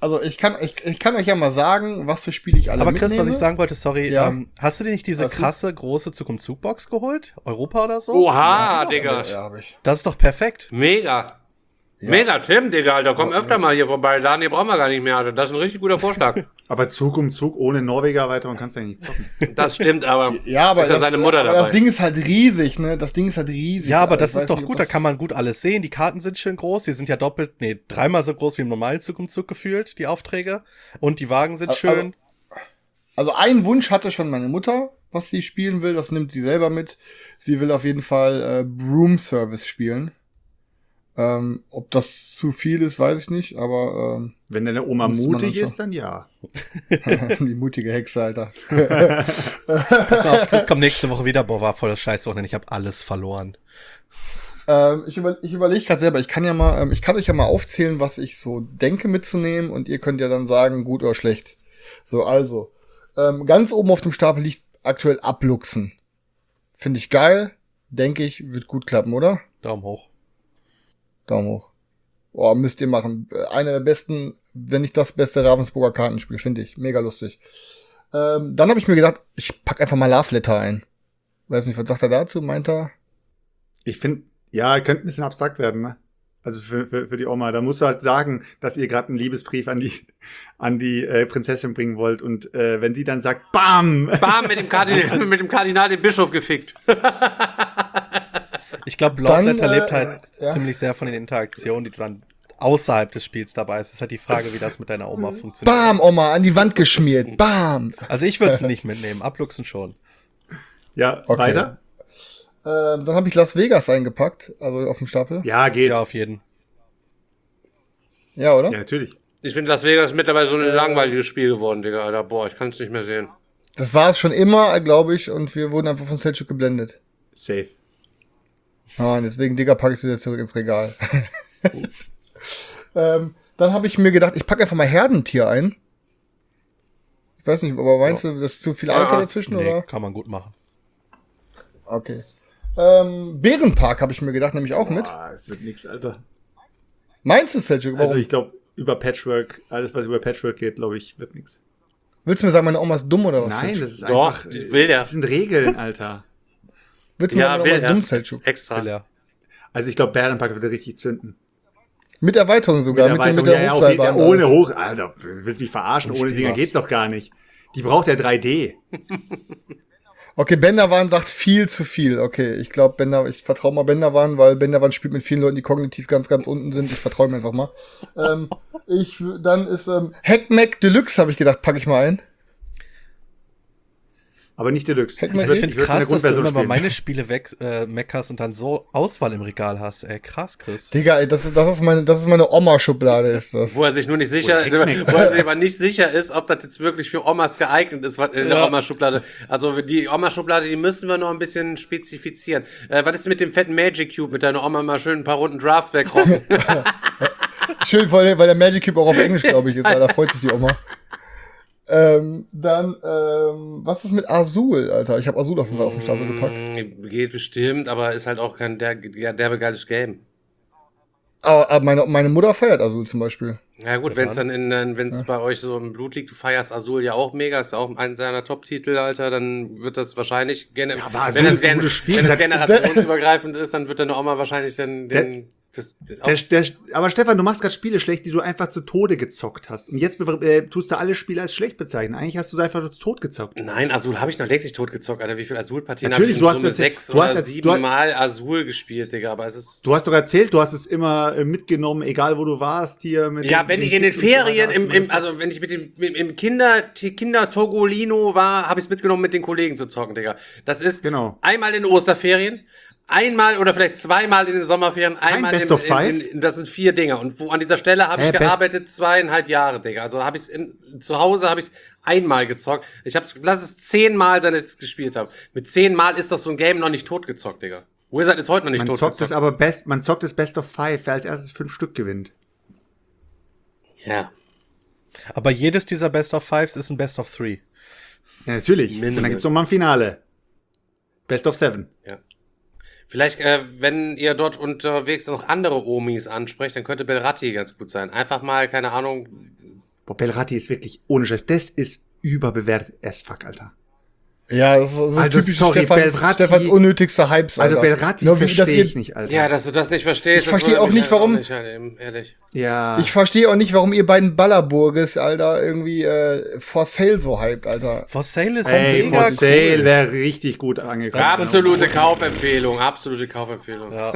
Also ich kann, ich, ich kann euch ja mal sagen, was für Spiele ich alle Aber mitnehme. Chris, was ich sagen wollte, sorry, Ja. ähm, hast du dir nicht diese Alles gut. krasse, große Zug-um-Zug-Box geholt? Europa oder so? Oha, Digga. Ja, hab ich. Das ist doch perfekt. Mega. Mega, Tim, Digga, Alter, komm öfter mal hier vorbei. Daniel brauchen wir gar nicht mehr, Alter. Das ist ein richtig guter Vorschlag. Aber Zug um Zug ohne Norweger-Erweiterung kannst du ja nicht zocken. Das stimmt, aber Ja, aber ist ja das, seine Mutter aber dabei. das Ding ist halt riesig, ne? Das Ding ist halt riesig. Ja, aber Alter. das Ich weiß ist doch nicht, ob gut, da das- kann man gut alles sehen. Die Karten sind schön groß, die sind ja doppelt, nee, dreimal so groß wie im normalen Zug-um-Zug gefühlt, die Aufträge. Und die Wagen sind Aber- schön. Also ein Wunsch hatte schon meine Mutter, was sie spielen will. Das nimmt sie selber mit. Sie will auf jeden Fall äh, Broom Service spielen. Ähm, ob das zu viel ist, weiß ich nicht, aber ähm, Wenn deine Oma Müsste man mutig dann ist, dann ja. die mutige Hexe, Alter. Pass mal auf, Chris kommt nächste Woche wieder. Boah, war voll das Scheißwochenende, ich habe alles verloren. ähm, ich über, ich überlege gerade selber, ich kann ja mal, ähm, ich kann euch ja mal aufzählen, was ich so denke mitzunehmen und ihr könnt ja dann sagen, gut oder schlecht. So, also, ähm, ganz oben auf dem Stapel liegt aktuell Abluchsen. Finde ich geil, denke ich, wird gut klappen, oder? Daumen hoch. Daumen hoch. Oh, müsst ihr machen. Äh, Einer der besten, wenn nicht das beste Ravensburger Kartenspiel, finde ich. Mega lustig. Ähm, dann habe ich mir gedacht, ich pack einfach mal Love Letter ein. Weiß nicht, was sagt er dazu? Meint er? Ich finde, ja, könnte ein bisschen abstrakt werden, ne? Also für, für, für die Oma. Da musst du halt sagen, dass ihr gerade einen Liebesbrief an die, an die äh, Prinzessin bringen wollt. Und äh, wenn sie dann sagt, BAM! Bam, mit dem, Kardinal, mit dem Kardinal den Bischof gefickt. Ich glaube, Love Dann, Letter äh, lebt halt ja. ziemlich sehr von den Interaktionen, die du dann außerhalb des Spiels dabei hast. Es ist halt die Frage, wie das mit deiner Oma funktioniert. Bam, Oma, an die Wand geschmiert. Bam. Also ich würde es nicht mitnehmen, abluchsen schon. Ja, Okay. weiter? Ähm, dann habe ich Las Vegas eingepackt, also auf dem Stapel. Ja, geht. Ja, Ja, auf jeden. Ja, oder? natürlich. Ich finde, Las Vegas ist mittlerweile so ein langweiliges Spiel geworden, Digga, Alter. Boah, ich kann es nicht mehr sehen. Das war es schon immer, glaube ich, und wir wurden einfach von Selchuk geblendet. Safe. Ah, und deswegen, Digga, packe ich es wieder zurück ins Regal. ähm, dann habe ich mir gedacht, ich packe einfach mal Herdentier ein. Ich weiß nicht, aber meinst du, das ist zu viel Alter Ah, dazwischen, Nee, oder? kann man gut machen. Okay. Ähm, Bärenpark habe ich mir gedacht, nehme ich auch mit. Boah, es wird nix, Alter. Meinst du, Selchuk? Warum? Also ich glaube, über Patchwork, alles was über Patchwork geht, glaube ich, wird nix. Willst du mir sagen, meine Oma ist dumm oder was? Nein, Selchuk? das ist Doch, einfach, die will der. das sind Regeln, Alter. Willst du mir Ja, sagen, meine Oma will ist dumm, er. Selchuk? Extra. Will er. Also ich glaube, Bärenpark wird richtig zünden. Mit Erweiterung sogar, mit, der- mit der ja, ja, auf jeden- Hochseilbahn. ja, ohne alles. Hoch, Alter, du willst mich verarschen, ohne Unspielbar. Dinger geht's doch gar nicht. Die braucht ja drei D. Okay, Benderwan sagt viel zu viel. Okay, ich glaube, Bender, ich vertraue mal Benderwan, weil Benderwan spielt mit vielen Leuten, die kognitiv ganz, ganz unten sind. Ich vertraue ihm einfach mal. ähm, ich, w- dann ist ähm, Hackmack Deluxe, habe ich gedacht, packe ich mal ein. Aber nicht Deluxe. Kennt man würd- eh? Ich finde würd von der krass, dass du Grundversion immer mal spielen. meine Spiele weg, äh, meckerst und dann so Auswahl im Regal hast. Ey, krass, Chris. Digga, ey, das ist, das ist meine, das ist meine Oma-Schublade, ist das. Wo er sich nur nicht sicher, wo er sich aber nicht sicher ist, ob das jetzt wirklich für Omas geeignet ist, was in der Ja. Oma-Schublade. Also die Oma-Schublade, die müssen wir noch ein bisschen spezifizieren. Äh, was ist mit dem fetten Magic Cube, mit deiner Oma mal schön ein paar Runden Draft wegrocken? Schön, weil, der- weil der Magic Cube auch auf Englisch, glaube ich, ist. Da freut sich die Oma. Ähm, dann, ähm, was ist mit Azul, Alter? Ich habe Azul auf jeden Fall auf den Stapel gepackt. Mm, Geht bestimmt, aber ist halt auch kein der, der, derbe geiles Game. Aber, aber meine, meine Mutter feiert Azul zum Beispiel. Ja gut, wenn es dann in, wenn es bei euch so im Blut liegt, du feierst Azul ja auch mega, ist ja auch ein seiner Top-Titel, Alter, dann wird das wahrscheinlich, gene Ja, aber Azul wenn, es ist ein gen gutes Spiel. wenn es Das- generationsübergreifend ist, dann wird deine Oma wahrscheinlich dann den... Das, Der, der, aber Stefan, du machst gerade Spiele schlecht, die du einfach zu Tode gezockt hast. Und jetzt äh, tust du alle Spiele als schlecht bezeichnen. Eigentlich hast du sie einfach nur zu Tod gezockt. Nein, Azul habe ich noch längst nicht totgezockt, Alter. Wie viele Azul-Partien Natürlich, habe ich du in hast Summe? erzählt- Sechs du oder hast jetzt- sieben du hast- Mal Azul gespielt, Digga, aber es ist... Du hast doch erzählt, du hast es immer äh, mitgenommen, egal wo du warst hier. Mit Ja, den- wenn mit ich in den Stiften und so Ferien, weiter im, hast im, du also wenn ich mit dem im, im Kinder, Kinder Togolino war, habe ich es mitgenommen, mit den Kollegen zu zocken, Digga. Das ist Genau. einmal in den Osterferien, einmal oder vielleicht zweimal in den Sommerferien, einmal Best in, of Five? in, in, das sind vier Dinger. Und wo, an dieser Stelle habe ich Hä, Best- gearbeitet zweieinhalb Jahre, Digga. Also habe ich es zu Hause habe ich es einmal gezockt. Ich habe es, lass es zehnmal sein, dass ich es gespielt habe. Mit zehnmal ist doch so ein Game noch nicht totgezockt, Digga. Wizard ist heute noch nicht Man zockt es totgezockt. aber best, man zockt es Best of Five, wer als erstes fünf Stück gewinnt. Ja. Aber jedes dieser Best of Fives ist ein Best of Three. Ja, natürlich. Minimal. Und dann gibt's noch mal ein Finale. Best of Seven. Ja. Vielleicht, äh, wenn ihr dort unterwegs noch andere Omis ansprecht, dann könnte Belratti ganz gut sein. Einfach mal, keine Ahnung, Boah, Belratti ist wirklich ohne Scheiß. Das ist überbewertet as fuck, Alter. Ja, das ist so Also, typisch sorry, Stefan, Belratti- Stefans unnötigster Hypes, Also Alter. Belratti Nur wie- dass verstehe ihr- ich nicht, Alter. Ja, dass du das nicht verstehst. Ich das verstehe wundert auch mich nicht, halt warum- Nicht, halt eben, ehrlich. Ja. Ich verstehe auch nicht, warum ihr beiden Ballerburges, Alter, irgendwie äh, for sale so hypt, Alter. For Sale ist Ey, mega for sale cool. wäre richtig gut angekommen. Absolute Kaufempfehlung, absolute Kaufempfehlung. Ja.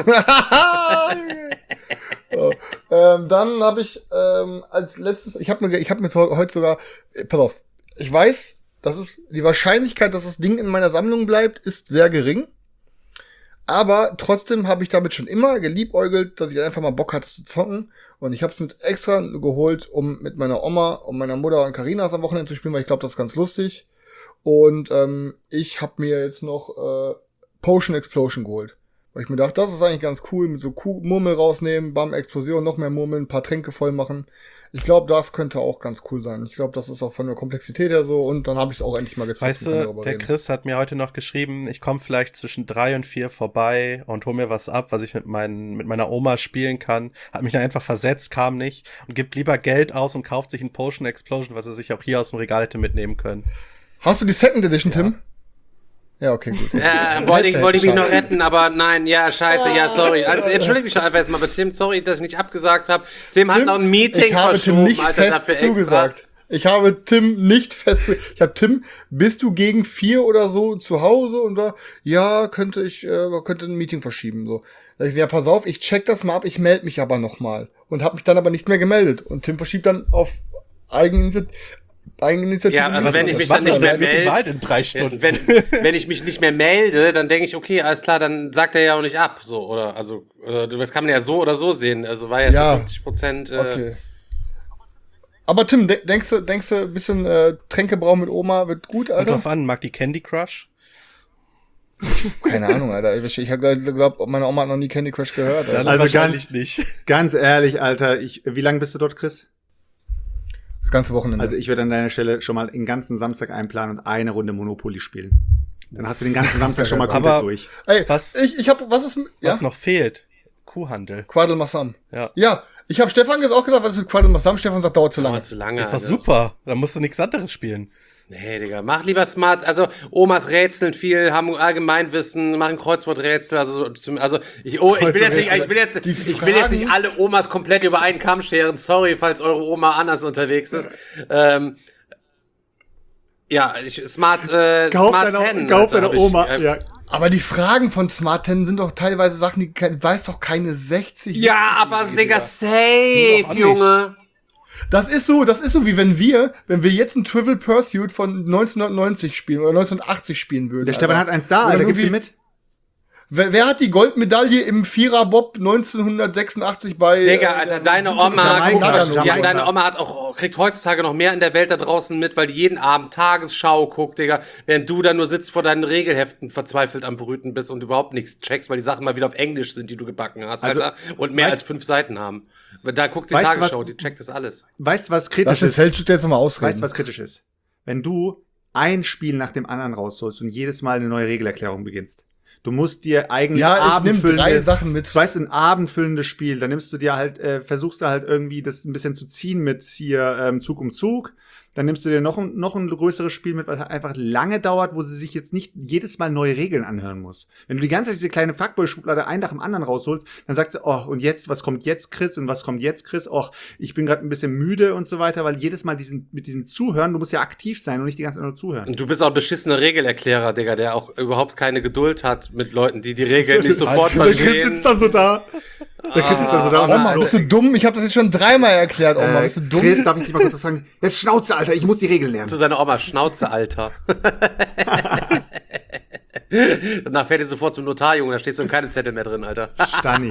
So, ähm, dann habe ich ähm, als letztes, ich habe mir, ich habe mir so- heute sogar, äh, pass auf, ich weiß, das ist die Wahrscheinlichkeit, dass das Ding in meiner Sammlung bleibt, ist sehr gering. Aber trotzdem habe ich damit schon immer geliebäugelt, dass ich einfach mal Bock hatte zu zocken. Und ich habe es mit extra geholt, um mit meiner Oma und meiner Mutter und Carinas am Wochenende zu spielen, weil ich glaube, das ist ganz lustig. Und ähm, ich habe mir jetzt noch äh, Potion Explosion geholt. Weil ich mir dachte, das ist eigentlich ganz cool, mit so Kuh Murmel rausnehmen, bam, Explosion, noch mehr Murmeln, ein paar Tränke voll machen. Ich glaube, das könnte auch ganz cool sein. Ich glaube, das ist auch von der Komplexität her so. Und dann habe ich es auch endlich mal gezeigt. Weißt du, der Chris hat mir heute noch geschrieben, ich komme vielleicht zwischen drei und vier vorbei und hol mir was ab, was ich mit, meinen, mit meiner Oma spielen kann. Hat mich dann einfach versetzt, kam nicht und gibt lieber Geld aus und kauft sich ein Potion Explosion, was er sich auch hier aus dem Regal hätte mitnehmen können. Hast du die Second Edition, Tim? Ja, okay, gut. Ja, wollte ich, wollte ich mich noch retten, aber nein, ja, scheiße, ja, sorry. Also, entschuldige mich doch einfach jetzt mal bei Tim, sorry, dass ich nicht abgesagt habe. Tim hat Tim, noch ein Meeting ich habe verschoben, Tim nicht Alter, fest dafür extra. zugesagt. Ich habe Tim nicht fest. Ich habe Tim, bist du gegen vier oder so zu Hause? Und da, ja, könnte ich, äh, könnte ein Meeting verschieben. So, da ich so, ja, pass auf, ich check das mal ab, ich melde mich aber noch mal und habe mich dann aber nicht mehr gemeldet. Und Tim verschiebt dann auf Eigeninitiative. Eigeninitiative. Ja, also Was- wenn ich was mich macht dann nicht er mehr denn mit dem melde, Wald in drei Stunden? wenn, wenn ich mich nicht mehr melde, dann denke ich, okay, alles klar, dann sagt er ja auch nicht ab, so, oder, also, oder, das kann man ja so oder so sehen, also war ja, Ja. zu fünfzig Prozent, äh, Okay. Aber Tim, de denkst du, denkst du, ein bisschen äh, Tränkebrauen mit Oma wird gut, Kommt Alter? drauf an, mag die Candy Crush? Keine Ahnung, Alter. Ich, ich glaube, meine Oma hat noch nie Candy Crush gehört. Alter. Dann Also wahrscheinlich nicht. Ganz ehrlich, Alter, ich, wie lange bist du dort, Chris? Das ganze Wochenende. Also ich würde an deiner Stelle schon mal den ganzen Samstag einplanen und eine Runde Monopoly spielen. Dann hast du den ganzen Samstag schon mal komplett Aber- durch. Ey, was- ich, ich hab, was ist, mit- ja? Was noch fehlt? Kuhhandel. Quadel Massam. Ja. Ja, ich habe Stefan jetzt auch gesagt, was ist mit Quadel Massam? Stefan sagt, dauert zu lange. dauert zu lange. Ist doch Alter. super. Da musst du nichts anderes spielen. Nee, Digga, mach lieber smart. Also, Omas rätseln viel, haben Allgemeinwissen, machen Kreuzworträtsel. Also, zum, also ich, oh, ich will jetzt nicht, ich will jetzt, Die ich will jetzt nicht Fragen- alle Omas komplett über einen Kamm scheren. Sorry, falls eure Oma anders unterwegs ist. Ähm, ja, ich, Smart, äh, Kauf Smart deiner, Ten. kauf Alter, deiner hab ich, Oma. äh, ja. Aber die Fragen von Smart Ten sind doch teilweise Sachen, die kein, weiß doch keine sechzig. Ja, aber siebzig-Jährige, Digga, Du safe, doch auch nicht. Junge. Das ist so, das ist so, wie wenn wir, wenn wir jetzt ein Trivial Pursuit von neunzehnhundertneunzig spielen oder neunzehnhundertachtzig spielen würden. Der Stefan hat eins da, Oder Alter, gibst du irgendwie- mit? Wer, wer hat die Goldmedaille im Vierer-Bob neunzehnhundertsechsundachtzig bei... Digga, äh, Alter, deine Jamaika? Oma, guck mal, Jamaika. ja, deine Oma hat auch, kriegt heutzutage noch mehr in der Welt da draußen mit, weil die jeden Abend Tagesschau guckt, Digga, während du da nur sitzt vor deinen Regelheften verzweifelt am Brüten bist und überhaupt nichts checkst, weil die Sachen mal wieder auf Englisch sind, die du gebacken hast, Also, Alter, und mehr weißt- als fünf Seiten haben. Da guckt die Weißt du, Tagesschau, was- die checkt das alles. Weißt du, was kritisch Das ist ist? Hellstedt jetzt nochmal ausreden. Weißt du, was kritisch ist? Wenn du ein Spiel nach dem anderen rausholst und jedes Mal eine neue Regelerklärung beginnst. Du musst dir eigentlich Ja, ich nehm abendfüllende, drei Sachen mit. Du weißt, ein abendfüllendes Spiel, dann nimmst du dir halt, äh, versuchst du halt irgendwie das ein bisschen zu ziehen mit hier ähm, Zug um Zug. Dann nimmst du dir noch ein, noch ein größeres Spiel mit, was einfach lange dauert, wo sie sich jetzt nicht jedes Mal neue Regeln anhören muss. Wenn du die ganze Zeit diese kleine Fuckboy-Schublade ein nach dem anderen rausholst, dann sagst du, oh, und jetzt, was kommt jetzt, Chris? Und was kommt jetzt, Chris? Och, ich bin gerade ein bisschen müde und so weiter, weil jedes Mal diesen, mit diesem Zuhören, du musst ja aktiv sein und nicht die ganze Zeit nur zuhören. Und du bist auch ein beschissener Regelerklärer, Digga, der auch überhaupt keine Geduld hat mit Leuten, die die Regeln nicht sofort Der Chris verstehen. da so da. Der Chris sitzt da so da. und Oma, macht so, bist du dumm? Ich habe das jetzt schon dreimal erklärt, Oma. äh, Bist du dumm? Chris, darf ich dich mal kurz was sagen? Jetzt Schnauze, Alter, ich muss die Regeln lernen. Zu seiner Oma, Schnauze, Alter. Danach fährt ihr sofort zum Notar, Junge, da stehst du in keinem Zettel mehr drin, Alter. Stani.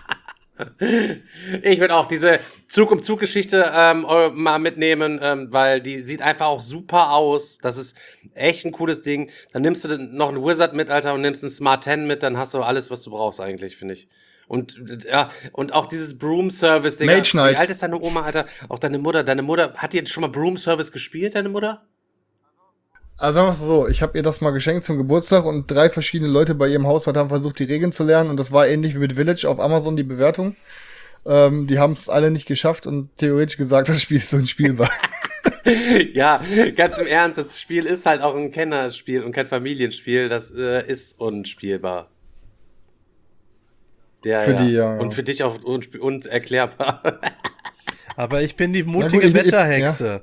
Ich würde auch diese Zug-um-Zug-Geschichte ähm, eu- mal mitnehmen, ähm, weil die sieht einfach auch super aus. Das ist echt ein cooles Ding. Dann nimmst du noch einen Wizard mit, Alter, und nimmst einen Smart Ten mit, dann hast du alles, was du brauchst eigentlich, finde ich. Und ja, und auch dieses Broom-Service, Digga. Mage Knight. Wie alt ist deine Oma, Alter? Auch deine Mutter. Deine Mutter, hat die jetzt schon mal Broom-Service gespielt, deine Mutter? Also sagen wir es so, ich habe ihr das mal geschenkt zum Geburtstag und drei verschiedene Leute bei ihrem Haushalt haben versucht, die Regeln zu lernen und das war ähnlich wie mit Village auf Amazon, die Bewertung. Ähm, die haben es alle nicht geschafft und theoretisch gesagt, das Spiel ist unspielbar. Ja, ganz im Ernst, das Spiel ist halt auch ein Kennerspiel und kein Familienspiel, das äh, ist unspielbar. Ja, Für ja. die, ja, ja. Und für dich auch unsp- unerklärbar. Aber ich bin die Na mutige gut, ich- ich- Wetterhexe.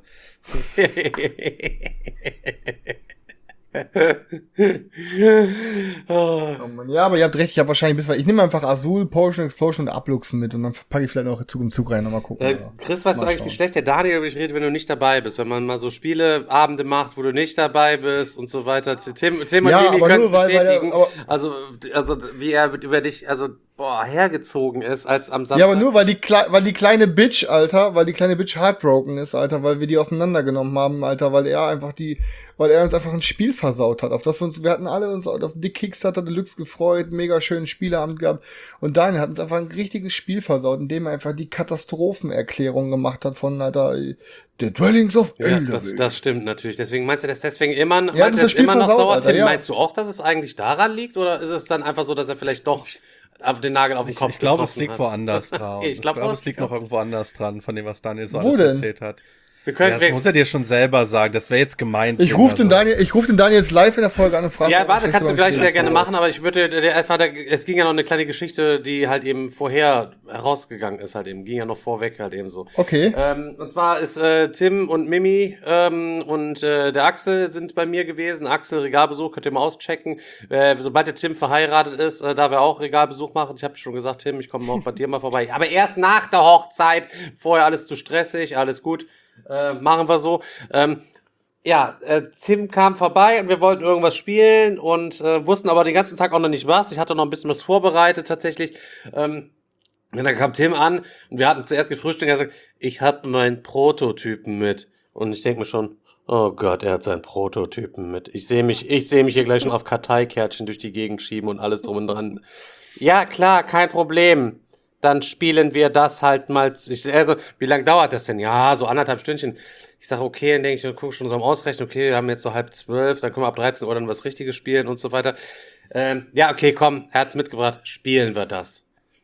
Oh. Oh Mann, ja, aber ihr habt recht, ich habe wahrscheinlich bis, weil ich nehme einfach Azul, Potion, Explosion und Abluchsen mit und dann packe ich vielleicht noch Zug im Zug rein, nochmal gucken. Äh, ja. Chris, weißt Mal du eigentlich, schauen. wie schlecht der Daniel über dich redet, wenn du nicht dabei bist? Wenn man mal so Spieleabende macht, wo du nicht dabei bist und so weiter. Tim, Tim und Ja, Mimi aber können es nur, weil- weil er- bestätigen. aber- also, also, wie er über dich, also, boah, hergezogen ist, als am Samstag. Ja, aber nur, weil die, Kle weil die kleine Bitch, Alter, weil die kleine Bitch heartbroken ist, Alter, weil wir die auseinandergenommen haben, Alter, weil er einfach die, weil er uns einfach ein Spiel versaut hat, auf das wir uns, wir hatten alle uns auf die Kickstarter Deluxe gefreut, mega schönen Spieleabend gehabt und Daniel hat uns einfach ein richtiges Spiel versaut, indem er einfach die Katastrophenerklärung gemacht hat von, Alter, The Dwellings of Ja, Elderville. das, das stimmt natürlich. Deswegen meinst du das deswegen immer, meinst das du ist das das Spiel immer noch versaut, sauer? Alter, Tim, ja. meinst du auch, dass es eigentlich daran liegt? Oder ist es dann einfach so, dass er vielleicht doch auf den Nagel auf den Ich, Kopf ich glaube, es getroffen liegt hat? woanders dran. Ich Ich glaube glaube, auch. es liegt noch irgendwo anders dran, von dem, was Daniel so Wo alles denn? erzählt hat. Wir Ja, können, das wir, muss er dir schon selber sagen. Das wäre jetzt gemeint. Ich rufe den also. Daniel, ich rufe den Daniel jetzt live in der Folge an und frage. Ja, ob er warte, schlecht kannst du über gleich mich sehr gerne redet. machen, aber ich würde, der einfach, der, es ging ja noch eine kleine Geschichte, die halt eben vorher herausgegangen ist, halt eben, ging ja noch vorweg halt eben so. Okay. Ähm, und zwar ist äh, Tim und Mimi ähm, und äh, der Axel sind bei mir gewesen. Axel, Regalbesuch, könnt ihr mal auschecken. Äh, sobald der Tim verheiratet ist, äh, darf er auch Regalbesuch machen. Ich habe schon gesagt, Tim, ich komme auch bei dir mal vorbei. Aber erst nach der Hochzeit, vorher alles zu stressig, alles gut. Äh, machen wir so. Ähm, Ja, äh, Tim kam vorbei und wir wollten irgendwas spielen und äh, wussten aber den ganzen Tag auch noch nicht was. Ich hatte noch ein bisschen was vorbereitet tatsächlich. Ähm, und dann kam Tim an und wir hatten zuerst gefrühstückt und er sagt, ich habe meinen Prototypen mit. Und ich denke mir schon, oh Gott, er hat seinen Prototypen mit. Ich sehe mich, ich sehe mich hier gleich schon auf Karteikärtchen durch die Gegend schieben und alles drum und dran. Ja, klar, kein Problem. Dann spielen wir das halt mal. Ich, also, wie lange dauert das denn? Ja, so anderthalb Stündchen. Ich sage, okay, dann denke ich, guck schon so am Ausrechnen, okay, wir haben jetzt so halb zwölf, dann können wir ab dreizehn Uhr dann was Richtiges spielen und so weiter. Ähm, ja, okay, komm, er hat's mitgebracht, spielen wir das.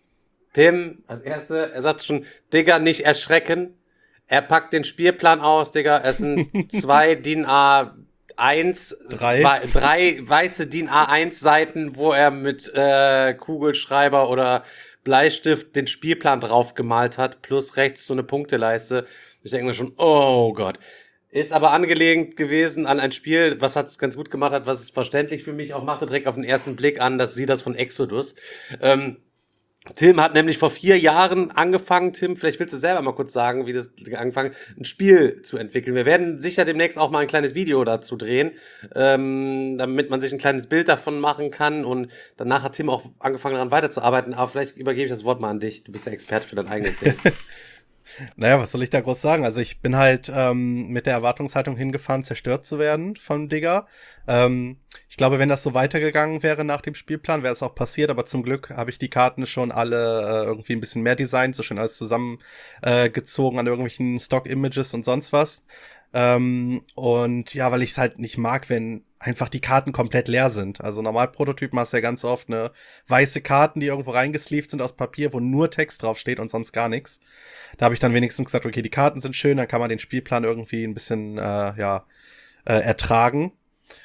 Tim, als Erste, er sagt schon, Digga, nicht erschrecken. Er packt den Spielplan aus, Digga, es sind zwei D I N A eins, Drei. wei- drei weiße D I N A eins Seiten, wo er mit äh, Kugelschreiber oder Bleistift den Spielplan drauf gemalt hat, plus rechts so eine Punkteleiste. Ich denke mir schon, oh Gott. Ist aber angelehnt gewesen an ein Spiel, was es ganz gut gemacht hat, was es verständlich für mich auch machte, direkt auf den ersten Blick an, dass sie das von Exodus. Ähm, Tim hat nämlich vor vier Jahren angefangen, Tim, vielleicht willst du selber mal kurz sagen, wie das angefangen, ein Spiel zu entwickeln. Wir werden sicher demnächst auch mal ein kleines Video dazu drehen, ähm, damit man sich ein kleines Bild davon machen kann und danach hat Tim auch angefangen daran weiterzuarbeiten, aber vielleicht übergebe ich das Wort mal an dich. Du bist der Experte für dein eigenes Ding. Naja, was soll ich da groß sagen? Also ich bin halt ähm, mit der Erwartungshaltung hingefahren, zerstört zu werden von Digger. Ähm, ich glaube, wenn das so weitergegangen wäre nach dem Spielplan, wäre es auch passiert, aber zum Glück habe ich die Karten schon alle äh, irgendwie ein bisschen mehr designt, so schön alles zusammengezogen äh, gezogen an irgendwelchen Stock-Images und sonst was. Ähm, und ja, weil ich es halt nicht mag, wenn einfach die Karten komplett leer sind. Also normal Prototypen hast du ja ganz oft eine weiße Karten, die irgendwo reingesleeved sind aus Papier, wo nur Text draufsteht und sonst gar nichts. Da habe ich dann wenigstens gesagt, okay, die Karten sind schön, dann kann man den Spielplan irgendwie ein bisschen äh, ja äh, ertragen.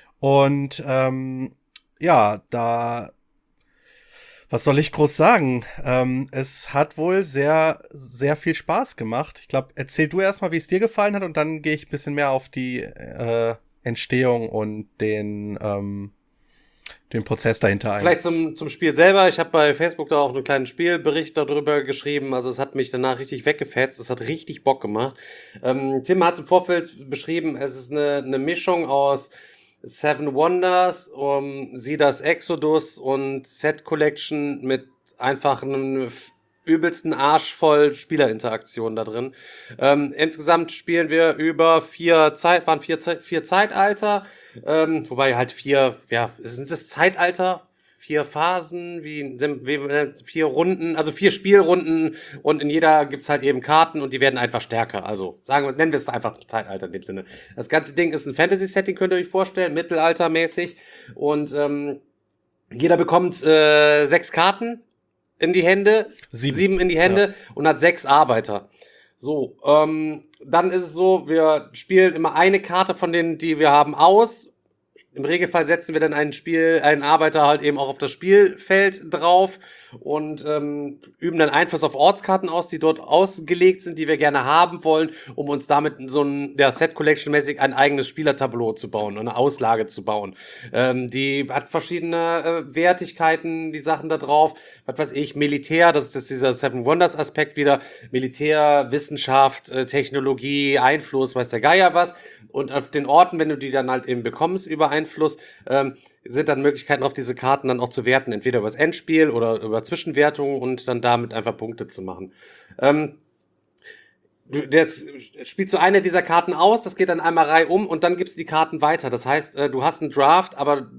Und ähm, ja, da was soll ich groß sagen? Ähm, es hat wohl sehr, sehr viel Spaß gemacht. Ich glaube, erzähl du erstmal, wie es dir gefallen hat und dann gehe ich ein bisschen mehr auf die äh, Entstehung und den, ähm, den Prozess dahinter ein. Vielleicht zum, zum Spiel selber. Ich habe bei Facebook da auch einen kleinen Spielbericht darüber geschrieben. Also es hat mich danach richtig weggefetzt. Es hat richtig Bock gemacht. Ähm, Tim hat es im Vorfeld beschrieben, es ist eine, eine Mischung aus Seven Wonders, um Sidas Exodus und Set Collection mit einfach einem übelsten Arsch voll Spielerinteraktion da drin. Ähm, insgesamt spielen wir über vier Zeit, waren vier, Ze- vier Zeitalter, ähm, wobei halt vier, ja, sind es Zeitalter? Vier Phasen, wie, wie vier Runden, also vier Spielrunden und in jeder gibt's halt eben Karten und die werden einfach stärker. Also sagen wir, nennen wir es einfach Zeitalter in dem Sinne. Das ganze Ding ist ein Fantasy-Setting, könnt ihr euch vorstellen, mittelaltermäßig und ähm, jeder bekommt äh, sechs Karten. in die Hände, Sieben, sieben in die Hände ja. und hat sechs Arbeiter. So, ähm, dann ist es so, wir spielen immer eine Karte von denen, die wir haben, aus. Im Regelfall setzen wir dann einen Spiel, einen Arbeiter halt eben auch auf das Spielfeld drauf und ähm, üben dann Einfluss auf Ortskarten aus, die dort ausgelegt sind, die wir gerne haben wollen, um uns damit so ein ja, Set-Collection-mäßig ein eigenes Spielertableau zu bauen, eine Auslage zu bauen. Ähm, die hat verschiedene äh, Wertigkeiten, die Sachen da drauf. Was weiß ich, Militär, das ist jetzt dieser Seven Wonders-Aspekt wieder. Militär, Wissenschaft, äh, Technologie, Einfluss, weiß der Geier was. Und auf den Orten, wenn du die dann halt eben bekommst über Einfluss, ähm, sind dann Möglichkeiten auf diese Karten dann auch zu werten, entweder über das Endspiel oder über Zwischenwertungen und dann damit einfach Punkte zu machen. Ähm, du, jetzt spielst du eine dieser Karten aus, das geht dann einmal reihum und dann gibst du die Karten weiter. Das heißt, äh, du hast einen Draft, aber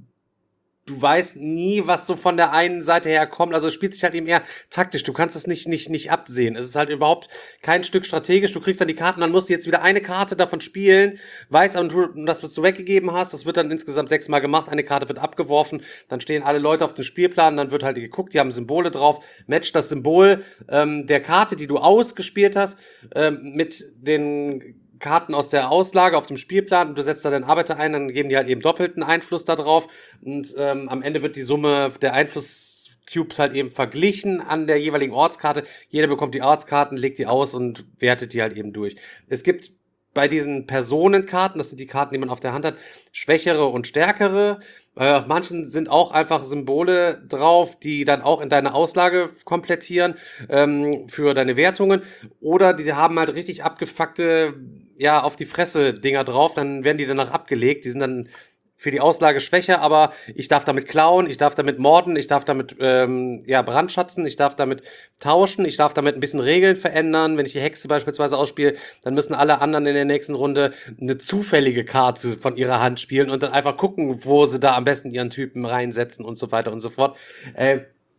du weißt nie, was so von der einen Seite her kommt. Also es spielt sich halt eben eher taktisch. Du kannst es nicht, nicht, nicht absehen. Es ist halt überhaupt kein Stück strategisch. Du kriegst dann die Karten, dann musst du jetzt wieder eine Karte davon spielen. Weißt aber, das, was du weggegeben hast, das wird dann insgesamt sechsmal gemacht. Eine Karte wird abgeworfen. Dann stehen alle Leute auf dem Spielplan. Dann wird halt geguckt, die haben Symbole drauf. Match das Symbol ähm, der Karte, die du ausgespielt hast, ähm, mit den Karten aus der Auslage auf dem Spielplan und du setzt da deinen Arbeiter ein, dann geben die halt eben doppelten Einfluss da drauf und ähm, am Ende wird die Summe der Einfluss-Cubes halt eben verglichen an der jeweiligen Ortskarte. Jeder bekommt die Ortskarten, legt die aus und wertet die halt eben durch. Es gibt bei diesen Personenkarten, das sind die Karten, die man auf der Hand hat, schwächere und stärkere. Äh, auf manchen sind auch einfach Symbole drauf, die dann auch in deine Auslage komplettieren ähm, für deine Wertungen. Oder die haben halt richtig abgefuckte, ja, auf die Fresse Dinger drauf, dann werden die danach abgelegt. Die sind dann für die Auslage schwächer, aber ich darf damit klauen, ich darf damit morden, ich darf damit ähm, ja brandschatzen, ich darf damit tauschen, ich darf damit ein bisschen Regeln verändern. Wenn ich die Hexe beispielsweise ausspiele, dann müssen alle anderen in der nächsten Runde eine zufällige Karte von ihrer Hand spielen und dann einfach gucken, wo sie da am besten ihren Typen reinsetzen und so weiter und so fort. Äh,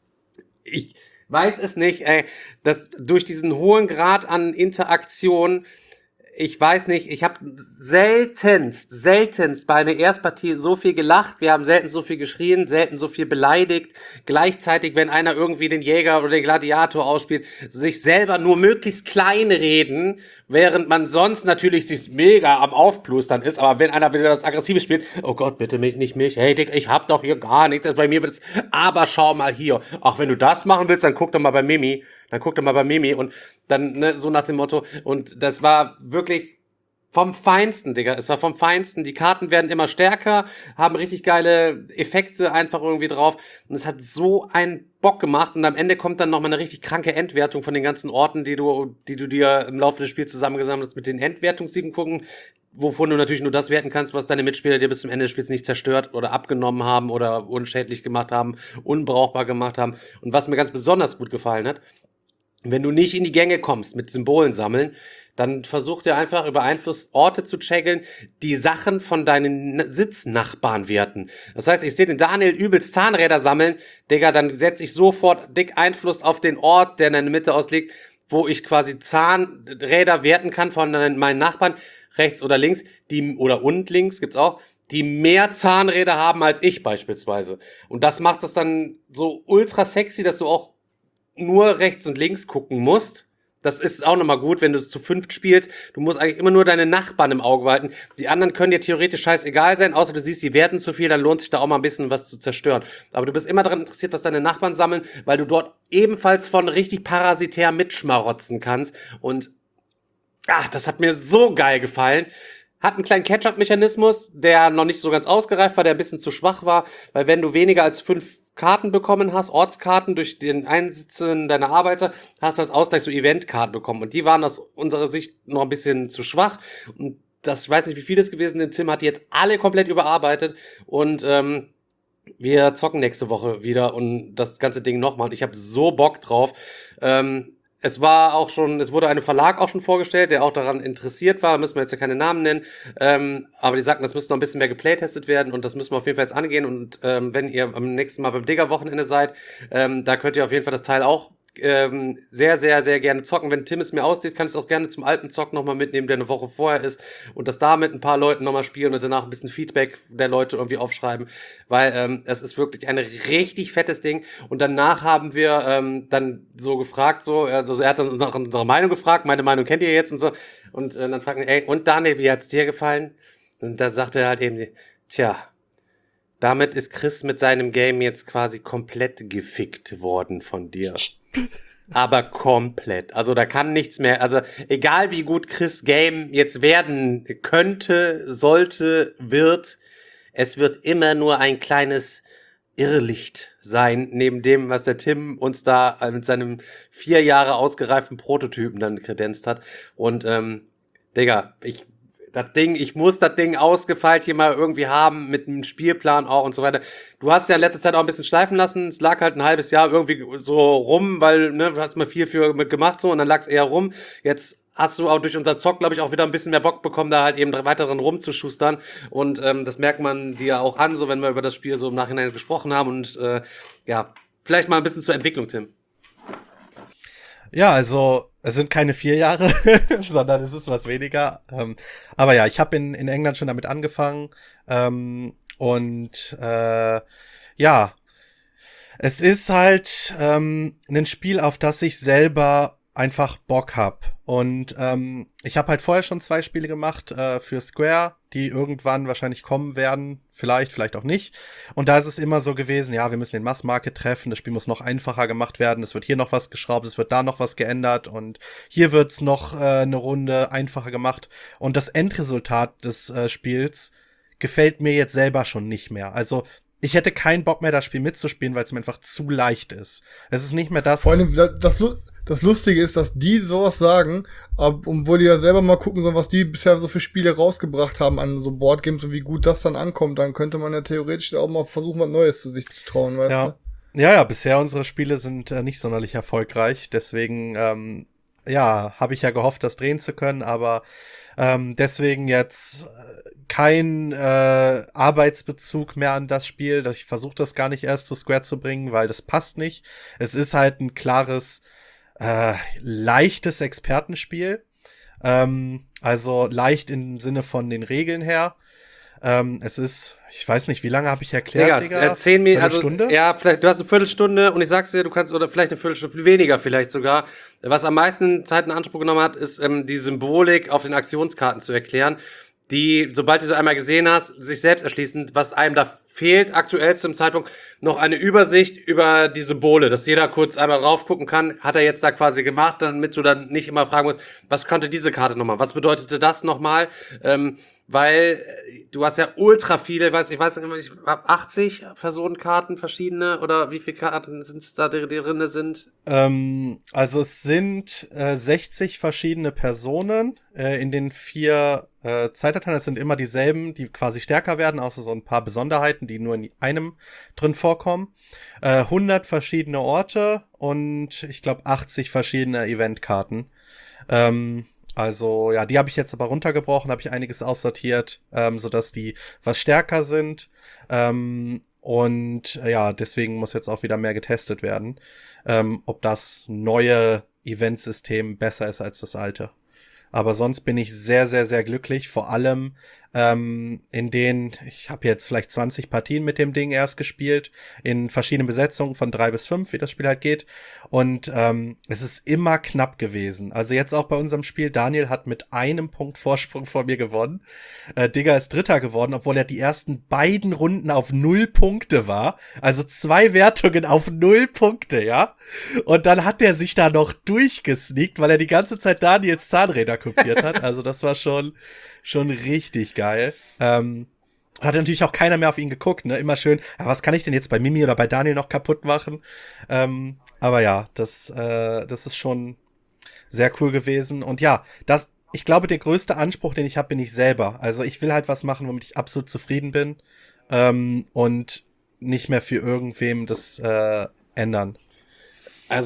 ich weiß es nicht, ey, dass durch diesen hohen Grad an Interaktion, ich weiß nicht, ich habe seltenst, seltenst bei einer Erstpartie so viel gelacht, wir haben selten so viel geschrien, selten so viel beleidigt, gleichzeitig, wenn einer irgendwie den Jäger oder den Gladiator ausspielt, sich selber nur möglichst klein reden, während man sonst natürlich sich mega am Aufplustern ist, aber wenn einer wieder das Aggressive spielt, oh Gott, bitte mich, nicht mich, hey Dick, ich hab doch hier gar nichts, bei mir wird es, aber schau mal hier, ach, wenn du das machen willst, dann guck doch mal bei Mimi, dann guck doch mal bei Mimi und dann, ne, so nach dem Motto, und das war wirklich vom Feinsten, Digga, es war vom Feinsten, die Karten werden immer stärker, haben richtig geile Effekte einfach irgendwie drauf und es hat so einen Bock gemacht und am Ende kommt dann nochmal eine richtig kranke Endwertung von den ganzen Orten, die du, die du dir im Laufe des Spiels zusammengesammelt hast, mit den Endwertungssiegen gucken, wovon du natürlich nur das werten kannst, was deine Mitspieler dir bis zum Ende des Spiels nicht zerstört oder abgenommen haben oder unschädlich gemacht haben, unbrauchbar gemacht haben. Und was mir ganz besonders gut gefallen hat, wenn du nicht in die Gänge kommst mit Symbolen sammeln, dann versuch dir einfach über Einfluss Orte zu checkeln, die Sachen von deinen Sitznachbarn werten. Das heißt, ich sehe den Daniel übelst Zahnräder sammeln, Digga, dann setze ich sofort dick Einfluss auf den Ort, der in der Mitte ausliegt, wo ich quasi Zahnräder werten kann von meinen Nachbarn, rechts oder links, die oder und links gibt's auch, die mehr Zahnräder haben als ich beispielsweise. Und das macht es dann so ultra sexy, dass du auch nur rechts und links gucken musst. Das ist auch nochmal gut, wenn du zu fünft spielst. Du musst eigentlich immer nur deine Nachbarn im Auge behalten. Die anderen können dir theoretisch scheißegal sein, außer du siehst, die werten zu viel, dann lohnt sich da auch mal ein bisschen was zu zerstören. Aber du bist immer daran interessiert, was deine Nachbarn sammeln, weil du dort ebenfalls von richtig parasitär mitschmarotzen kannst. Und ah, das hat mir so geil gefallen. Hat einen kleinen Catch-up-Mechanismus, der noch nicht so ganz ausgereift war, der ein bisschen zu schwach war, weil wenn du weniger als fünf Karten bekommen hast, Ortskarten durch den Einsitzen deiner Arbeiter, hast du als Ausgleich so Eventkarten bekommen. Und die waren aus unserer Sicht noch ein bisschen zu schwach. Und das, ich weiß nicht, wie viel das gewesen ist. Tim hat die jetzt alle komplett überarbeitet. Und ähm, wir zocken nächste Woche wieder und das ganze Ding nochmal. Und ich habe so Bock drauf. Ähm, Es war auch schon, es wurde einem Verlag auch schon vorgestellt, der auch daran interessiert war, müssen wir jetzt ja keine Namen nennen, ähm, aber die sagten, das müsste noch ein bisschen mehr geplaytestet werden und das müssen wir auf jeden Fall jetzt angehen und ähm, wenn ihr am nächsten Mal beim Digger-Wochenende seid, ähm, da könnt ihr auf jeden Fall das Teil auch ähm, sehr, sehr, sehr gerne zocken. Wenn Tim es mir aussieht, kann ich es auch gerne zum alten Zock nochmal mitnehmen, der eine Woche vorher ist und das da mit ein paar Leuten nochmal spielen und danach ein bisschen Feedback der Leute irgendwie aufschreiben, weil ähm, es ist wirklich ein richtig fettes Ding. Und danach haben wir ähm, dann so gefragt, so, also er hat uns nach unserer Meinung gefragt, meine Meinung kennt ihr jetzt und so. Und äh, dann fragen wir, ey, und Daniel, wie hat's dir gefallen? Und da sagte er halt eben, tja, damit ist Chris mit seinem Game jetzt quasi komplett gefickt worden von dir. Aber komplett. Also da kann nichts mehr, also egal wie gut Chris Game jetzt werden könnte, sollte, wird, es wird immer nur ein kleines Irrlicht sein, neben dem, was der Tim uns da mit seinem vier Jahre ausgereiften Prototypen dann kredenzt hat. Und, ähm, Digga, ich Das Ding, ich muss das Ding ausgefeilt hier mal irgendwie haben, mit einem Spielplan auch und so weiter. Du hast ja in letzter Zeit auch ein bisschen schleifen lassen. Es lag halt ein halbes Jahr irgendwie so rum, weil, ne, du hast mal viel für mit gemacht so und dann lag es eher rum. Jetzt hast du auch durch unser Zock, glaube ich, auch wieder ein bisschen mehr Bock bekommen, da halt eben weiter dran rumzuschustern. Und ähm, das merkt man dir auch an, so wenn wir über das Spiel so im Nachhinein gesprochen haben. Und äh, ja, vielleicht mal ein bisschen zur Entwicklung, Tim. Ja, also es sind keine vier Jahre, sondern es ist was weniger. Ähm, aber ja, ich habe in, in England schon damit angefangen. Ähm, und äh, ja, es ist halt ähm, ein Spiel, auf das ich selber einfach Bock hab. Und ähm, ich habe halt vorher schon zwei Spiele gemacht äh, für Square, die irgendwann wahrscheinlich kommen werden. Vielleicht, vielleicht auch nicht. Und da ist es immer so gewesen, ja, wir müssen den Mass-Market treffen, das Spiel muss noch einfacher gemacht werden, es wird hier noch was geschraubt, es wird da noch was geändert und hier wird's noch äh, eine Runde einfacher gemacht. Und das Endresultat des äh, Spiels gefällt mir jetzt selber schon nicht mehr. Also ich hätte keinen Bock mehr, das Spiel mitzuspielen, weil es mir einfach zu leicht ist. Es ist nicht mehr das... Vor allem, das, das, das Lustige ist, dass die sowas sagen, ob, obwohl die ja selber mal gucken sollen, was die bisher so für Spiele rausgebracht haben an so Boardgames und wie gut das dann ankommt, dann könnte man ja theoretisch auch mal versuchen, was Neues zu sich zu trauen, weißt ja. du? Ja, ja, bisher unsere Spiele sind äh, nicht sonderlich erfolgreich, deswegen, ähm, ja, habe ich ja gehofft, das drehen zu können, aber ähm, deswegen jetzt äh, kein äh, Arbeitsbezug mehr an das Spiel. Ich versuche das gar nicht erst zu Square zu bringen, weil das passt nicht. Es ist halt ein klares, äh, leichtes Expertenspiel. Ähm, also leicht im Sinne von den Regeln her. Ähm, es ist, ich weiß nicht, wie lange habe ich erklärt, Digga? Digga zehn Minuten, also, Stunde? Ja, vielleicht, du hast eine Viertelstunde und ich sag's dir, du kannst, oder vielleicht eine Viertelstunde, weniger vielleicht sogar. Was am meisten Zeit in Anspruch genommen hat, ist ähm, die Symbolik auf den Aktionskarten zu erklären, die, sobald du sie einmal gesehen hast, sich selbst erschließen, was einem da fehlt, aktuell zum Zeitpunkt, noch eine Übersicht über die Symbole, dass jeder kurz einmal drauf gucken kann, hat er jetzt da quasi gemacht, damit du dann nicht immer fragen musst, was konnte diese Karte nochmal, was bedeutete das nochmal, ähm, weil du hast ja ultra viele, weiß ich weiß nicht, ich hab achtzig Personenkarten verschiedene, oder wie viele Karten sind es da, die drin sind? Ähm, also es sind äh, sechzig verschiedene Personen äh, in den vier äh, Zeitaltern. Es sind immer dieselben, die quasi stärker werden, außer so ein paar Besonderheiten, die nur in einem drin vorkommen. Äh, hundert verschiedene Orte und ich glaube achtzig verschiedene Eventkarten. Ähm, Also, ja, die habe ich jetzt aber runtergebrochen, habe ich einiges aussortiert, ähm, sodass die was stärker sind. Ähm, und äh, ja, deswegen muss jetzt auch wieder mehr getestet werden, ähm, ob das neue Eventsystem besser ist als das alte. Aber sonst bin ich sehr, sehr, sehr glücklich, vor allem ähm, in denen, ich habe jetzt vielleicht zwanzig Partien mit dem Ding erst gespielt, in verschiedenen Besetzungen von drei bis fünf, wie das Spiel halt geht. Und ähm, es ist immer knapp gewesen. Also jetzt auch bei unserem Spiel, Daniel hat mit einem Punkt Vorsprung vor mir gewonnen. Äh, Digga ist Dritter geworden, obwohl er die ersten beiden Runden auf null Punkte war. Also zwei Wertungen auf null Punkte, ja. Und dann hat er sich da noch durchgesneakt, weil er die ganze Zeit Daniels Zahnräder kopiert hat. Also das war schon, schon richtig geil. Ähm, hat natürlich auch keiner mehr auf ihn geguckt, ne? Immer schön, ja, was kann ich denn jetzt bei Mimi oder bei Daniel noch kaputt machen? Ähm, aber ja, das, äh, das ist schon sehr cool gewesen. Und ja, das, ich glaube, der größte Anspruch, den ich habe, bin ich selber. Also ich will halt was machen, womit ich absolut zufrieden bin. Ähm, und nicht mehr für irgendwem das äh, ändern. Also,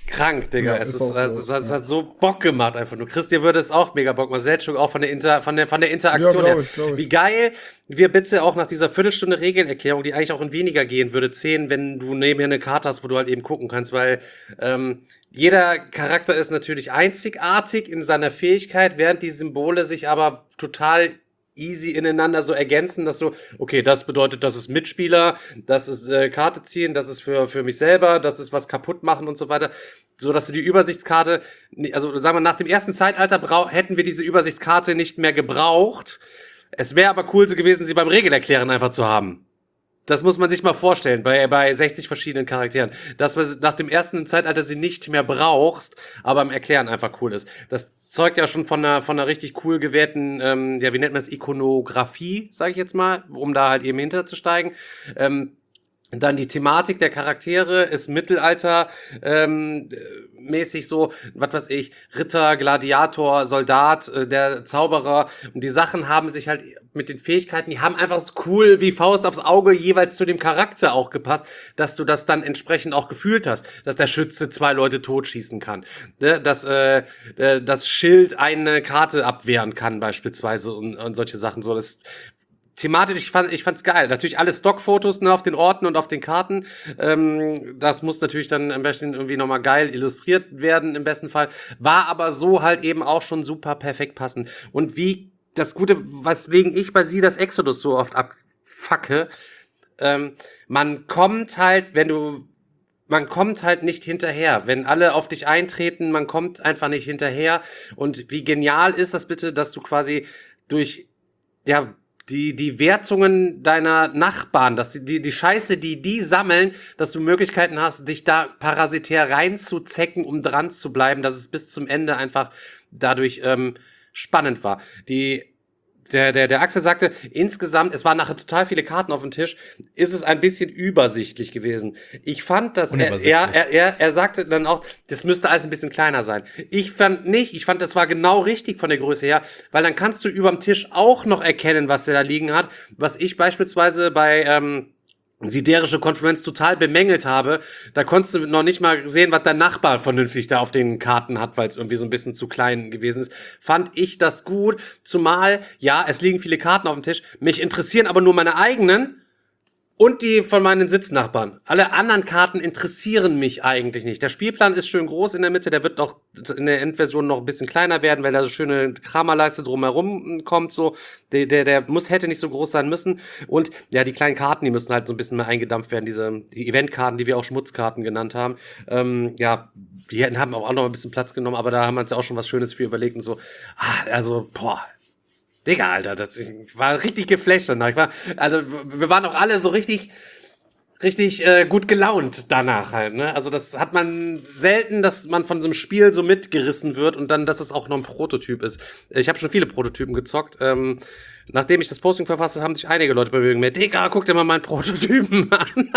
krank, Digga. Ja, es, ist ist, auch es, so, es ja. hat so Bock gemacht einfach nur. Chris, dir würde es auch mega Bock machen. Selbst schon auch von der, Inter, von der, von der, von der Interaktion Ja, glaub her. ich, glaub ich. Wie geil wir bitte auch nach dieser Viertelstunde Regelerklärung, die eigentlich auch in weniger gehen würde, zehn, wenn du nebenher eine Karte hast, wo du halt eben gucken kannst, weil ähm, jeder Charakter ist natürlich einzigartig in seiner Fähigkeit, während die Symbole sich aber total easy ineinander so ergänzen, dass so, okay, das bedeutet, das ist Mitspieler, das ist äh, Karte ziehen, das ist für, für mich selber, das ist was kaputt machen und so weiter, so dass du die Übersichtskarte, also sagen wir, nach dem ersten Zeitalter brau- hätten wir diese Übersichtskarte nicht mehr gebraucht. Es wäre aber cool gewesen, sie beim Regelerklären einfach zu haben. Das muss man sich mal vorstellen, bei, bei sechzig verschiedenen Charakteren. Dass man nach dem ersten Zeitalter sie nicht mehr brauchst, aber im Erklären einfach cool ist. Das zeugt ja schon von einer, von einer richtig cool gewährten, ähm, ja, wie nennt man es, Ikonografie, sage ich jetzt mal, um da halt eben hinterzusteigen. Ähm, Dann die Thematik der Charaktere ist Mittelalter ähm, mäßig so, was weiß ich, Ritter, Gladiator, Soldat, äh, der Zauberer. Und die Sachen haben sich halt mit den Fähigkeiten, die haben einfach so cool wie Faust aufs Auge jeweils zu dem Charakter auch gepasst, dass du das dann entsprechend auch gefühlt hast, dass der Schütze zwei Leute totschießen kann, ne? Dass äh, äh, das Schild eine Karte abwehren kann beispielsweise und, und solche Sachen so. Das thematisch, ich fand, ich fand's geil. Natürlich alle Stockfotos, ne, auf den Orten und auf den Karten. Ähm, das muss natürlich dann am besten irgendwie nochmal geil illustriert werden, im besten Fall. War aber so halt eben auch schon super perfekt passend. Und wie das Gute, weswegen ich bei sie das Exodus so oft abfacke, ähm, man kommt halt, wenn du man kommt halt nicht hinterher. Wenn alle auf dich eintreten, man kommt einfach nicht hinterher. Und wie genial ist das bitte, dass du quasi durch, ja, die, die Wertungen deiner Nachbarn, dass die, die, die Scheiße, die die sammeln, dass du Möglichkeiten hast, dich da parasitär reinzuzecken, um dran zu bleiben, dass es bis zum Ende einfach dadurch ähm, spannend war. Die, der, der, der Axel sagte, insgesamt, es waren nachher total viele Karten auf dem Tisch, ist es ein bisschen übersichtlich gewesen. Ich fand, dass er, er, er, er, er sagte dann auch, das müsste alles ein bisschen kleiner sein. Ich fand nicht, ich fand, das war genau richtig von der Größe her, weil dann kannst du überm Tisch auch noch erkennen, was der da liegen hat, was ich beispielsweise bei, ähm, siderische Konferenz total bemängelt habe, da konntest du noch nicht mal sehen, was dein Nachbar vernünftig da auf den Karten hat, weil es irgendwie so ein bisschen zu klein gewesen ist. Fand ich das gut, zumal, ja, es liegen viele Karten auf dem Tisch, mich interessieren aber nur meine eigenen und die von meinen Sitznachbarn. Alle anderen Karten interessieren mich eigentlich nicht. Der Spielplan ist schön groß in der Mitte, der wird noch in der Endversion noch ein bisschen kleiner werden, weil da so schöne Kramerleiste drumherum kommt, so. Der, der, der muss, hätte nicht so groß sein müssen. Und, ja, die kleinen Karten, die müssen halt so ein bisschen mehr eingedampft werden, diese, die Eventkarten, die wir auch Schmutzkarten genannt haben. Ähm, ja, die haben auch noch ein bisschen Platz genommen, aber da haben wir uns ja auch schon was Schönes für überlegt und so. Ah, also, boah. Digga, Alter, das, ich war richtig geflasht danach. Ich war, also, wir waren auch alle so richtig, richtig äh, gut gelaunt danach halt, ne? Also, das hat man selten, dass man von so einem Spiel so mitgerissen wird und dann, dass es auch noch ein Prototyp ist. Ich habe schon viele Prototypen gezockt. Ähm, nachdem ich das Posting verfasst habe, haben sich einige Leute bei mir gemeldet. Digga, guck dir mal meinen Prototypen an.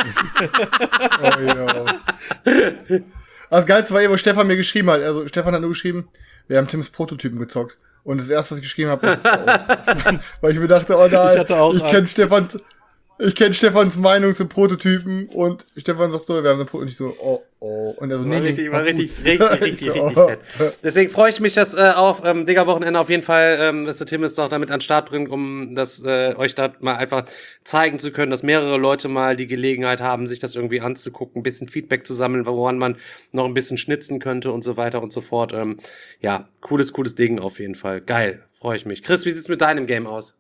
Oh, ja. Das Geilste war eh, wo Stefan mir geschrieben hat. Also, Stefan hat nur geschrieben, wir haben Tims Prototypen gezockt. Und das erste, was ich geschrieben habe, ist, oh. Weil ich mir dachte, oh nein, ich, hatte auch ich kenne Stefans, ich kenne Stefans Meinung zu Prototypen und Stefan sagt so, wir haben einen Prototyp, und ich so, oh, oh. Und er so, nee, war richtig, nee, war richtig, richtig, richtig, richtig, so, richtig oh. fett. Deswegen freue ich mich, dass äh, auf ähm, Digga-Wochenende auf jeden Fall, ähm, dass der Tim es doch damit an den Start bringt, um das äh, euch da mal einfach zeigen zu können, dass mehrere Leute mal die Gelegenheit haben, sich das irgendwie anzugucken, ein bisschen Feedback zu sammeln, woran man noch ein bisschen schnitzen könnte und so weiter und so fort. Ähm, ja, cooles, cooles Ding auf jeden Fall. Geil, freue ich mich. Chris, wie sieht's mit deinem Game aus?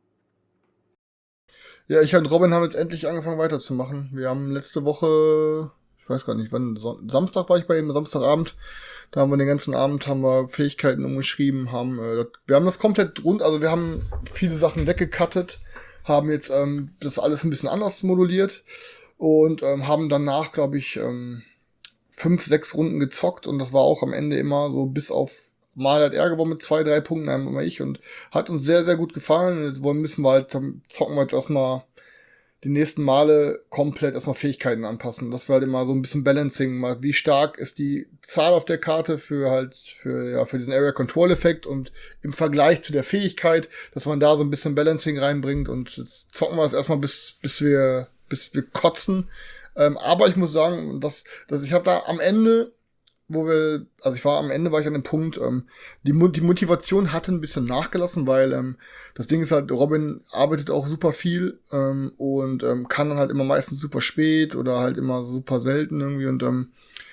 Ja, ich und Robin haben jetzt endlich angefangen weiterzumachen. Wir haben letzte Woche, ich weiß gar nicht, wann, Son- Samstag war ich bei ihm, Samstagabend. Da haben wir den ganzen Abend, haben wir Fähigkeiten umgeschrieben, haben, äh, das, wir haben das komplett rund, also wir haben viele Sachen weggecuttet, haben jetzt ähm, das alles ein bisschen anders moduliert und ähm, haben danach, glaube ich, ähm, fünf, sechs Runden gezockt und das war auch am Ende immer so bis auf mal hat er gewonnen mit zwei, drei Punkten, einmal ich und hat uns sehr, sehr gut gefallen. Und jetzt wollen, müssen wir halt, dann zocken wir jetzt erstmal die nächsten Male komplett erstmal Fähigkeiten anpassen. Das war halt immer so ein bisschen Balancing, mal wie stark ist die Zahl auf der Karte für halt, für, ja, für diesen Area Control Effekt und im Vergleich zu der Fähigkeit, dass man da so ein bisschen Balancing reinbringt und jetzt zocken wir es erstmal bis, bis wir, bis wir kotzen. Ähm, aber ich muss sagen, dass, dass ich habe da am Ende wo wir, also ich war am Ende, war ich an dem Punkt, ähm, die, Mo- die Motivation hatte ein bisschen nachgelassen, weil ähm, das Ding ist halt, Robin arbeitet auch super viel ähm, und ähm, kann dann halt immer meistens super spät oder halt immer super selten irgendwie und ähm,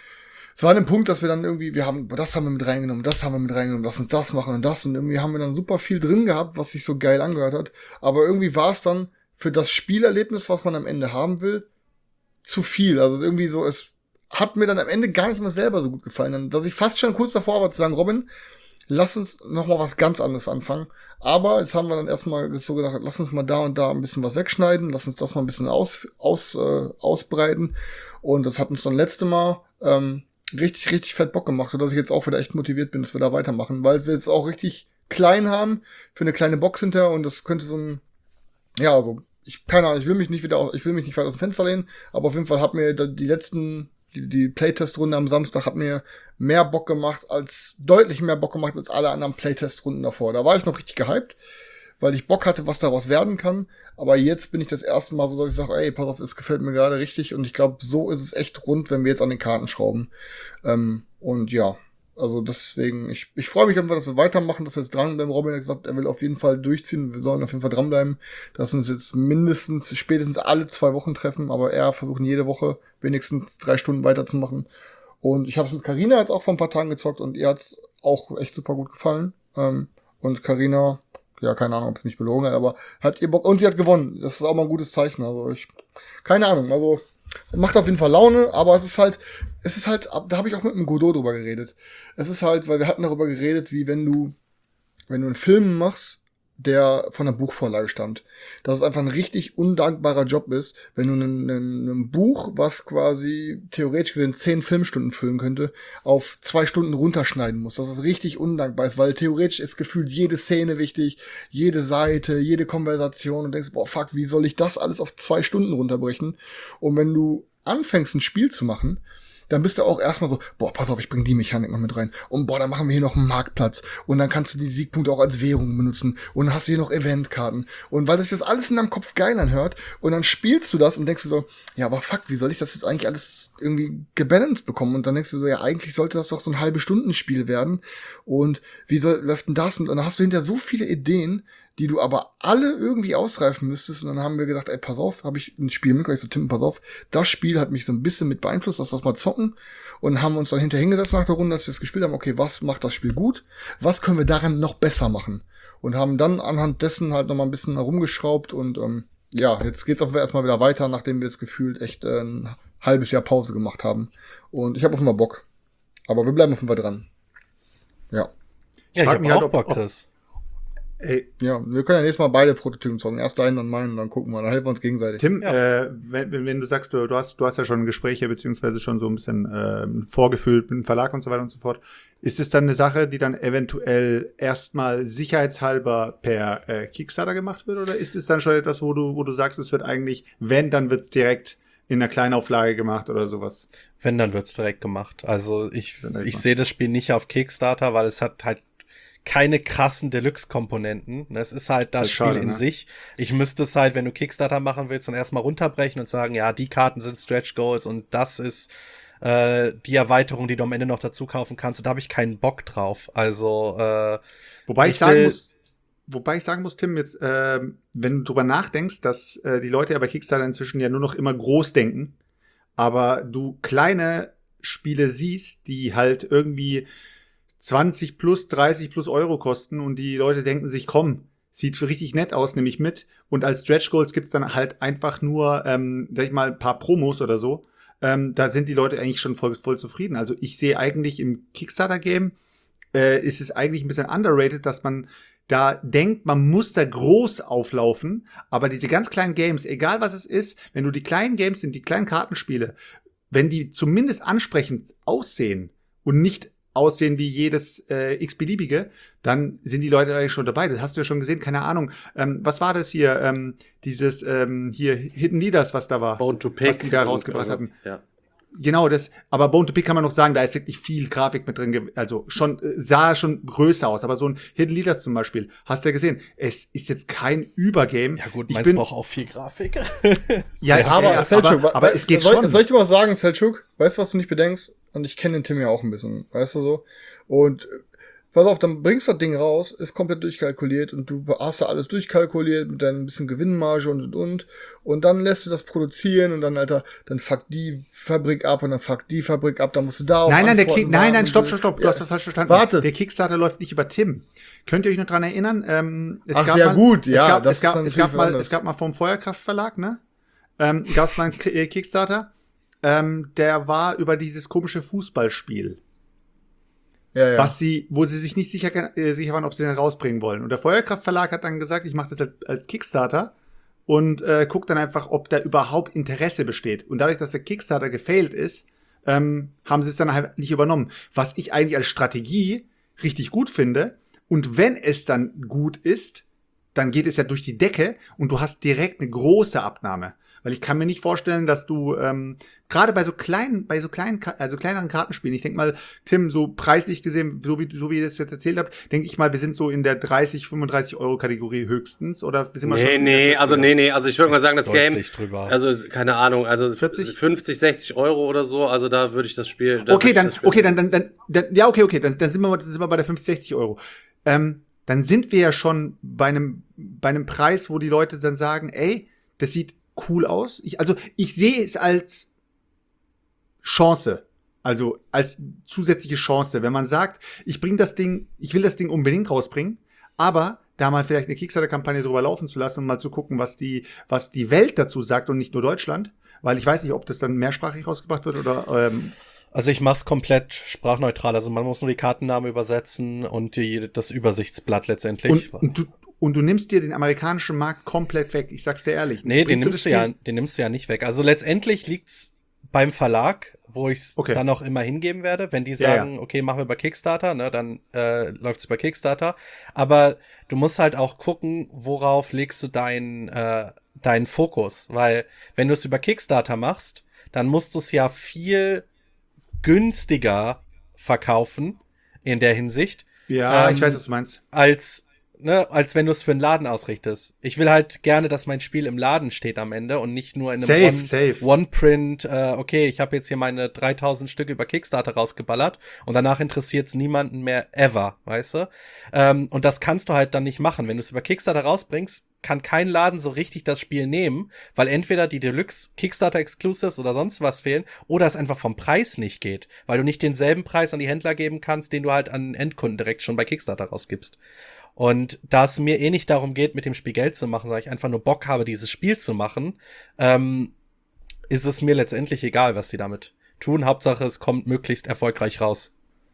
es war an dem Punkt, dass wir dann irgendwie, wir haben, das haben wir mit reingenommen, das haben wir mit reingenommen, lass uns das machen und das und irgendwie haben wir dann super viel drin gehabt, was sich so geil angehört hat, aber irgendwie war es dann für das Spielerlebnis, was man am Ende haben will, zu viel, also irgendwie so, es hat mir dann am Ende gar nicht mal selber so gut gefallen, dass ich fast schon kurz davor war zu sagen, Robin, lass uns nochmal was ganz anderes anfangen, aber jetzt haben wir dann erstmal so gedacht, lass uns mal da und da ein bisschen was wegschneiden, lass uns das mal ein bisschen aus, aus, äh, ausbreiten und das hat uns dann letzte Mal, ähm, richtig, richtig fett Bock gemacht, sodass ich jetzt auch wieder echt motiviert bin, dass wir da weitermachen, weil wir jetzt auch richtig klein haben, für eine kleine Box hinter und das könnte so ein, ja, also, ich, keine Ahnung, ich will mich nicht wieder, aus, ich will mich nicht weit aus dem Fenster lehnen, aber auf jeden Fall hat mir die letzten, die, die Playtest-Runde am Samstag hat mir mehr Bock gemacht als, deutlich mehr Bock gemacht als alle anderen Playtest-Runden davor. Da war ich noch richtig gehypt, weil ich Bock hatte, was daraus werden kann. Aber jetzt bin ich das erste Mal so, dass ich sage, ey, pass auf, es gefällt mir gerade richtig. Und ich glaube, so ist es echt rund, wenn wir jetzt an den Karten schrauben. Ähm, und ja, also deswegen, ich, ich freue mich einfach, dass wir weitermachen, dass wir jetzt dranbleiben. Robin hat gesagt, er will auf jeden Fall durchziehen. Wir sollen auf jeden Fall dranbleiben. Dass wir uns jetzt mindestens, spätestens alle zwei Wochen treffen. Aber er versuchen jede Woche wenigstens drei Stunden weiterzumachen. Und ich habe es mit Carina jetzt auch vor ein paar Tagen gezockt. Und ihr hat es auch echt super gut gefallen. Ähm, und Carina... Ja, keine Ahnung, ob es nicht belogen hat, aber hat ihr Bock. Und sie hat gewonnen. Das ist auch mal ein gutes Zeichen. Also ich, keine Ahnung, also macht auf jeden Fall Laune, aber es ist halt, es ist halt, da habe ich auch mit einem Godot drüber geredet. Es ist halt, weil wir hatten darüber geredet, wie wenn du, wenn du einen Film machst, der von einer Buchvorlage stammt. Dass es einfach ein richtig undankbarer Job ist, wenn du ein, ein, ein Buch, was quasi theoretisch gesehen zehn Filmstunden füllen könnte, auf zwei Stunden runterschneiden musst. Das ist richtig undankbar ist, weil theoretisch ist gefühlt jede Szene wichtig, jede Seite, jede Konversation und denkst, boah, fuck, wie soll ich das alles auf zwei Stunden runterbrechen? Und wenn du anfängst, ein Spiel zu machen, dann bist du auch erstmal so, boah, pass auf, ich bring die Mechanik noch mit rein. Und boah, dann machen wir hier noch einen Marktplatz. Und dann kannst du die Siegpunkte auch als Währung benutzen. Und dann hast du hier noch Eventkarten. Und weil das jetzt alles in deinem Kopf geil anhört, und dann spielst du das und denkst du so, ja, aber fuck, wie soll ich das jetzt eigentlich alles irgendwie gebalanced bekommen? Und dann denkst du so, ja, eigentlich sollte das doch so ein halbe Stundenspiel werden. Und wie soll, läuft denn das? Und dann hast du hinterher so viele Ideen, die du aber alle irgendwie ausreifen müsstest. Und dann haben wir gedacht, ey, pass auf, habe ich ein Spiel mitgebracht. Ich so, Tim, pass auf, das Spiel hat mich so ein bisschen mit beeinflusst, lass das mal zocken. Und haben uns dann hinterher hingesetzt nach der Runde, als wir das gespielt haben, okay, was macht das Spiel gut? Was können wir daran noch besser machen? Und haben dann anhand dessen halt nochmal ein bisschen herumgeschraubt. Und ähm, ja, jetzt geht's auch erstmal wieder weiter, nachdem wir jetzt gefühlt echt äh, ein halbes Jahr Pause gemacht haben. Und ich habe auf jeden Fall Bock. Aber wir bleiben auf jeden Fall dran. Ja. Ja, ich frag hab mich auch halt, ob- Bock, ob- Chris. Ey, Ja, wir können ja nächstes Mal beide Prototypen zocken. Erst deinen, dann meinen, dann gucken wir. Dann helfen wir uns gegenseitig. Tim, äh, wenn, wenn wenn du sagst, du, du hast, du hast ja schon Gespräche beziehungsweise schon so ein bisschen ähm, vorgefühlt mit dem Verlag und so weiter und so fort. Ist es dann eine Sache, die dann eventuell erstmal sicherheitshalber per äh, Kickstarter gemacht wird, oder ist es dann schon etwas, wo du, wo du sagst, es wird eigentlich, wenn, dann wird es direkt in einer Kleinauflage gemacht oder sowas? Wenn, dann wird's direkt gemacht. Also ich, Dann direkt ich mal. sehe das Spiel nicht auf Kickstarter, weil es hat halt keine krassen Deluxe-Komponenten. Es ist halt das Das ist Spiel schade, in ne? sich. Ich müsste es halt, wenn du Kickstarter machen willst, dann erstmal runterbrechen und sagen, ja, die Karten sind Stretch Goals und das ist äh, die Erweiterung, die du am Ende noch dazu kaufen kannst. Und da habe ich keinen Bock drauf. Also, äh, Wobei ich, Ich sagen will- muss, wobei ich sagen muss, Tim, jetzt, ähm, wenn du drüber nachdenkst, dass äh, die Leute ja bei Kickstarter inzwischen ja nur noch immer groß denken, aber du kleine Spiele siehst, die halt irgendwie zwanzig plus, dreißig plus Euro kosten und die Leute denken sich, komm, sieht richtig nett aus, nehme ich mit. Und als Stretch Goals gibt's dann halt einfach nur, ähm, sag ich mal, ein paar Promos oder so. Ähm, da sind die Leute eigentlich schon voll, voll zufrieden. Also ich sehe eigentlich im Kickstarter-Game, äh, ist es eigentlich ein bisschen underrated, dass man da denkt, man muss da groß auflaufen, aber diese ganz kleinen Games, egal was es ist, wenn du die kleinen Games sind, die kleinen Kartenspiele, wenn die zumindest ansprechend aussehen und nicht aussehen wie jedes äh, x-beliebige, dann sind die Leute eigentlich schon dabei. Das hast du ja schon gesehen, keine Ahnung. Ähm, was war das hier? Ähm, dieses ähm, hier Hidden Leaders, was da war? Bone to Pick. Was die da und- rausgebracht also, hatten. Ja. Genau, das, aber Bone to Pick kann man noch sagen, da ist wirklich viel Grafik mit drin, ge- also schon, äh, sah schon größer aus, aber so ein Hidden Leaders zum Beispiel, hast du ja gesehen, es ist jetzt kein Übergame. ja gut, ich meins bin, braucht auch viel Grafik. ja, aber, ja, Selçuk, aber, aber es geht soll, schon. Soll ich dir was sagen, Selçuk? Weißt du, was du nicht bedenkst? und ich kenne den Tim ja auch ein bisschen, weißt du so? Und pass auf, dann bringst du das Ding raus, ist komplett durchkalkuliert und du hast da alles durchkalkuliert mit deinem bisschen Gewinnmarge und und und und dann lässt du das produzieren und dann, Alter, dann fuck die Fabrik ab und dann fuck die Fabrik ab, dann musst du da auch Nein, nein, der Kick, Antworten nein, warten nein, und stopp, so. stopp, stopp, du Ja. hast das falsch verstanden. Warte. Der Kickstarter läuft nicht über Tim. Könnt ihr euch noch dran erinnern? Ähm, es Ach, gab sehr mal, gut, ja, Es gab, das es gab, ist dann es gab natürlich mal, anders. es gab mal vom Feuerkraftverlag, ne? Ähm, gab es mal einen K- äh, Kickstarter. Ähm, der war über dieses komische Fußballspiel. Ja, ja. Was sie, wo sie sich nicht sicher, äh, sicher waren, ob sie den rausbringen wollen. Und der Feuerkraftverlag hat dann gesagt, ich mache das als, als Kickstarter und äh, guck dann einfach, ob da überhaupt Interesse besteht. Und dadurch, dass der Kickstarter gefailt ist, ähm, haben sie es dann halt nicht übernommen. Was ich eigentlich als Strategie richtig gut finde. Und wenn es dann gut ist, dann geht es ja durch die Decke und du hast direkt eine große Abnahme. Weil ich kann mir nicht vorstellen, dass du ähm, gerade bei so kleinen, bei so kleinen, Ka- also kleineren Kartenspielen, ich denke mal, Tim, so preislich gesehen, so wie, so wie ihr das jetzt erzählt habt, denke ich mal, wir sind so in der dreißig, fünfunddreißig Euro Kategorie höchstens, oder sind wir schon? Nee, in der nee, vierzig? also nee, nee, also ich würde mal sagen, das Game, Deutlich drüber. also keine Ahnung, also vierzig? fünfzig, sechzig Euro oder so, also da würde ich das Spiel. da Okay, würde ich dann, das Spiel- okay, dann, dann, dann, dann, ja, okay, okay, dann, dann sind wir, dann sind wir bei der fünfzig, sechzig Euro. Ähm, dann sind wir ja schon bei einem, bei einem Preis, wo die Leute dann sagen, ey, das sieht cool aus. Ich, also, ich sehe es als Chance. Also, als zusätzliche Chance. Wenn man sagt, ich bringe das Ding, ich will das Ding unbedingt rausbringen, aber da mal vielleicht eine Kickstarter-Kampagne drüber laufen zu lassen und mal zu gucken, was die, was die Welt dazu sagt und nicht nur Deutschland. Weil ich weiß nicht, ob das dann mehrsprachig rausgebracht wird oder, ähm, Also ich mach's komplett sprachneutral. Also man muss nur die Kartennamen übersetzen und die, das Übersichtsblatt letztendlich. Und, und, du, und du nimmst dir den amerikanischen Markt komplett weg. Ich sag's dir ehrlich. nee, den Bringst nimmst, du das ja, Spiel- den nimmst du ja nicht weg. Also letztendlich liegt's beim Verlag, wo ich's Okay. dann auch immer hingeben werde. Wenn die Ja, sagen, okay, machen wir über Kickstarter, ne, dann äh, läuft's über Kickstarter. Aber du musst halt auch gucken, worauf legst du deinen äh, deinen Fokus. Weil wenn du es über Kickstarter machst, dann musst du es ja viel günstiger verkaufen in der Hinsicht, Ja, Ähm, ich weiß, was du meinst. als, ne, als wenn du es für einen Laden ausrichtest. Ich will halt gerne, dass mein Spiel im Laden steht am Ende und nicht nur in einem Safe, One- safe. One-Print, äh, okay, ich habe jetzt hier meine dreitausend Stücke über Kickstarter rausgeballert und danach interessiert es niemanden mehr ever, weißt du? Ähm, und das kannst du halt dann nicht machen. Wenn du es über Kickstarter rausbringst, kann kein Laden so richtig das Spiel nehmen, weil entweder die Deluxe Kickstarter Exclusives oder sonst was fehlen oder es einfach vom Preis nicht geht, weil du nicht denselben Preis an die Händler geben kannst, den du halt an Endkunden direkt schon bei Kickstarter rausgibst. Und da es mir eh nicht darum geht, mit dem Spiel Geld zu machen, sondern ich einfach nur Bock habe, dieses Spiel zu machen, ähm, ist es mir letztendlich egal, was sie damit tun. Hauptsache, es kommt möglichst erfolgreich raus.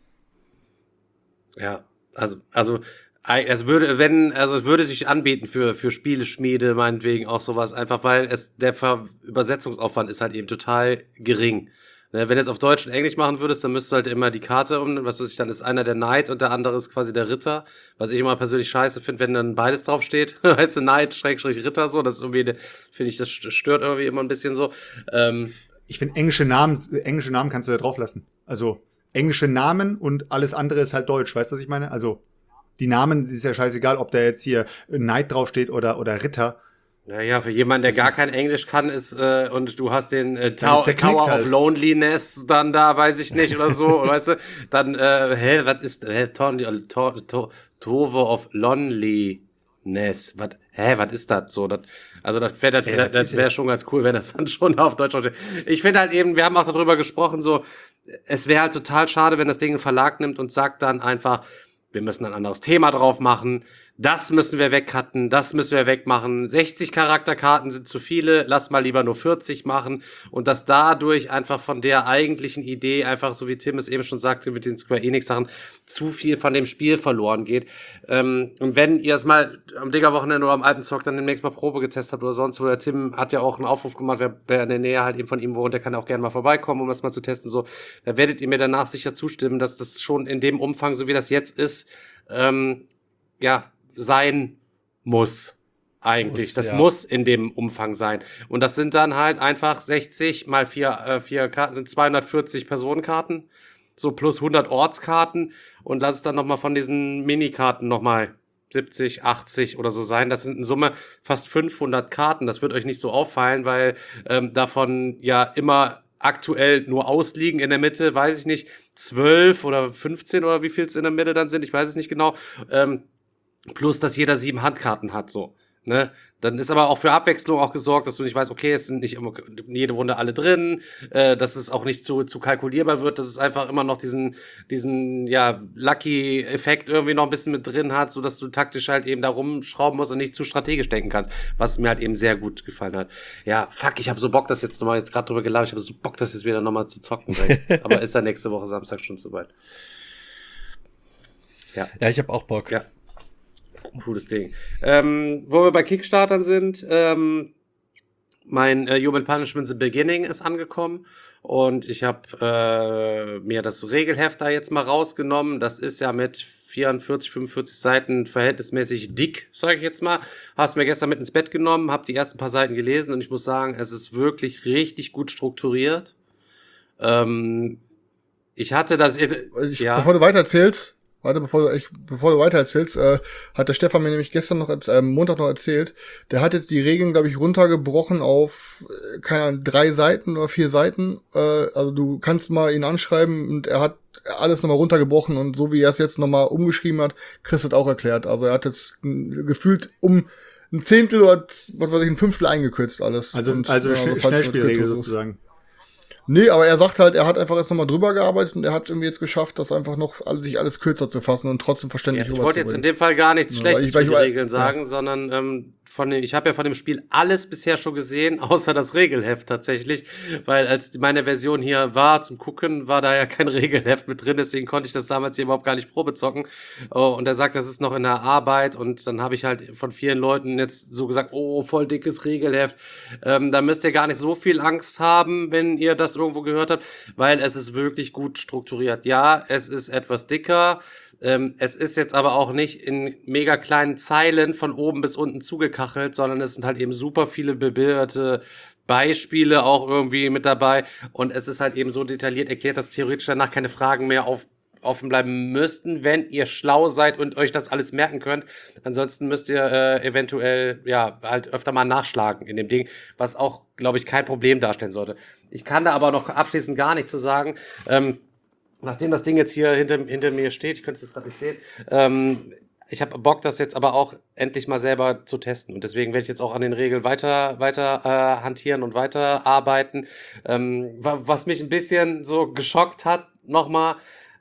Ja, also, also, ei- es würde, wenn, also es würde sich anbieten für, für Spieleschmiede, meinetwegen auch sowas, einfach weil es, der Ver Übersetzungsaufwand ist halt eben total gering. Ne, wenn du es auf Deutsch und Englisch machen würdest, dann müsstest du halt immer die Karte um, was weiß ich, dann ist einer der Knight und der andere ist quasi der Ritter, was ich immer persönlich scheiße finde, wenn dann beides draufsteht, heißt du Knight, Schrägstrich Ritter, so, das ist irgendwie, finde ich, das stört irgendwie immer ein bisschen so, ähm, Ich finde, englische Namen, englische Namen kannst du da drauf lassen. Also, englische Namen und alles andere ist halt deutsch. Weißt du, was ich meine? Also, die Namen ist ja scheißegal, ob da jetzt hier Knight draufsteht oder, oder Ritter. Naja, für jemanden, der gar kein Englisch kann, ist, äh, und du hast den äh, Dann ist Tau der Tower knickt halt. of Loneliness dann da, weiß ich nicht, oder so, weißt du, dann, äh, hä, was ist, hä, Tor Tor Tor Tower of Loneliness, was, hä, was ist das so, das, also das wäre das, Ey, das, was das ist wär das? schon ganz cool, wenn das dann schon auf Deutsch steht. Ich finde halt eben, wir haben auch darüber gesprochen, so, es wäre halt total schade, wenn das Ding einen Verlag nimmt und sagt dann einfach, wir müssen ein anderes Thema drauf machen, das müssen wir wegcutten, das müssen wir wegmachen, sechzig Charakterkarten sind zu viele, lass mal lieber nur vierzig machen und dass dadurch einfach von der eigentlichen Idee einfach, so wie Tim es eben schon sagte, mit den Square Enix Sachen, zu viel von dem Spiel verloren geht. Ähm, und wenn ihr es mal am Digger-Wochenende oder am Alpenzock dann demnächst mal Probe getestet habt oder sonst wo, der Tim hat ja auch einen Aufruf gemacht, wer, wer in der Nähe halt eben von ihm wohnt, der kann auch gerne mal vorbeikommen, um das mal zu testen, so, da werdet ihr mir danach sicher zustimmen, dass das schon in dem Umfang, so wie das jetzt ist, ähm, ja, sein muss. Eigentlich. Muss, das ja. muss in dem Umfang sein. Und das sind dann halt einfach sechzig mal vier, äh, vier Karten, sind zweihundertvierzig Personenkarten. So plus hundert Ortskarten. Und lass es dann nochmal von diesen Minikarten nochmal siebzig, achtzig oder so sein. Das sind in Summe fast fünfhundert Karten. Das wird euch nicht so auffallen, weil ähm, davon ja immer aktuell nur ausliegen. In der Mitte, weiß ich nicht, zwölf oder fünfzehn oder wie viel es in der Mitte dann sind, ich weiß es nicht genau. Ähm, plus, dass jeder sieben Handkarten hat, so. Ne? Dann ist aber auch für Abwechslung auch gesorgt, dass du nicht weißt, okay, es sind nicht immer jede Runde alle drin, äh, dass es auch nicht zu, zu kalkulierbar wird, dass es einfach immer noch diesen, diesen, ja, Lucky-Effekt irgendwie noch ein bisschen mit drin hat, so dass du taktisch halt eben da rumschrauben musst und nicht zu strategisch denken kannst, was mir halt eben sehr gut gefallen hat. Ja, fuck, ich habe so Bock, das jetzt nochmal, jetzt gerade drüber gelabert, ich habe so Bock, das jetzt wieder nochmal zu zocken. Aber ist ja nächste Woche Samstag schon soweit. Ja. Ja, ich habe auch Bock. Ja. Cooles Ding. Ähm, wo wir bei Kickstartern sind, ähm, mein äh, Human Punishment The Beginning ist angekommen und ich habe äh, mir das Regelheft da jetzt mal rausgenommen. Das ist ja mit vierundvierzig, fünfundvierzig Seiten verhältnismäßig dick, sage ich jetzt mal. Hab's mir gestern mit ins Bett genommen, habe die ersten paar Seiten gelesen und ich muss sagen, es ist wirklich richtig gut strukturiert. Ähm, ich hatte das... Ich, ja. Bevor du weiter erzählst, Warte, bevor du, ich, bevor du weiter erzählst, äh, hat der Stefan mir nämlich gestern noch, äh, Montag noch erzählt, der hat jetzt die Regeln, glaube ich, runtergebrochen auf, äh, keine Ahnung, drei Seiten oder vier Seiten. Äh, also du kannst mal ihn anschreiben und er hat alles nochmal runtergebrochen und so wie er es jetzt nochmal umgeschrieben hat, Chris hat auch erklärt. Also er hat jetzt äh, gefühlt um ein Zehntel oder, was weiß ich, ein Fünftel eingekürzt alles. Also, und, also ja, Sch- falls Schnellspielregel es sozusagen. Nee, aber er sagt halt, er hat einfach erst nochmal drüber gearbeitet und er hat irgendwie jetzt geschafft, das einfach noch alles, sich alles kürzer zu fassen und trotzdem verständlich Ja, ich wollte jetzt in dem Fall gar nichts Ja, Schlechtes ich- weil über ich- die Regeln ja. sagen, sondern ähm, von dem, ich habe ja von dem Spiel alles bisher schon gesehen, außer das Regelheft tatsächlich, weil als die- meine Version hier war zum Gucken, war da ja kein Regelheft mit drin, deswegen konnte ich das damals hier überhaupt gar nicht Probe zocken. Oh, und er sagt, das ist noch in der Arbeit und dann habe ich halt von vielen Leuten jetzt so gesagt, oh, voll dickes Regelheft. Ähm, da müsst ihr gar nicht so viel Angst haben, wenn ihr das irgendwo gehört habt, weil es ist wirklich gut strukturiert. Ja, es ist etwas dicker. Ähm, es ist jetzt aber auch nicht in mega kleinen Zeilen von oben bis unten zugekachelt, sondern es sind halt eben super viele bebilderte Beispiele auch irgendwie mit dabei. Und es ist halt eben so detailliert erklärt, dass theoretisch danach keine Fragen mehr auf offen bleiben müssten, wenn ihr schlau seid und euch das alles merken könnt. Ansonsten müsst ihr äh, eventuell ja halt öfter mal nachschlagen in dem Ding, was auch, glaube ich, kein Problem darstellen sollte. Ich kann da aber noch abschließend gar nicht zu sagen. Ähm, nachdem das Ding jetzt hier hinter, hinter mir steht, ich könnte es jetzt gerade nicht sehen, ähm, ich habe Bock, das jetzt aber auch endlich mal selber zu testen. Und deswegen werde ich jetzt auch an den Regeln weiter, weiter äh, hantieren und weiter arbeiten. Ähm, was mich ein bisschen so geschockt hat, nochmal,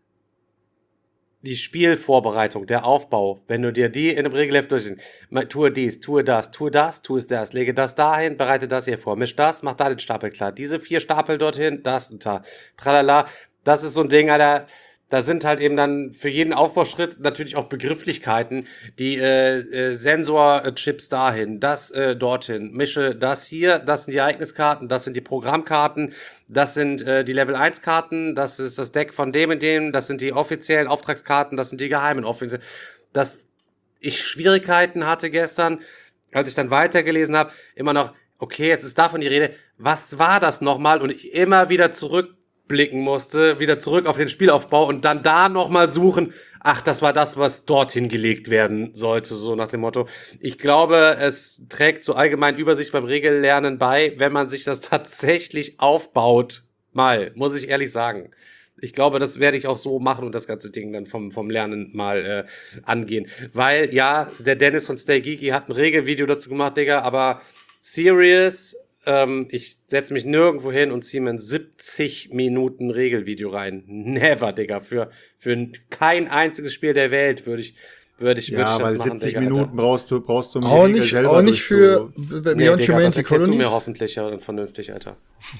die Spielvorbereitung, der Aufbau, wenn du dir die in dem Regelheft durchsiehst, tue dies, tue das, tue das, tue das, lege das dahin, bereite das hier vor, misch das, mach da den Stapel klar, diese vier Stapel dorthin, das und da, tralala, das ist so ein Ding, Alter, da sind halt eben dann für jeden Aufbauschritt natürlich auch Begrifflichkeiten, die äh, äh, Sensorchips dahin, das äh, dorthin, mische das hier, das sind die Ereigniskarten, das sind die Programmkarten, das sind äh, die Level eins Karten, das ist das Deck von dem und dem, das sind die offiziellen Auftragskarten, das sind die geheimen offiziellen. Dass ich Schwierigkeiten hatte gestern, als ich dann weitergelesen habe, immer noch, okay, jetzt ist davon die Rede, was war das nochmal? Und ich immer wieder zurück blicken musste, wieder zurück auf den Spielaufbau und dann da nochmal suchen, ach, das war das, was dorthin gelegt werden sollte, so nach dem Motto. Ich glaube, es trägt zur allgemeinen Übersicht beim Regellernen bei, wenn man sich das tatsächlich aufbaut, mal, muss ich ehrlich sagen. Ich glaube, das werde ich auch so machen und das ganze Ding dann vom, vom Lernen mal äh, angehen. Weil, ja, der Dennis von Stay Geeky hat ein Regelvideo dazu gemacht, Digga, aber serious, Ähm, ich setze mich nirgendwo hin und ziehe mir ein siebzig Minuten Regelvideo rein. Never, Digga. Für, für kein einziges Spiel der Welt würde ich, würde ich, würde Ja, ich das weil machen, siebzig Digga, Minuten Alter. braust du, brauchst du um die Auch Regel nicht, selber auch nicht für durchzu- Beyond Nee, Digga, das Humanity erklärst du mir Colonies? hoffentlich ja und vernünftig, Alter.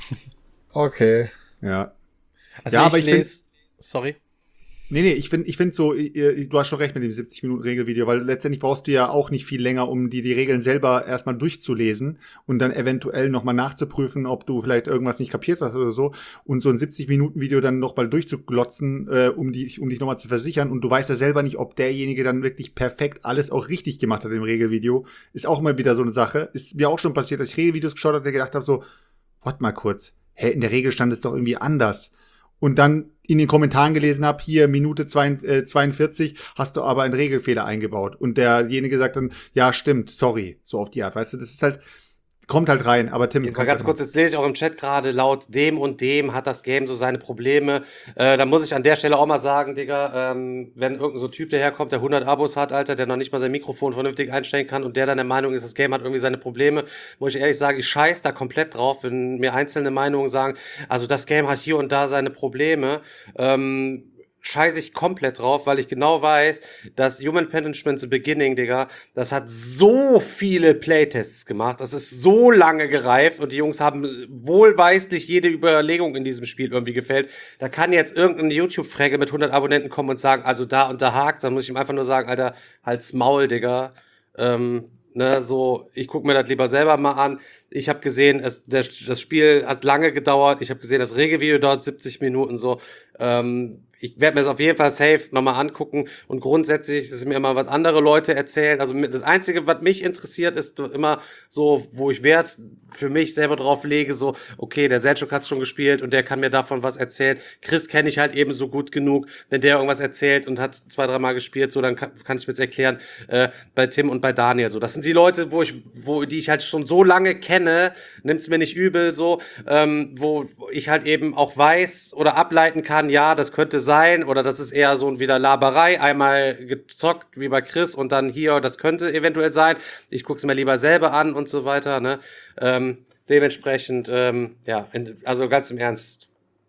Okay. Ja. Also Ja, ich aber ich find- lese, sorry. Nee, nee, ich finde ich find so, äh, du hast schon recht mit dem siebzig Minuten Regelvideo, weil letztendlich brauchst du ja auch nicht viel länger, um die, die Regeln selber erstmal durchzulesen und dann eventuell nochmal nachzuprüfen, ob du vielleicht irgendwas nicht kapiert hast oder so und so ein siebzig Minuten Video dann nochmal durchzuglotzen, äh, um, die, um dich nochmal zu versichern und du weißt ja selber nicht, ob derjenige dann wirklich perfekt alles auch richtig gemacht hat im Regelvideo, ist auch immer wieder so eine Sache. Ist mir auch schon passiert, dass ich Regelvideos geschaut habe und gedacht habe so, warte mal kurz, hä, in der Regel stand es doch irgendwie anders. Und dann in den Kommentaren gelesen habe, hier Minute zweiundvierzig hast du aber einen Regelfehler eingebaut. Und derjenige sagt dann, ja, stimmt, sorry, so auf die Art. Weißt du, das ist halt, kommt halt rein. Aber Tim, Jetzt mal ganz kurz, jetzt lese ich auch im Chat gerade, laut dem und dem hat das Game so seine Probleme. Äh, da muss ich an der Stelle auch mal sagen, Digga, ähm, wenn irgendein so Typ daherkommt, der hundert Abos hat, Alter, der noch nicht mal sein Mikrofon vernünftig einstellen kann und der dann der Meinung ist, das Game hat irgendwie seine Probleme, muss ich ehrlich sagen, ich scheiß da komplett drauf, wenn mir einzelne Meinungen sagen, also das Game hat hier und da seine Probleme. Ähm, scheiße ich komplett drauf, weil ich genau weiß, dass Human Punishment The Beginning, Digga, das hat so viele Playtests gemacht, das ist so lange gereift und die Jungs haben wohlweislich jede Überlegung in diesem Spiel irgendwie gefällt. Da kann jetzt irgendein YouTube-Fräge mit hundert Abonnenten kommen und sagen, also da und da hakt, dann muss ich ihm einfach nur sagen, Alter, halt's Maul, Digga. Ähm, ne, so, ich guck mir das lieber selber mal an. Ich habe gesehen, es, der, das Spiel hat lange gedauert. Ich habe gesehen, das Regelvideo dauert siebzig Minuten so. Ähm, ich werde mir das auf jeden Fall safe nochmal angucken und grundsätzlich ist es mir immer, was andere Leute erzählen. Also das Einzige, was mich interessiert, ist immer so, wo ich Wert für mich selber drauf lege, so, okay, der Selchuk hat's schon gespielt und der kann mir davon was erzählen. Chris kenne ich halt eben so gut genug, wenn der irgendwas erzählt und hat zwei, dreimal gespielt, so, dann kann, kann ich mir's erklären, äh, bei Tim und bei Daniel, so. Das sind die Leute, wo ich, wo, die ich halt schon so lange kenne, nimmt's mir nicht übel, so, ähm, wo ich halt eben auch weiß oder ableiten kann, ja, das könnte sein, oder das ist eher so wieder Laberei, einmal gezockt, wie bei Chris, und dann hier, das könnte eventuell sein. Ich guck's mir lieber selber an und so weiter, ne? Ähm, dementsprechend, ähm, ja, also ganz im Ernst.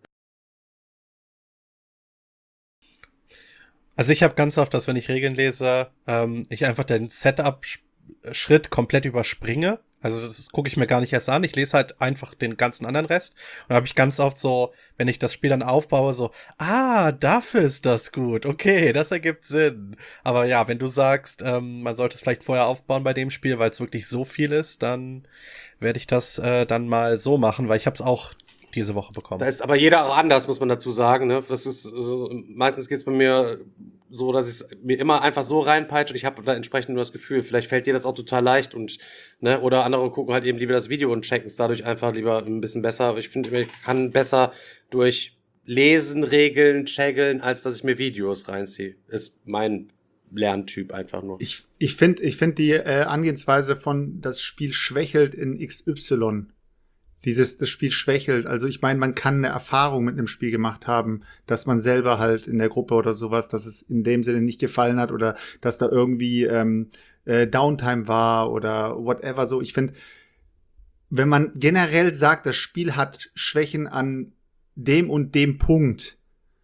Also ich habe ganz oft, dass wenn ich Regeln lese, ähm, ich einfach den Setup-Schritt komplett überspringe. Also das gucke ich mir gar nicht erst an. Ich lese halt einfach den ganzen anderen Rest. Und da habe ich ganz oft so, wenn ich das Spiel dann aufbaue, so, ah, dafür ist das gut. Okay, das ergibt Sinn. Aber ja, wenn du sagst, ähm, man sollte es vielleicht vorher aufbauen bei dem Spiel, weil es wirklich so viel ist, dann werde ich das äh, dann mal so machen, weil ich habe es auch diese Woche bekommen. Da ist aber jeder auch anders, muss man dazu sagen, ne? Das ist, also, meistens geht's bei mir so, dass ich es mir immer einfach so reinpeitsche und ich habe da entsprechend nur das Gefühl, vielleicht fällt dir das auch total leicht und, ne, oder andere gucken halt eben lieber das Video und checken es dadurch einfach lieber ein bisschen besser. Ich finde, ich kann besser durch Lesen, Regeln, checkeln, als dass ich mir Videos reinziehe. Ist mein Lerntyp einfach nur. Ich, ich finde ich find die äh, Angehensweise von das Spiel schwächelt in X Y. Dieses, das Spiel schwächelt. Also ich meine, man kann eine Erfahrung mit einem Spiel gemacht haben, dass man selber halt in der Gruppe oder sowas, dass es in dem Sinne nicht gefallen hat oder dass da irgendwie ähm, äh, Downtime war oder whatever. So, ich finde, wenn man generell sagt, das Spiel hat Schwächen an dem und dem Punkt,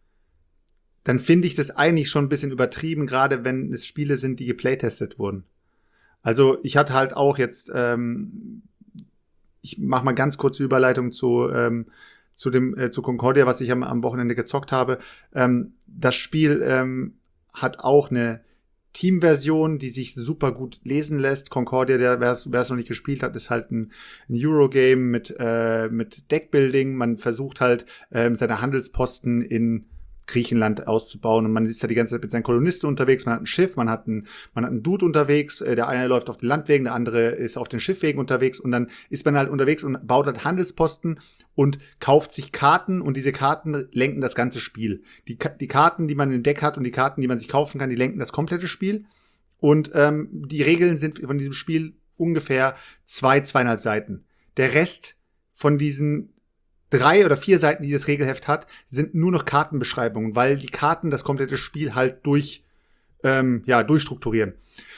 dann finde ich das eigentlich schon ein bisschen übertrieben, gerade wenn es Spiele sind, die geplaytestet wurden. Also ich hatte halt auch jetzt ähm, ich mache mal ganz kurze Überleitung zu ähm, zu dem äh, zu Concordia, was ich am, am Wochenende gezockt habe. Ähm, das Spiel ähm, hat auch eine Teamversion, die sich super gut lesen lässt. Concordia, der wer es noch nicht gespielt hat, ist halt ein, ein Eurogame mit äh, mit Deckbuilding. Man versucht halt ähm, seine Handelsposten in Griechenland auszubauen und man ist ja die ganze Zeit mit seinen Kolonisten unterwegs, man hat ein Schiff, man hat einen, man hat einen Dude unterwegs, der eine läuft auf den Landwegen, der andere ist auf den Schiffwegen unterwegs und dann ist man halt unterwegs und baut halt Handelsposten und kauft sich Karten und diese Karten lenken das ganze Spiel. Die, die Karten, die man im Deck hat und die Karten, die man sich kaufen kann, die lenken das komplette Spiel und ähm, die Regeln sind von diesem Spiel ungefähr zwei, zweieinhalb Seiten. Der Rest von diesen drei oder vier Seiten, die das Regelheft hat, sind nur noch Kartenbeschreibungen, weil die Karten das komplette Spiel halt durch, ähm, ja, durchstrukturieren.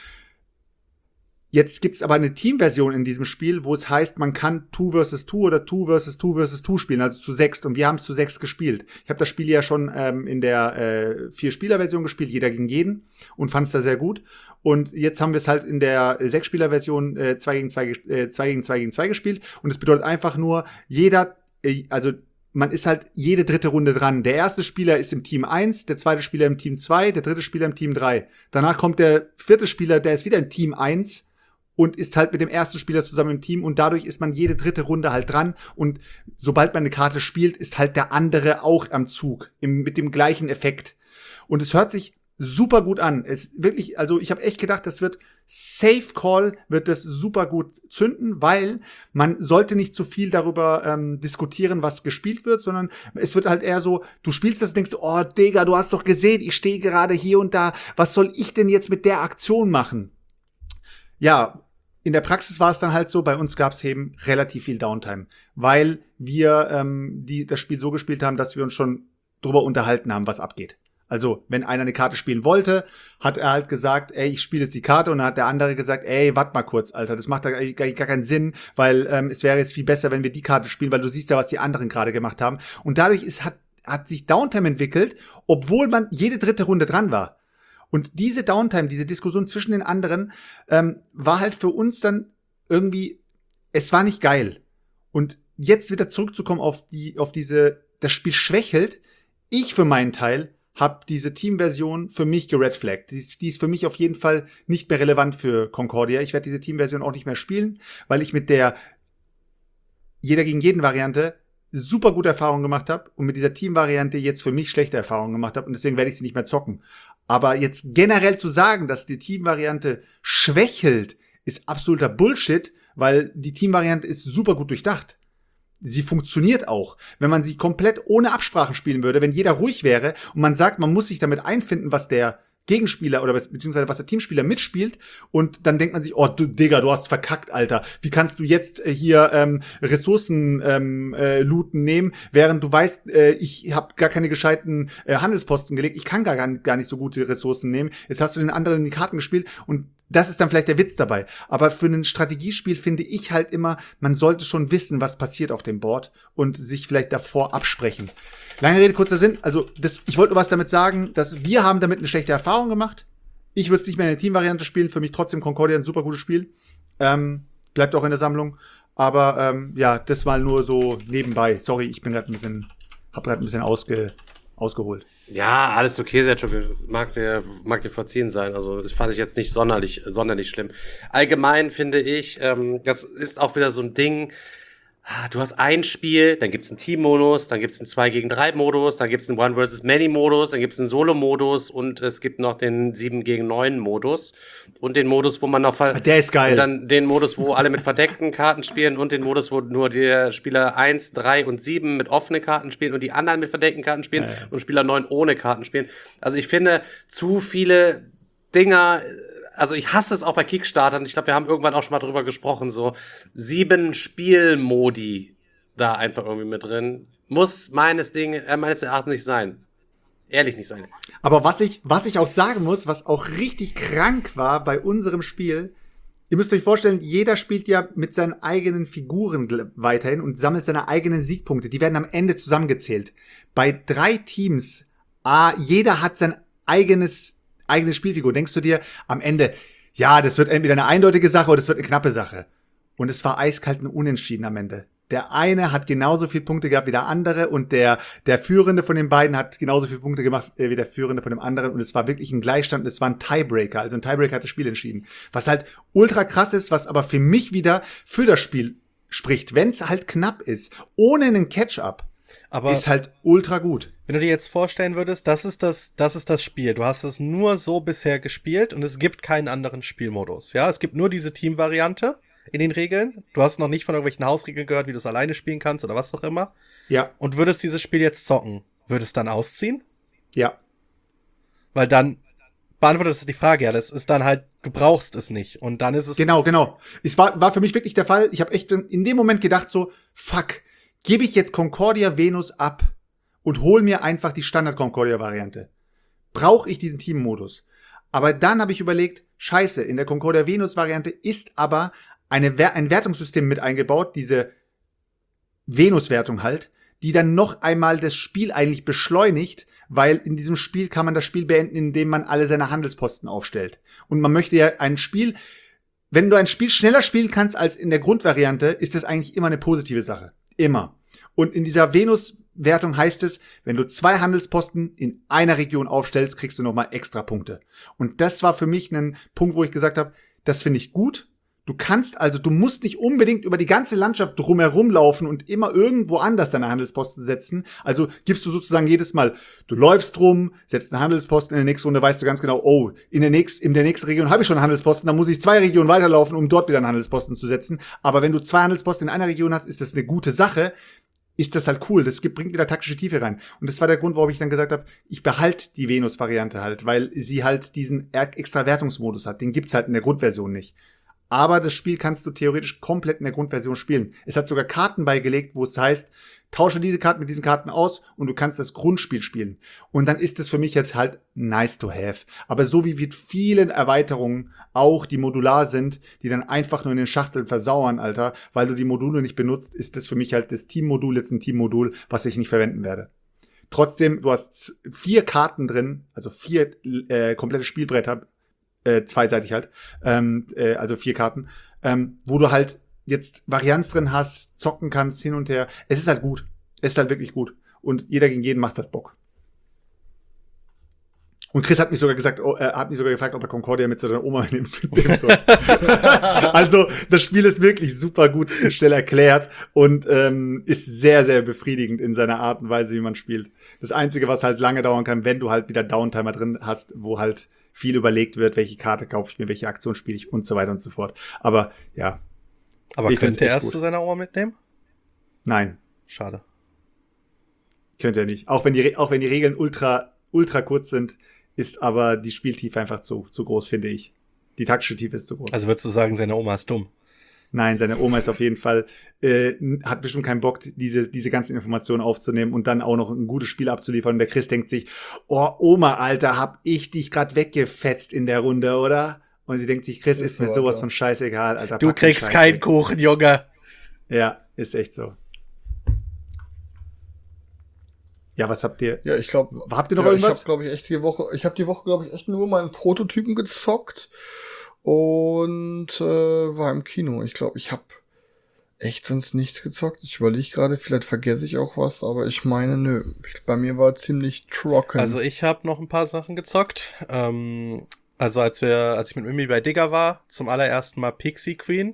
Jetzt gibt's aber eine Teamversion in diesem Spiel, wo es heißt, man kann two versus two oder two versus two versus two spielen, also zu sechs. Und wir haben es zu sechs gespielt. Ich habe das Spiel ja schon ähm, in der äh, Vier-Spieler-Version gespielt, jeder gegen jeden, und fand es da sehr gut. Und jetzt haben wir es halt in der Sechs-Spieler-Version äh, zwei gegen zwei äh, zwei gegen zwei gegen zwei gespielt. Und es bedeutet einfach nur, jeder also man ist halt jede dritte Runde dran. Der erste Spieler ist im Team eins, der zweite Spieler im Team zwei, der dritte Spieler im Team drei. Danach kommt der vierte Spieler, der ist wieder im Team eins und ist halt mit dem ersten Spieler zusammen im Team und dadurch ist man jede dritte Runde halt dran und sobald man eine Karte spielt, ist halt der andere auch am Zug, im, mit dem gleichen Effekt. Und es hört sich super gut an. Es wirklich, also ich habe echt gedacht, das wird Safe Call, wird das super gut zünden, weil man sollte nicht zu viel darüber ähm, diskutieren, was gespielt wird, sondern es wird halt eher so, du spielst das und denkst, oh Digga, du hast doch gesehen, ich stehe gerade hier und da, was soll ich denn jetzt mit der Aktion machen? Ja, in der Praxis war es dann halt so, bei uns gab es eben relativ viel Downtime, weil wir ähm, die, das Spiel so gespielt haben, dass wir uns schon drüber unterhalten haben, was abgeht. Also, wenn einer eine Karte spielen wollte, hat er halt gesagt, ey, ich spiele jetzt die Karte, und dann hat der andere gesagt, ey, warte mal kurz, Alter, das macht da gar, gar keinen Sinn, weil ähm, es wäre jetzt viel besser, wenn wir die Karte spielen, weil du siehst ja, was die anderen gerade gemacht haben. Und dadurch ist, hat, hat sich Downtime entwickelt, obwohl man jede dritte Runde dran war. Und diese Downtime, diese Diskussion zwischen den anderen, ähm, war halt für uns dann irgendwie, es war nicht geil. Und jetzt wieder zurückzukommen auf die, auf diese, das Spiel schwächelt. Ich für meinen Teil habe diese Teamversion für mich geredflaggt. Die ist, die ist für mich auf jeden Fall nicht mehr relevant für Concordia. Ich werde diese Teamversion auch nicht mehr spielen, weil ich mit der jeder gegen jeden Variante super gute Erfahrungen gemacht habe und mit dieser Teamvariante jetzt für mich schlechte Erfahrungen gemacht habe, und deswegen werde ich sie nicht mehr zocken. Aber jetzt generell zu sagen, dass die Teamvariante schwächelt, ist absoluter Bullshit, weil die Teamvariante ist super gut durchdacht. Sie funktioniert auch. Wenn man sie komplett ohne Absprachen spielen würde, wenn jeder ruhig wäre und man sagt, man muss sich damit einfinden, was der Gegenspieler oder beziehungsweise was der Teamspieler mitspielt, und dann denkt man sich, oh, du, Digga, du hast verkackt, Alter. Wie kannst du jetzt äh, hier ähm, Ressourcen ähm, äh, looten nehmen, während du weißt, äh, ich habe gar keine gescheiten äh, Handelsposten gelegt, ich kann gar, gar nicht so gute Ressourcen nehmen. Jetzt hast du den anderen in die Karten gespielt, und das ist dann vielleicht der Witz dabei. Aber für ein Strategiespiel finde ich halt immer, man sollte schon wissen, was passiert auf dem Board und sich vielleicht davor absprechen. Lange Rede, kurzer Sinn. Also, das, ich wollte nur was damit sagen, dass wir haben damit eine schlechte Erfahrung gemacht. Ich würde es nicht mehr in der Teamvariante spielen. Für mich trotzdem Concordia ein super gutes Spiel. Ähm, bleibt auch in der Sammlung. Aber ähm, ja, das mal nur so nebenbei. Sorry, ich bin gerade ein bisschen, hab gerade ein bisschen ausge, ausgeholt. Ja, alles okay, Sergio. Das mag dir, mag dir verziehen sein. Also, das fand ich jetzt nicht sonderlich, sonderlich schlimm. Allgemein finde ich, ähm, das ist auch wieder so ein Ding. Du hast ein Spiel, dann gibt's einen Team-Modus, dann gibt's einen zwei gegen drei Modus, dann gibt's einen One versus Many Modus, dann gibt's einen Solo-Modus, und es gibt noch den sieben gegen neun Modus und den Modus, wo man noch ver- Der ist geil. Und dann den Modus, wo alle mit verdeckten Karten spielen, und den Modus, wo nur der Spieler eins, drei und sieben mit offenen Karten spielen und die anderen mit verdeckten Karten spielen, ja, ja. und Spieler neun ohne Karten spielen. Also ich finde, zu viele Dinger. Also ich hasse es auch bei Kickstartern. Ich glaube, wir haben irgendwann auch schon mal drüber gesprochen. So sieben Spielmodi da einfach irgendwie mit drin. Muss meines Ding, äh, meines Erachtens nicht sein. Ehrlich nicht sein. Aber was ich, was ich auch sagen muss, was auch richtig krank war bei unserem Spiel, ihr müsst euch vorstellen, jeder spielt ja mit seinen eigenen Figuren weiterhin und sammelt seine eigenen Siegpunkte. Die werden am Ende zusammengezählt. Bei drei Teams, ah, jeder hat sein eigenes eigene Spielfigur, denkst du dir am Ende, ja, das wird entweder eine eindeutige Sache oder das wird eine knappe Sache. Und es war eiskalt ein Unentschieden am Ende. Der eine hat genauso viele Punkte gehabt wie der andere, und der der Führende von den beiden hat genauso viele Punkte gemacht äh, wie der Führende von dem anderen, und es war wirklich ein Gleichstand, und es war ein Tiebreaker. Also ein Tiebreaker hat das Spiel entschieden. Was halt ultra krass ist, was aber für mich wieder für das Spiel spricht, wenn es halt knapp ist, ohne einen Catch-up. Aber ist halt ultra gut. Wenn du dir jetzt vorstellen würdest, das ist das, das ist das Spiel. Du hast es nur so bisher gespielt und es gibt keinen anderen Spielmodus. Ja, es gibt nur diese Team-Variante in den Regeln. Du hast noch nicht von irgendwelchen Hausregeln gehört, wie du es alleine spielen kannst oder was auch immer. Ja. Und würdest dieses Spiel jetzt zocken, würdest dann ausziehen? Ja. Weil dann beantwortet es die Frage, ja, das ist dann halt, du brauchst es nicht. Und dann ist es. Genau, genau. Es war, war für mich wirklich der Fall. Ich habe echt in dem Moment gedacht so, fuck, gebe ich jetzt Concordia Venus ab und hol mir einfach die Standard-Concordia-Variante. Brauche ich diesen Team-Modus? Aber dann habe ich überlegt, scheiße, in der Concordia Venus-Variante ist aber eine, ein Wertungssystem mit eingebaut, diese Venus-Wertung halt, die dann noch einmal das Spiel eigentlich beschleunigt, weil in diesem Spiel kann man das Spiel beenden, indem man alle seine Handelsposten aufstellt. Und man möchte ja ein Spiel, wenn du ein Spiel schneller spielen kannst als in der Grundvariante, ist das eigentlich immer eine positive Sache. Immer. Und in dieser Venus-Wertung heißt es, wenn du zwei Handelsposten in einer Region aufstellst, kriegst du nochmal extra Punkte. Und das war für mich ein Punkt, wo ich gesagt habe, das finde ich gut. Du kannst also, du musst nicht unbedingt über die ganze Landschaft drumherum laufen und immer irgendwo anders deine Handelsposten setzen. Also gibst du sozusagen jedes Mal, du läufst rum, setzt einen Handelsposten, in der nächsten Runde weißt du ganz genau, oh, in der nächsten, in der nächsten Region habe ich schon einen Handelsposten, dann muss ich zwei Regionen weiterlaufen, um dort wieder einen Handelsposten zu setzen. Aber wenn du zwei Handelsposten in einer Region hast, ist das eine gute Sache. Ist das halt cool. Das gibt, bringt wieder taktische Tiefe rein. Und das war der Grund, warum ich dann gesagt habe, ich behalte die Venus-Variante halt, weil sie halt diesen extra Wertungsmodus hat. Den gibt's halt in der Grundversion nicht. Aber das Spiel kannst du theoretisch komplett in der Grundversion spielen. Es hat sogar Karten beigelegt, wo es heißt, tausche diese Karten mit diesen Karten aus und du kannst das Grundspiel spielen. Und dann ist es für mich jetzt halt nice to have. Aber so wie mit vielen Erweiterungen auch, die modular sind, die dann einfach nur in den Schachteln versauern, Alter, weil du die Module nicht benutzt, ist das für mich halt das Teammodul jetzt ein Teammodul, was ich nicht verwenden werde. Trotzdem, du hast vier Karten drin, also vier äh, komplette Spielbretter, äh, zweiseitig halt, ähm, äh, also vier Karten, ähm, wo du halt jetzt Varianz drin hast, zocken kannst, hin und her. Es ist halt gut. Es ist halt wirklich gut. Und jeder gegen jeden macht halt Bock. Und Chris hat mich sogar gesagt, oh, er hat mich sogar gefragt, ob er Concordia mit seiner Oma mitnehmen soll. Also, das Spiel ist wirklich super gut und schnell erklärt und ähm, ist sehr, sehr befriedigend in seiner Art und Weise, wie man spielt. Das Einzige, was halt lange dauern kann, wenn du halt wieder Downtimer drin hast, wo halt viel überlegt wird, welche Karte kaufe ich mir, welche Aktion spiele ich und so weiter und so fort. Aber, ja. Aber ich könnte er es gut. zu seiner Oma mitnehmen? Nein. Schade. Könnte er nicht. Auch wenn die, auch wenn die Regeln ultra, ultra kurz sind, ist aber die Spieltiefe einfach zu, zu groß, finde ich. Die taktische Tiefe ist zu groß. Also würdest du sagen, seine Oma ist dumm? Nein, seine Oma ist auf jeden Fall, äh, hat bestimmt keinen Bock, diese, diese ganzen Informationen aufzunehmen und dann auch noch ein gutes Spiel abzuliefern. Und der Chris denkt sich, oh, Oma, Alter, hab ich dich grad weggefetzt in der Runde, oder? Und sie denkt sich, Chris, ist, ist mir so, sowas ja. von scheißegal, Alter. Du kriegst keinen Kuchen, Junge. Ja, ist echt so. Ja, was habt ihr? Ja, ich glaube, habt ihr noch ja, irgendwas? Ich habe, glaube ich, echt die Woche, ich habe die Woche, glaube ich, echt nur meinen Prototypen gezockt und äh, war im Kino. Ich glaube, ich habe echt sonst nichts gezockt. Ich überlege gerade, vielleicht vergesse ich auch was, aber ich meine, nö. Bei mir war ziemlich trocken. Also ich habe noch ein paar Sachen gezockt. Ähm, also als wir, als ich mit Mimi bei Digger war, zum allerersten Mal Pixie Queen.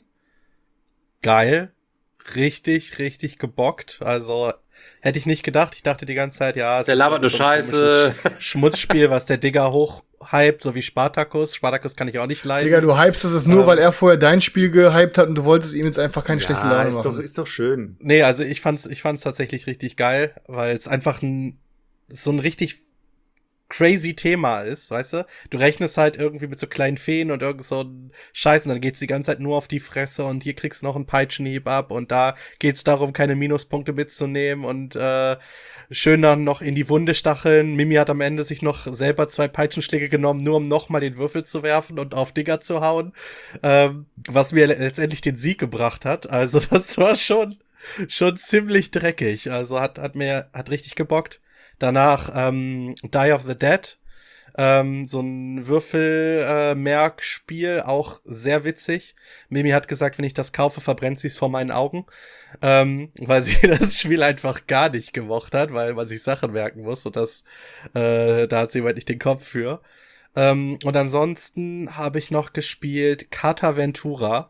Geil. Richtig, richtig gebockt. Also hätte ich nicht gedacht. Ich dachte die ganze Zeit, ja, es der ist labert nur so ein Scheiße. komisches Schmutzspiel, was der Digger hochhypt, so wie Spartacus. Spartacus kann ich auch nicht leiden. Digga, du hypst es nur, ähm, weil er vorher dein Spiel gehypt hat und du wolltest ihm jetzt einfach keine ja, schlechte Laune ist machen. doch, ist doch schön. Nee, also ich fand's, ich fand's tatsächlich richtig geil, weil es einfach ein, so ein richtig crazy Thema ist, weißt du? Du rechnest halt irgendwie mit so kleinen Feen und irgend so ein Scheiß und dann geht's die ganze Zeit nur auf die Fresse und hier kriegst du noch einen Peitschenhieb ab und da geht's darum, keine Minuspunkte mitzunehmen und äh, schön dann noch in die Wunde stacheln. Mimi hat am Ende sich noch selber zwei Peitschenschläge genommen, nur um nochmal den Würfel zu werfen und auf Digger zu hauen, ähm, was mir letztendlich den Sieg gebracht hat. Also das war schon schon ziemlich dreckig. Also hat hat mir hat richtig gebockt. Danach ähm, Die of the Dead, ähm, so ein Würfel-Merk-Spiel, äh, auch sehr witzig. Mimi hat gesagt, wenn ich das kaufe, verbrennt sie es vor meinen Augen, ähm, weil sie das Spiel einfach gar nicht gemocht hat, weil man sich Sachen merken muss und das, äh, da hat sie halt nicht den Kopf für. Ähm, und ansonsten habe ich noch gespielt Carta Ventura.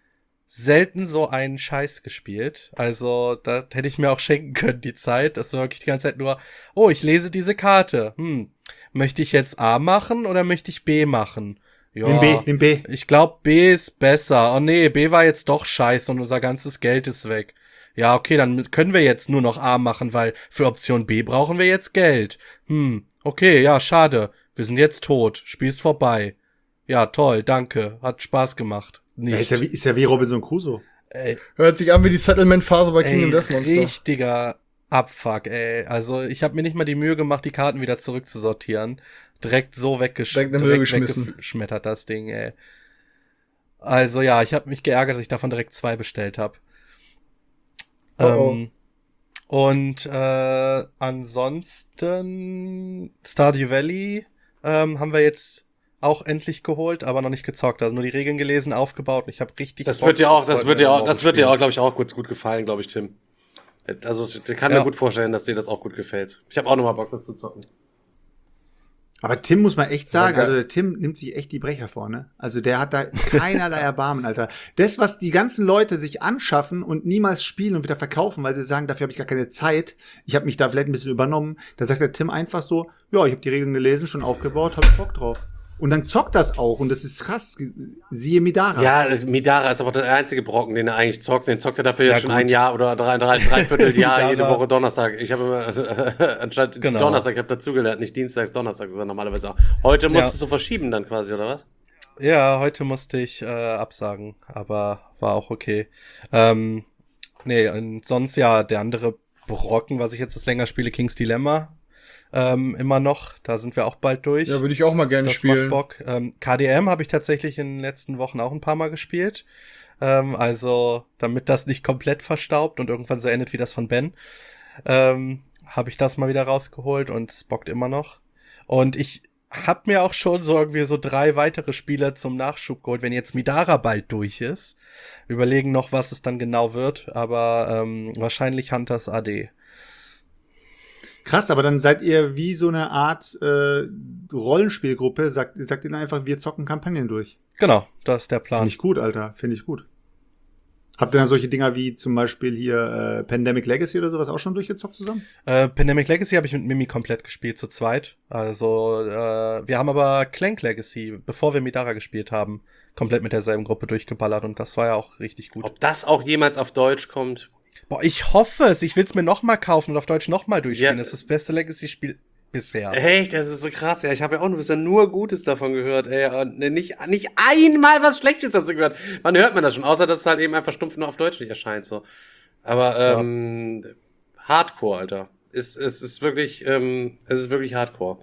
Selten so einen Scheiß gespielt. Also, da hätte ich mir auch schenken können, die Zeit. Das war wirklich die ganze Zeit nur, oh, ich lese diese Karte. Hm, möchte ich jetzt A machen oder möchte ich B machen? Ja, Nimm B, nimm B. Ich glaube, B ist besser. Oh nee, B war jetzt doch scheiße und unser ganzes Geld ist weg. Ja, okay, dann können wir jetzt nur noch A machen, weil für Option B brauchen wir jetzt Geld. Hm, okay, ja, schade. Wir sind jetzt tot. Spiel ist vorbei. Ja, toll, danke. Hat Spaß gemacht. Nicht. Ja, ist, ja wie, ist ja wie Robinson Crusoe. Ey, Hört sich an wie die Settlement-Phase bei ey, Kingdom Death Monster. richtiger Abfuck, ey. Also ich habe mir nicht mal die Mühe gemacht, die Karten wieder zurückzusortieren. Direkt so weggesch Direkt in den Müll direkt geschmissen. weggeschmettert, das Ding, ey. Also ja, ich habe mich geärgert, dass ich davon direkt zwei bestellt habe. Oh, oh. Ähm, und äh, ansonsten Stardew Valley ähm, haben wir jetzt auch endlich geholt, aber noch nicht gezockt. Also nur die Regeln gelesen, aufgebaut und ich habe richtig Das Bock, wird dir auch, das das wird dir auch, morgen das wird dir spielen. auch, glaube ich, auch gut, gut gefallen, glaube ich, Tim. Also ich kann Ja. mir gut vorstellen, dass dir das auch gut gefällt. Ich habe auch nochmal Bock, das zu zocken. Aber Tim muss man echt sagen, Ja, also der Tim nimmt sich echt die Brecher vor, ne? Also der hat da keinerlei Erbarmen, Alter. Das, was die ganzen Leute sich anschaffen und niemals spielen und wieder verkaufen, weil sie sagen, dafür habe ich gar keine Zeit, ich habe mich da vielleicht ein bisschen übernommen, da sagt der Tim einfach so, ja, ich habe die Regeln gelesen, schon aufgebaut, hab Bock drauf. Und dann zockt das auch und das ist krass. Siehe Midara. Ja, Midara ist aber der einzige Brocken, den er eigentlich zockt. Den zockt er dafür jetzt Ja, schon gut. ein Jahr oder drei, drei, dreiviertel Jahr Midara. jede Woche Donnerstag. Ich habe immer, anstatt Genau. Donnerstag, ich habe dazugelernt, nicht Dienstags, Donnerstags ist er normalerweise auch. Heute musstest du verschieben dann quasi, oder was? Ja, heute musste ich äh, absagen, aber war auch okay. Ähm, nee, und sonst ja, der andere Brocken, was ich jetzt das länger spiele, King's Dilemma, ähm, immer noch. Da sind wir auch bald durch. Ja, würde ich auch mal gerne Das spielen. macht Bock. Ähm, K D M habe ich tatsächlich in den letzten Wochen auch ein paar Mal gespielt. Ähm, also, damit das nicht komplett verstaubt und irgendwann so endet wie das von Ben, ähm, habe ich das mal wieder rausgeholt und es bockt immer noch. Und ich hab mir auch schon so irgendwie so drei weitere Spiele zum Nachschub geholt, wenn jetzt Midara bald durch ist. Wir überlegen noch, was es dann genau wird, aber ähm, wahrscheinlich Hunters A D. Krass, aber dann seid ihr wie so eine Art äh, Rollenspielgruppe. Sagt, sagt ihr dann einfach, wir zocken Kampagnen durch. Genau, das ist der Plan. Finde ich gut, Alter. Finde ich gut. Habt ihr dann solche Dinger wie zum Beispiel hier äh, Pandemic Legacy oder sowas auch schon durchgezockt zusammen? Äh, Pandemic Legacy habe ich mit Mimi komplett gespielt, zu zweit. Also, äh, wir haben aber Clank Legacy, bevor wir Midara gespielt haben, komplett mit derselben Gruppe durchgeballert und das war ja auch richtig gut. Ob das auch jemals auf Deutsch kommt? Boah, ich hoffe es. Ich will's mir nochmal kaufen und auf Deutsch nochmal durchspielen. Ja. Das ist das beste Legacy-Spiel bisher. Echt, das ist so krass. Ja, ich habe ja auch nur, bisher nur Gutes davon gehört. Ey, und nicht, nicht einmal was Schlechtes dazu gehört. Wann hört man das schon? Außer, dass es halt eben einfach stumpf nur auf Deutsch nicht erscheint. So. Aber ähm, ja. Hardcore, Alter. Es, es ist wirklich, ähm, es ist wirklich Hardcore.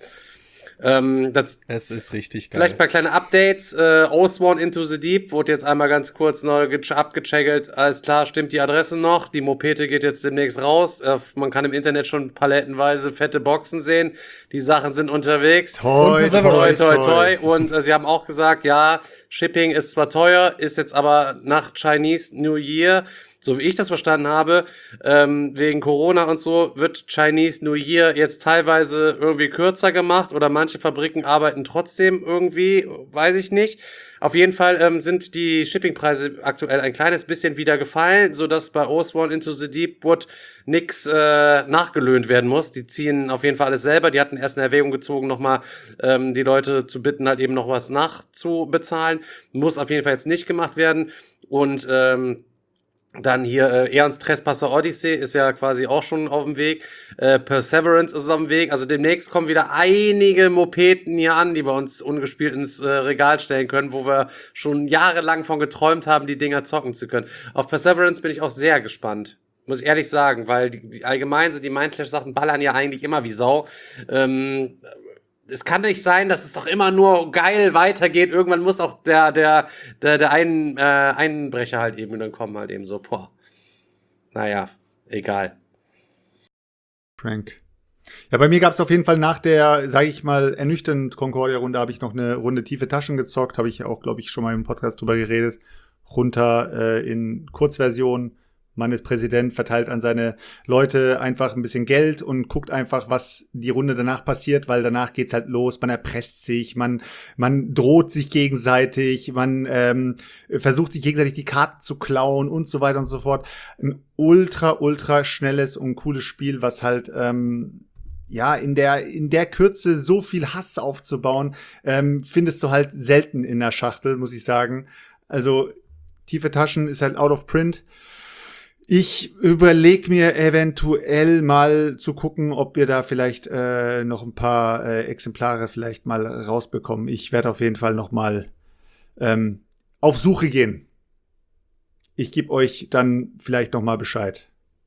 Ähm, das, es ist richtig geil. Vielleicht mal kleine Updates. Äh, Oathsworn Into the Deep wurde jetzt einmal ganz kurz neu abgecheckt. Alles klar, stimmt die Adresse noch. Die Mopete geht jetzt demnächst raus. Äh, man kann im Internet schon palettenweise fette Boxen sehen. Die Sachen sind unterwegs. Toi, toi, toi, toi, toi. toi. Und äh, sie haben auch gesagt, ja, Shipping ist zwar teuer, ist jetzt aber nach Chinese New Year, so wie ich das verstanden habe, ähm, wegen Corona und so, wird Chinese New Year jetzt teilweise irgendwie kürzer gemacht oder manche Fabriken arbeiten trotzdem irgendwie, weiß ich nicht. Auf jeden Fall ähm, sind die Shippingpreise aktuell ein kleines bisschen wieder gefallen, sodass bei Oathsworn Into the Deep Wood nix äh, nachgelöhnt werden muss. Die ziehen auf jeden Fall alles selber. Die hatten erst in Erwägung gezogen, nochmal ähm, die Leute zu bitten, halt eben noch was nachzubezahlen. Muss auf jeden Fall jetzt nicht gemacht werden. Und ähm, dann hier äh, Aeons Trespasser Odyssey ist ja quasi auch schon auf dem Weg. Äh, Perseverance ist auf dem Weg. Also demnächst kommen wieder einige Mopeten hier an, die wir uns ungespielt ins äh, Regal stellen können, wo wir schon jahrelang von geträumt haben, die Dinger zocken zu können. Auf Perseverance bin ich auch sehr gespannt. Muss ich ehrlich sagen, weil die, die allgemein so die Mindflash-Sachen ballern ja eigentlich immer wie Sau. Ähm, Es kann nicht sein, dass es doch immer nur geil weitergeht. Irgendwann muss auch der der der der ein, äh, Einbrecher halt eben dann kommen, halt eben so. Boah. Naja, egal. Frank. Ja, bei mir gab es auf jeden Fall nach der, sage ich mal, ernüchternd Concordia-Runde habe ich noch eine Runde tiefe Taschen gezockt. Habe ich auch, glaube ich, schon mal im Podcast drüber geredet. Runter äh, in Kurzversion. Man ist Präsident, verteilt an seine Leute einfach ein bisschen Geld und guckt einfach, was die Runde danach passiert, weil danach geht's halt los, man erpresst sich, man man droht sich gegenseitig, man ähm, versucht sich gegenseitig die Karten zu klauen und so weiter und so fort. Ein ultra, ultra schnelles und cooles Spiel, was halt ähm, ja in der in der Kürze so viel Hass aufzubauen, ähm, findest du halt selten in der Schachtel, muss ich sagen. Also tiefe Taschen ist halt out of print. Ich überlege mir eventuell mal zu gucken, ob wir da vielleicht äh, noch ein paar äh, Exemplare vielleicht mal rausbekommen. Ich werde auf jeden Fall noch mal ähm, auf Suche gehen. Ich gebe euch dann vielleicht noch mal Bescheid.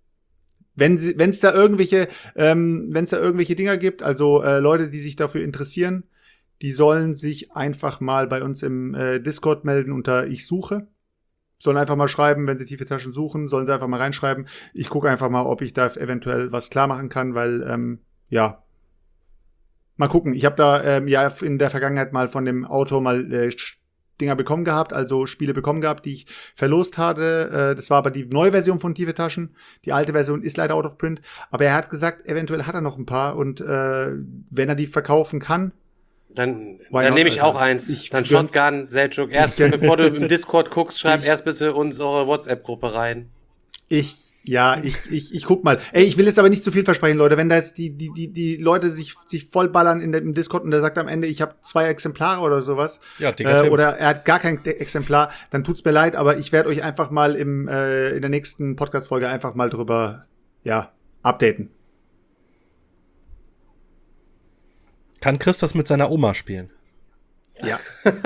Wenn sie, wenn es da irgendwelche, ähm, wenn es da irgendwelche Dinger gibt, also äh, Leute, die sich dafür interessieren, die sollen sich einfach mal bei uns im äh, Discord melden unter Ich suche. Sollen einfach mal schreiben, wenn sie tiefe Taschen suchen, sollen sie einfach mal reinschreiben. Ich gucke einfach mal, ob ich da eventuell was klar machen kann, weil, ähm, ja, mal gucken. Ich habe da ähm, ja in der Vergangenheit mal von dem Autor mal äh, Dinger bekommen gehabt, also Spiele bekommen gehabt, die ich verlost hatte. Äh, das war aber die neue Version von Tiefe Taschen. Die alte Version ist leider out of print. Aber er hat gesagt, eventuell hat er noch ein paar und äh, wenn er die verkaufen kann, Dann, Why dann not, nehme ich Alter? auch eins. Ich dann gönn's. Shotgun, Selchuk. Erst, bevor du im Discord guckst, schreib erst bitte unsere WhatsApp-Gruppe rein. Ich, ja, ich, ich, ich guck mal. Ey, ich will jetzt aber nicht zu viel versprechen, Leute. Wenn da jetzt die, die, die, die Leute sich, sich vollballern in dem Discord und der sagt am Ende, ich habe zwei Exemplare oder sowas, Ja, Digga, äh, Tim. oder er hat gar kein De- Exemplar, dann tut's mir leid, aber ich werde euch einfach mal im, äh, in der nächsten Podcast-Folge einfach mal drüber, ja, updaten. Kann Chris das mit seiner Oma spielen? Ja.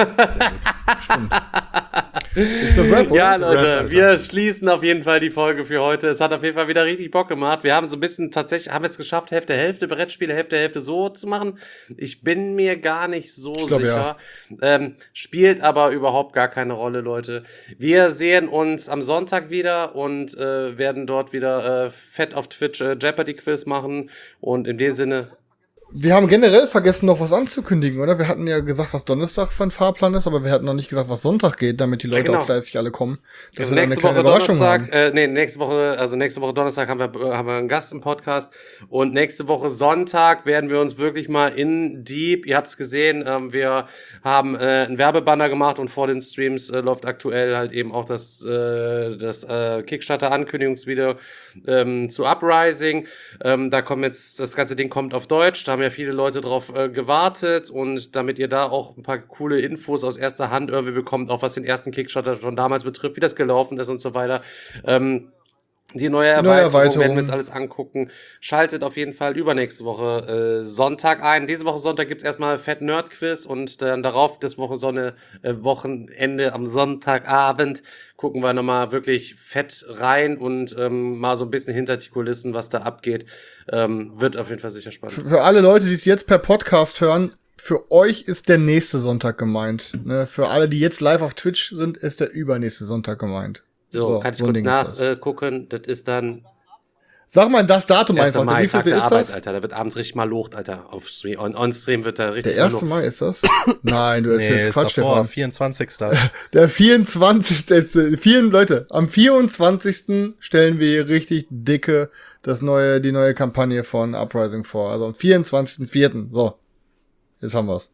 Ist der Rap, oder? Ja, Ist der Leute, Rap, Alter. wir schließen auf jeden Fall die Folge für heute. Es hat auf jeden Fall wieder richtig Bock gemacht. Wir haben so ein bisschen tatsächlich, haben es geschafft, Hälfte, Hälfte, Brettspiele, Hälfte, Hälfte so zu machen. Ich bin mir gar nicht so glaub, sicher. Ähm, spielt aber überhaupt gar keine Rolle, Leute. Wir sehen uns am Sonntag wieder und äh, werden dort wieder äh, fett auf Twitch äh, Jeopardy Quiz machen. Und in dem Sinne, Wir haben generell vergessen, noch was anzukündigen, oder? Wir hatten ja gesagt, was Donnerstag für ein Fahrplan ist, aber wir hatten noch nicht gesagt, was Sonntag geht, damit die Leute genau. auch fleißig alle kommen. Dass Also wir dann nächste Woche Überraschung Donnerstag, haben. äh, nee, nächste Woche, also nächste Woche Donnerstag haben wir, äh, haben wir einen Gast im Podcast und nächste Woche Sonntag werden wir uns wirklich mal in Deep, ihr habt es gesehen, ähm, wir haben äh, einen Werbebanner gemacht und vor den Streams äh, läuft aktuell halt eben auch das, äh, das äh, Kickstarter-Ankündigungsvideo ähm, zu Uprising. Ähm, da kommt jetzt, das ganze Ding kommt auf Deutsch, da haben ja viele Leute drauf äh, gewartet und damit ihr da auch ein paar coole Infos aus erster Hand irgendwie bekommt, auch was den ersten Kickstarter schon damals betrifft, wie das gelaufen ist und so weiter. Ähm, die neue Erweiterung, Neue Erweiterung. werden wir uns alles angucken. Schaltet auf jeden Fall übernächste Woche äh, Sonntag ein. Diese Woche Sonntag gibt's erstmal Fett Nerd Quiz und dann darauf das Woche Sonne, äh, Wochenende am Sonntagabend gucken wir nochmal wirklich fett rein und ähm, mal so ein bisschen hinter die Kulissen, was da abgeht. Ähm, wird auf jeden Fall sicher spannend. Für alle Leute, die es jetzt per Podcast hören, für euch ist der nächste Sonntag gemeint. Ne? Für alle, die jetzt live auf Twitch sind, ist der übernächste Sonntag gemeint. So, kann ich so ein kurz Ding ist das. nachgucken. Das ist dann Sag mal das Datum erster einfach. Mai, Wie Tag viel der ist Arbeit, das? Alter. Da wird abends richtig mal locht, Alter. Auf Stream, on, on Stream wird da richtig Der mal erste locht. Mai ist das? Nein, du hast Nee, jetzt ist Quatsch, davor, Stefan. vierundzwanzigsten Der vierundzwanzigste Vier, Leute, am vierundzwanzigsten stellen wir richtig dicke das neue, die neue Kampagne von Uprising vor. Also am vierundzwanzigsten vierten So. Jetzt haben wir's.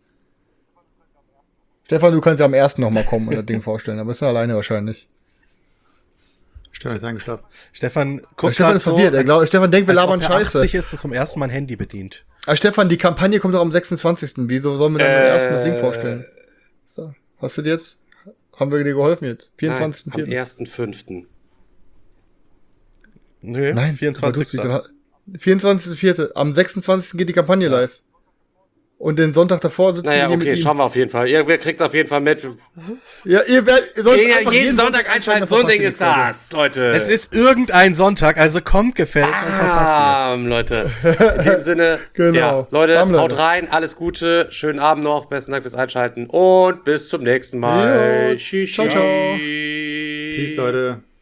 Stefan, du kannst ja am ersten noch mal kommen und das Ding vorstellen, aber bist du alleine wahrscheinlich. Stefan ist eingeschlafen. Stefan Der guckt Stefan grad ist so, verwirrt. Er als- glaubt, Stefan denkt, wir als labern ob er Scheiße. achtzig ist, das zum ersten Mal ein Handy bedient. Aber Stefan, die Kampagne kommt doch am sechsundzwanzigsten Wieso sollen wir dann am Äh, ersten das Ding vorstellen? So. Hast du dir jetzt? Haben wir dir geholfen jetzt? vierundzwanzigsten Nein, am vierten ersten fünften Nö, Nein, vierundzwanzigsten vierundzwanzigsten vierten Am sechsundzwanzigsten geht die Kampagne live. Und den Sonntag davor sitzen Naja, wir okay, mit ihm. schauen wir auf jeden Fall. Ihr, ihr kriegt auf jeden Fall mit. Ja, ihr werdet, ihr sollt Ja, einfach jeden Sonntag einschalten, so ein Ding ist das, Leute. Es ist irgendein Sonntag, also kommt gefällt, sonst verpasst ihr Ähm, Leute. In dem Sinne, Genau. ja, Leute, Bam, Leute. haut rein, alles Gute, schönen Abend noch, besten Dank fürs Einschalten und bis zum nächsten Mal. Jo, ciao, ciao. Peace, Leute.